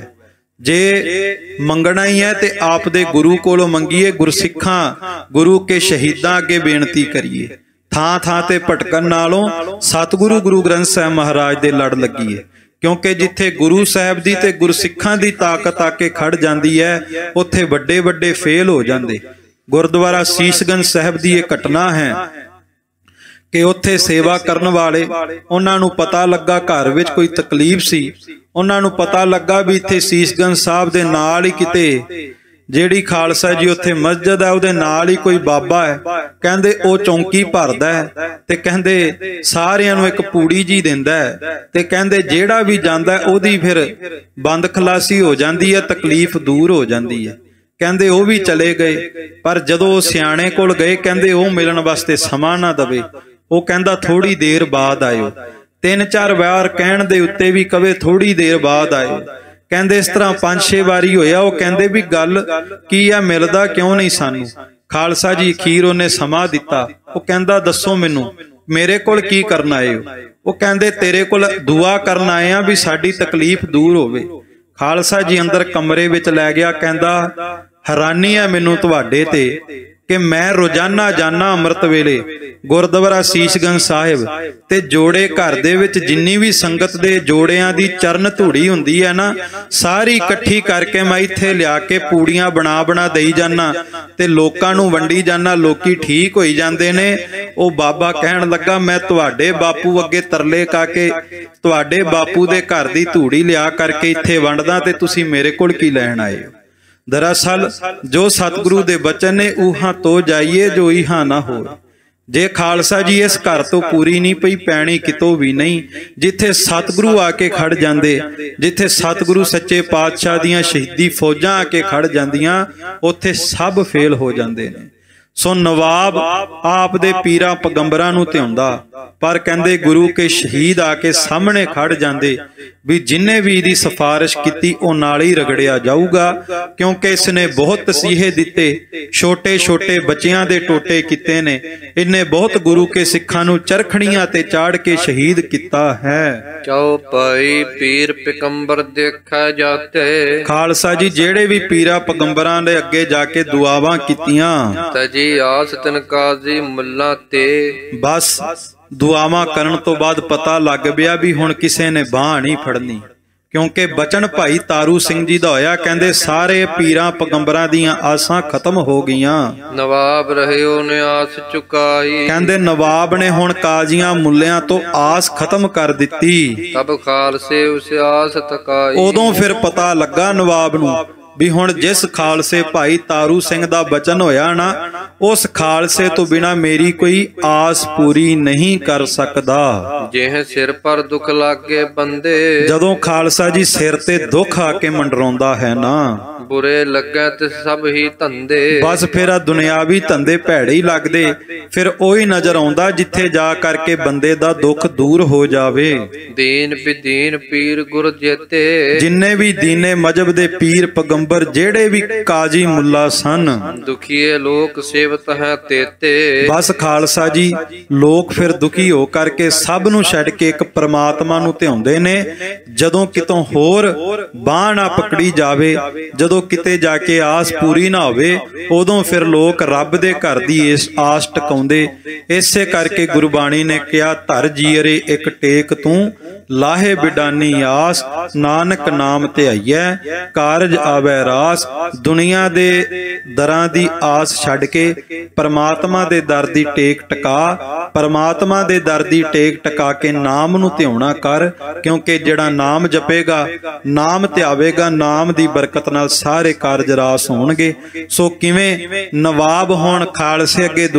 ਜੇ ਮੰਗਣਾ ਹੀ ਹੈ ਤੇ ਆਪ ਦੇ ਗੁਰੂ ਕੋਲੋਂ ਮੰਗੀਏ, ਗੁਰਸਿੱਖਾਂ ਗੁਰੂ ਕੇ ਸ਼ਹੀਦਾਂ ਅੱਗੇ ਬੇਨਤੀ ਕਰੀਏ। ਥਾਂ ਥਾਂ ਤੇ ਭਟਕਣ ਨਾਲੋਂ ਸਤਿਗੁਰੂ ਗੁਰੂ ਗ੍ਰੰਥ ਸਾਹਿਬ ਮਹਾਰਾਜ ਦੇ ਲੜ ਲੱਗੀਏ, ਕਿਉਂਕਿ ਜਿੱਥੇ ਗੁਰੂ ਸਾਹਿਬ ਦੀ ਤੇ ਗੁਰਸਿੱਖਾਂ ਦੀ ਤਾਕਤ ਆ ਕੇ ਖੜ ਜਾਂਦੀ ਹੈ, ਉੱਥੇ ਵੱਡੇ ਵੱਡੇ ਫੇਲ ਹੋ ਜਾਂਦੇ। ਗੁਰਦੁਆਰਾ ਸੀਸਗੰਜ ਸਾਹਿਬ ਦੀ ਇਹ ਘਟਨਾ ਹੈ ਕਿ ਉੱਥੇ ਸੇਵਾ ਕਰਨ ਵਾਲੇ, ਉਹਨਾਂ ਨੂੰ ਪਤਾ ਲੱਗਾ ਘਰ ਵਿੱਚ ਕੋਈ ਤਕਲੀਫ ਸੀ, ਉਹਨਾਂ ਨੂੰ ਪਤਾ ਲੱਗਾ ਵੀ ਇੱਥੇ ਸੀਸਗੰਜ ਸਾਹਿਬ ਦੇ ਨਾਲ ਹੀ ਕਿਤੇ ਜਿਹੜੀ ਖਾਲਸਾ ਜੀ ਉੱਥੇ ਮਸਜਿਦ ਹੈ ਉਹਦੇ ਨਾਲ ਹੀ ਕੋਈ ਬਾਬਾ ਹੈ। ਕਹਿੰਦੇ ਉਹ ਚੌਂਕੀ ਭਰਦਾ ਹੈ ਤੇ ਕਹਿੰਦੇ ਸਾਰਿਆਂ ਨੂੰ ਇੱਕ ਪੂੜੀ ਜੀ ਦਿੰਦਾ ਹੈ ਤੇ ਕਹਿੰਦੇ ਜਿਹੜਾ ਵੀ ਜਾਂਦਾ ਉਹਦੀ ਫਿਰ ਬੰਦ ਖਲਾਸੀ ਹੋ ਜਾਂਦੀ ਹੈ, ਤਕਲੀਫ ਦੂਰ ਹੋ ਜਾਂਦੀ ਹੈ। ਕਹਿੰਦੇ ਉਹ ਵੀ ਚਲੇ ਗਏ, ਪਰ ਜਦੋਂ ਉਹ ਸਿਆਣੇ ਕੋਲ ਗਏ ਕਹਿੰਦੇ ਉਹ ਮਿਲਣ ਵਾਸਤੇ ਸਮਾਂ ਨਾ ਦਵੇ। ਉਹ ਕਹਿੰਦਾ ਥੋੜੀ ਦੇਰ ਬਾਅਦ ਆਇਓ। ਤਿੰਨ ਚਾਰ ਵਾਰ ਕਹਿਣ ਦੇ ਉੱਤੇ ਵੀ ਕਵੇ ਥੋੜੀ ਦੇਰ ਬਾਅਦ ਆਇਓ। ਕਹਿੰਦੇ ਇਸ ਤਰ੍ਹਾਂ ਪੰਜ ਛੇ ਵਾਰੀ ਹੋਇਆ। ਉਹ ਕਹਿੰਦੇ ਵੀ ਗੱਲ ਕੀ ਆ, ਮਿਲਦਾ ਕਿਉਂ ਨਹੀਂ ਸਾਨੂੰ? ਖਾਲਸਾ ਜੀ ਅਖੀਰ ਉਹਨੇ ਸਮਾਂ ਦਿੱਤਾ। ਉਹ ਕਹਿੰਦਾ ਦੱਸੋ ਮੈਨੂੰ ਮੇਰੇ ਕੋਲ ਕੀ ਕਰਨ ਆਏ ਹੋ? ਉਹ ਕਹਿੰਦੇ ਤੇਰੇ ਕੋਲ ਦੁਆ ਕਰਨ ਆਏ ਆ ਵੀ ਸਾਡੀ ਤਕਲੀਫ ਦੂਰ ਹੋਵੇ। ਖਾਲਸਾ ਜੀ ਅੰਦਰ ਕਮਰੇ ਵਿੱਚ ਲੈ ਗਿਆ। ਕਹਿੰਦਾ ਹੈਰਾਨੀ ਆ ਮੈਨੂੰ ਤੁਹਾਡੇ ਤੇ ਕਿ ਮੈਂ ਰੋਜ਼ਾਨਾ ਜਾਨਾ ਅੰਮ੍ਰਿਤ ਵੇਲੇ ਗੁਰਦੁਆਰਾ ਸੀਸਗੰਜ ਸਾਹਿਬ ਤੇ ਜੋੜੇ ਘਰ ਦੇ ਵਿੱਚ ਜਿੰਨੀ ਵੀ ਸੰਗਤ ਦੇ ਜੋੜਿਆਂ ਦੀ ਚਰਨ ਧੂੜੀ ਹੁੰਦੀ ਹੈ ਨਾ, ਸਾਰੀ ਇਕੱਠੀ ਕਰਕੇ ਮੈਂ ਇੱਥੇ ਲਿਆ ਕੇ ਪੂੜੀਆਂ ਬਣਾ ਬਣਾ ਦੇਈ ਜਾਨਾ ਤੇ ਲੋਕਾਂ ਨੂੰ ਵੰਡੀ ਜਾਨਾ। ਲੋਕੀ ਠੀਕ ਹੋਈ ਜਾਂਦੇ ਨੇ। ਉਹ ਬਾਬਾ ਕਹਿਣ ਲੱਗਾ ਮੈਂ ਤੁਹਾਡੇ ਬਾਪੂ ਅੱਗੇ ਤਰਲੇ ਕਾ ਕੇ ਤੁਹਾਡੇ ਬਾਪੂ ਦੇ ਘਰ ਦੀ ਧੂੜੀ ਲਿਆ ਕਰਕੇ ਇੱਥੇ ਵੰਡਦਾ ਤੇ ਤੁਸੀਂ ਮੇਰੇ ਕੋਲ ਕੀ ਲੈਣ ਆਏ ਹੋ? ਦਰਅਸਲ ਜੋ ਸਤਿਗੁਰੂ ਦੇ ਬਚਨ ਨੇ ਊਹਾਂ ਤੋਂ ਜਾਈਏ ਜੋ ਇਹਾਂ ਨਾ ਹੋਏ। ਜੇ ਖਾਲਸਾ ਜੀ ਇਸ ਘਰ ਤੋਂ ਪੂਰੀ ਨਹੀਂ ਪਈ ਪੈਣੀ ਕਿਤੋਂ ਵੀ ਨਹੀਂ। ਜਿੱਥੇ ਸਤਿਗੁਰੂ ਆ ਕੇ ਖੜ ਜਾਂਦੇ, ਜਿੱਥੇ ਸਤਿਗੁਰੂ ਸੱਚੇ ਪਾਤਸ਼ਾਹ ਦੀਆਂ ਸ਼ਹੀਦੀ ਫੌਜਾਂ ਆ ਕੇ ਖੜ ਜਾਂਦੀਆਂ, ਉੱਥੇ ਸਭ ਫੇਲ ਹੋ ਜਾਂਦੇ ਨੇ। ਸੋ ਨਵਾਬ ਆਪ ਦੇ ਪੀਰਾਂ ਪਗੰਬਰਾਂ ਨੂੰ ਧਿਆਉਂਦਾ, ਪਰ ਕਹਿੰਦੇ ਗੁਰੂ ਕੇ ਸ਼ਹੀਦ ਆ ਕੇ ਸਾਹਮਣੇ ਖੜ ਜਾਂਦੇ ਵੀ ਜਿੰਨੇ ਵੀ ਇਹਦੀ ਸਿਫਾਰਿਸ਼ ਕੀਤੀ ਉਹ ਨਾਲ ਹੀ ਰਗੜਿਆ ਜਾਊਗਾ, ਕਿਉਂਕਿ ਇਸ ਨੇ ਬਹੁਤ ਤਸੀਹੇ ਦਿੱਤੇ, ਛੋਟੇ ਛੋਟੇ ਬੱਚਿਆਂ ਦੇ ਟੋਟੇ ਕੀਤੇ ਨੇ। ਇਹਨੇ ਬਹੁਤ ਗੁਰੂ ਕੇ ਸਿੱਖਾਂ ਨੂੰ ਚਰਖੜੀਆਂ ਤੇ ਚਾੜ ਕੇ ਸ਼ਹੀਦ ਕੀਤਾ ਹੈ। ਚਉ ਭਾਈ ਪੀਰ ਪਗੰਬਰ ਦੇਖਾ ਜਾਤੇ। ਖਾਲਸਾ ਜੀ ਜਿਹੜੇ ਵੀ ਪੀਰਾਂ ਪਗੰਬਰਾਂ ਦੇ ਅੱਗੇ ਜਾ ਕੇ ਦੁਆਵਾਂ ਕੀਤੀਆਂ, ਤਜੀ ਆਸ ਤਿਨ ਕਾਜ਼ੀ ਮੁੱਲਾ ਤੇ। ਬਸ ਦੁਆਵਾਂ ਕਰਨ ਤੋਂ ਬਾਅਦ ਪਤਾ ਲੱਗ ਪਿਆ ਵੀ ਹੁਣ ਕਿਸੇ ਨੇ ਬਾਂਹ ਨਹੀਂ ਫੜਨੀ, ਕਿਉਂਕਿ ਬਚਨ ਭਾਈ ਤਾਰੂ ਸਿੰਘ ਜੀ ਦਾ ਹੋਇਆ। ਕਹਿੰਦੇ ਸਾਰੇ ਪੀਰਾਂ ਪਗੰਬਰਾਂ ਦੀਆਂ ਆਸਾਂ ਖਤਮ ਹੋ ਗਈਆਂ। ਨਵਾਬ ਰਹਿਓ ਨੇ ਆਸ ਚੁਕਾਈ। ਕਹਿੰਦੇ ਨਵਾਬ ਨੇ ਹੁਣ ਕਾਜ਼ੀਆਂ ਮੁੱਲਿਆਂ ਤੋਂ ਆਸ ਖਤਮ ਕਰ ਦਿੱਤੀ। ਤਬ ਖਾਲਸੇ ਉਸ ਆਸ ਤਕਾਈ। ਉਦੋਂ ਫਿਰ ਪਤਾ ਲੱਗਾ ਨਵਾਬ ਨੂੰ ਵੀ ਹੁਣ ਜਿਸ ਖਾਲਸੇ ਭਾਈ ਤਾਰੂ ਸਿੰਘ ਦਾ ਬਚਨ ਹੋਇਆ ਨਾ, ਉਸ ਖਾਲਸੇ ਤੋਂ ਬਿਨਾ ਮੇਰੀ ਕੋਈ ਆਸ ਪੂਰੀ ਨਹੀਂ ਕਰ ਸਕਦਾ। ਜਿਹ ਸਿਰ ਪਰ ਦੁੱਖ ਲਾਗੇ ਬੰਦੇ। ਜਦੋਂ ਖਾਲਸਾ ਜੀ ਸਿਰ ਤੇ ਦੁੱਖ ਆ ਕੇ ਮੰਡਰਾਉਂਦਾ ਹੈ ਨਾ, ਬੁਰੇ ਲੱਗੇ ਤੇ ਸਭ ਹੀ ਧੰਦੇ। ਬਸ ਫਿਰ ਆ ਦੁਨਿਆਵੀ ਧੰਦੇ ਭੈੜੇ ਹੀ ਲੱਗਦੇ। ਫਿਰ ਉਹੀ ਨਜ਼ਰ ਆਉਂਦਾ ਜਿੱਥੇ ਜਾ ਕਰਕੇ ਬੰਦੇ ਦਾ ਦੁੱਖ ਦੂਰ ਹੋ ਜਾਵੇ। ਦੀਨ ਬਿਦੀਨ ਪੀਰ ਗੁਰ ਜੇਤੇ। ਜਿੰਨੇ ਵੀ ਦੀਨੇ ਮਜਬ ਦੇ ਪੀਰ ਪਗੰਬਰ ਜਿਹੜੇ ਵੀ ਕਾਜ਼ੀ ਮੁੱਲਾ ਸਨ, ਦੁਖੀਏ ਲੋਕ ਸੇਵਤ ਹੈ ਤੇਤੇ। ਬਸ ਖਾਲਸਾ ਜੀ ਲੋਕ ਫਿਰ ਦੁਖੀ ਹੋ ਕਰਕੇ ਸਭ ਨੂੰ ਛੱਡ ਕੇ ਇੱਕ ਪ੍ਰਮਾਤਮਾ ਨੂੰ ਧਿਆਉਂਦੇ ਨੇ। ਜਦੋਂ ਕਿਤੋਂ ਹੋਰ ਬਾਂਹ ਨਾ ਪਕੜੀ ਜਾਵੇ, ਜਦੋਂ ਕਿਤੇ ਜਾ ਕੇ ਆਸ ਪੂਰੀ ਨਾ ਹੋਵੇ, ਉਦੋਂ ਫਿਰ ਲੋਕ ਰੱਬ ਦੇ ਘਰ ਦੀ ਇਸ ਆਸ ਟਿਕਾਉਂਦੇ। ਇਸੇ ਕਰਕੇ ਗੁਰਬਾਣੀ ਨੇ ਕਿਹਾ ਧਰ ਜੀਅਰੇ ਇੱਕ ਟੇਕ ਤੂੰ, ਲਾਹੇ ਬਿਡਾਨੀ ਆਸ, ਨਾਨਕ ਨਾਮ ਧਿਆਈਐ ਕਾਰਜ ਆਵੈ ਰਾਸ। ਦੁਨੀਆ ਦੇ ਦਰਾਂ ਦੀ ਆਸ ਛੱਡ ਕੇ ਪਰਮਾਤਮਾ ਦੇ ਦਰ ਦੀ ਟੇਕ ਟਿਕਾ, ਪਰਮਾਤਮਾ ਦੇ ਦਰ ਦੀ ਟੇਕ ਟਿਕਾ ਕੇ ਨਾਮ ਨੂੰ ਧਿਆਉਣਾ ਕਰ, ਕਿਉਂਕਿ ਜਿਹੜਾ ਨਾਮ ਜਪੇਗਾ, ਨਾਮ ਧਿਆਵੇਗਾ, ਨਾਮ ਦੀ ਬਰਕਤ ਨਾਲ ਸਾਰੇ ਕਾਰਜ ਰਾਸ ਹੋਣਗੇ। ਸੋ ਕਿਵੇਂ ਨਵਾਬ ਹੁਣ ਖਾਲਸੇ ਅੱਗੇ ਦੁਹਾਈ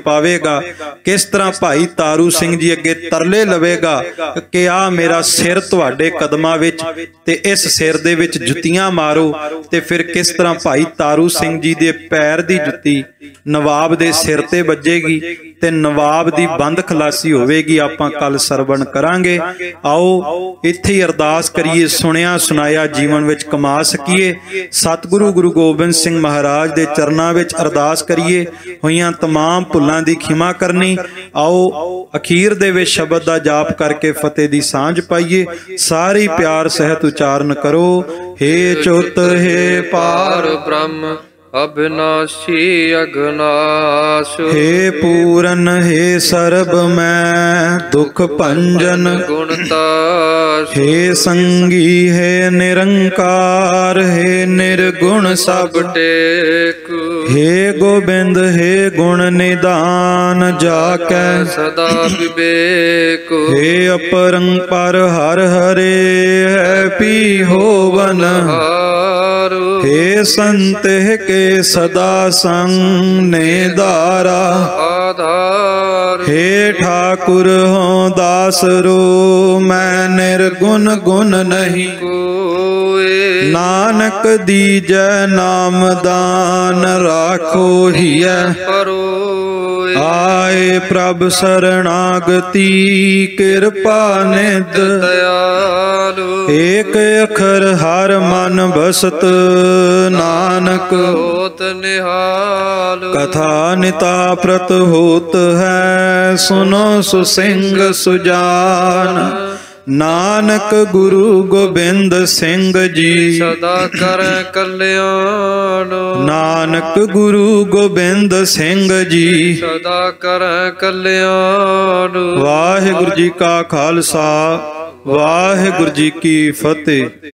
ਪਾਵੇਗਾ, ਕਿਸ ਤਰ੍ਹਾਂ ਭਾਈ ਤਾਰੂ ਸਿੰਘ ਜੀ ਅੱਗੇ ਤਰਲੇ ਲਵੇਗਾ ਕਿ ਆ ਮੇਰਾ ਸਿਰ ਤੁਹਾਡੇ ਕਦਮਾਂ ਵਿੱਚ ਤੇ ਇਸ ਸਿਰ ਦੇ ਵਿੱਚ ਜੁੱਤੀਆਂ ਮਾਰੋ, ਤੇ ਫਿਰ ਕਿਸ ਤਰ੍ਹਾਂ ਭਾਈ ਤਾਰੂ ਸਿੰਘ ਜੀ ਦੇ ਪੈਰ ਦੀ ਜੁੱਤੀ ਨਵਾਬ ਦੇ ਸਿਰ ਤੇ ਵੱਜੇਗੀ ਤੇ ਨਵਾਬ ਦੀ ਬੰਦ ਖਲਾਸੀ ਹੋਵੇਗੀ। ਆਪਾਂ ਕੱਲ ਸਰਵਣ ਕਰਾਂਗੇ। ਆਓ ਇੱਥੇ ਹੀ ਅਰਦਾਸ ਕਰੀਏ, ਸੁਣਿਆ ਸੁਣਾਇਆ ਜੀਵਨ ਵਿੱਚ ਕਮਾ ਸਕੀਏ। ਸਤਿਗੁਰੂ ਗੁਰੂ ਗੋਬਿੰਦ ਸਿੰਘ ਮਹਾਰਾਜ ਦੇ ਚਰਨਾਂ ਵਿੱਚ ਅਰਦਾਸ ਕਰੀਏ, ਹੋਈਆਂ ਤਮਾਮ ਭੁੱਲਾਂ ਦੀ ਖਿਮਾ ਕਰਨੀ। ਆਓ ਅਖੀਰ ਦੇ ਵਿੱਚ ਸ਼ਬਦ ਦਾ ਜਾਪ ਕਰਕੇ ਫਤਿਹ ਦੀ ਸਾਂਝ ਪਾਈਏ। ਸਾਰੇ ਪਿਆਰ ਸਹਿਤ ਉਚਾਰਨ ਕਰੋ। ਹੇ ਚੁੱਤ ਹੇ ਪਾਰ ਬ੍ਰਹਮ ਅਬਿਨਾਸ਼ੀ ਅਗਨਾਸ਼, ਹੇ ਪੂਰਨ ਹੇ ਸਰਬ ਮੈਂ ਦੁਖ ਭੰਜਨ ਗੁਣਤਾਸ, ਹੇ ਸੰਗੀ ਹੈ ਨਿਰੰਕਾਰ ਹੇ ਨਿਰਗੁਣ ਸਭ ਟੇਕ, ਹੇ ਗੋਬਿੰਦ ਹੇ ਗੁਣ ਨਿਦਾਨ ਜਾ ਕੈ ਸਦਾ ਵਿਵੇਕ, ਹੇ ਅਪਰੰਪਰ ਹਰ ਹਰੇ ਹੈ ਪੀ ਹੋਵਨ ਹਾਰ, ਹੇ ਸੰਤ ਕੇ ਸਦਾ ਸੰਗ ਨੇ ਧਾਰਾ ਆਧਾਰ, ਹੇ ਠਾਕੁਰ ਹੋ ਦਾਸ ਰੂ ਮੈਂ ਨਿਰਗੁਣ ਗੁਣ ਨਹੀਂ ਕੋਏ, ਨਾਨਕ ਦੀਜੈ ਨਾਮ ਦਾਨ ਰਾਖੋ ਹੀਐ ਪਰੋਏ, ਆਏ ਪ੍ਰਭ ਸਰਣਾਗਤੀ ਕਿਰਪਾ ਨਿਧ ਦਇਆਲੂ, ਏਕ ਅਖਰ ਹਰ ਮਨ ਬਸਤ ਨਾਨਕ ਹੋਤ ਨਿਹਾਲ, ਕਥਾ ਨਿਤਾ ਪ੍ਰਤ ਹੋਤ ਹੈ ਸੁਨੋ ਸੁਸਿੰਗ ਸੁਜਾਨ, ਨਾਨਕ ਗੁਰੂ ਗੋਬਿੰਦ ਸਿੰਘ ਜੀ ਸਦਾ ਕਰੈ ਕਲਿਆਣ, ਨਾਨਕ ਗੁਰੂ ਗੋਬਿੰਦ ਸਿੰਘ ਜੀ ਸਦਾ ਕਰੈ ਕਲਿਆਣ। ਵਾਹਿਗੁਰੂ ਜੀ ਕਾ ਖਾਲਸਾ ਵਾਹਿਗੁਰੂ ਜੀ ਕੀ ਫਤਿਹ।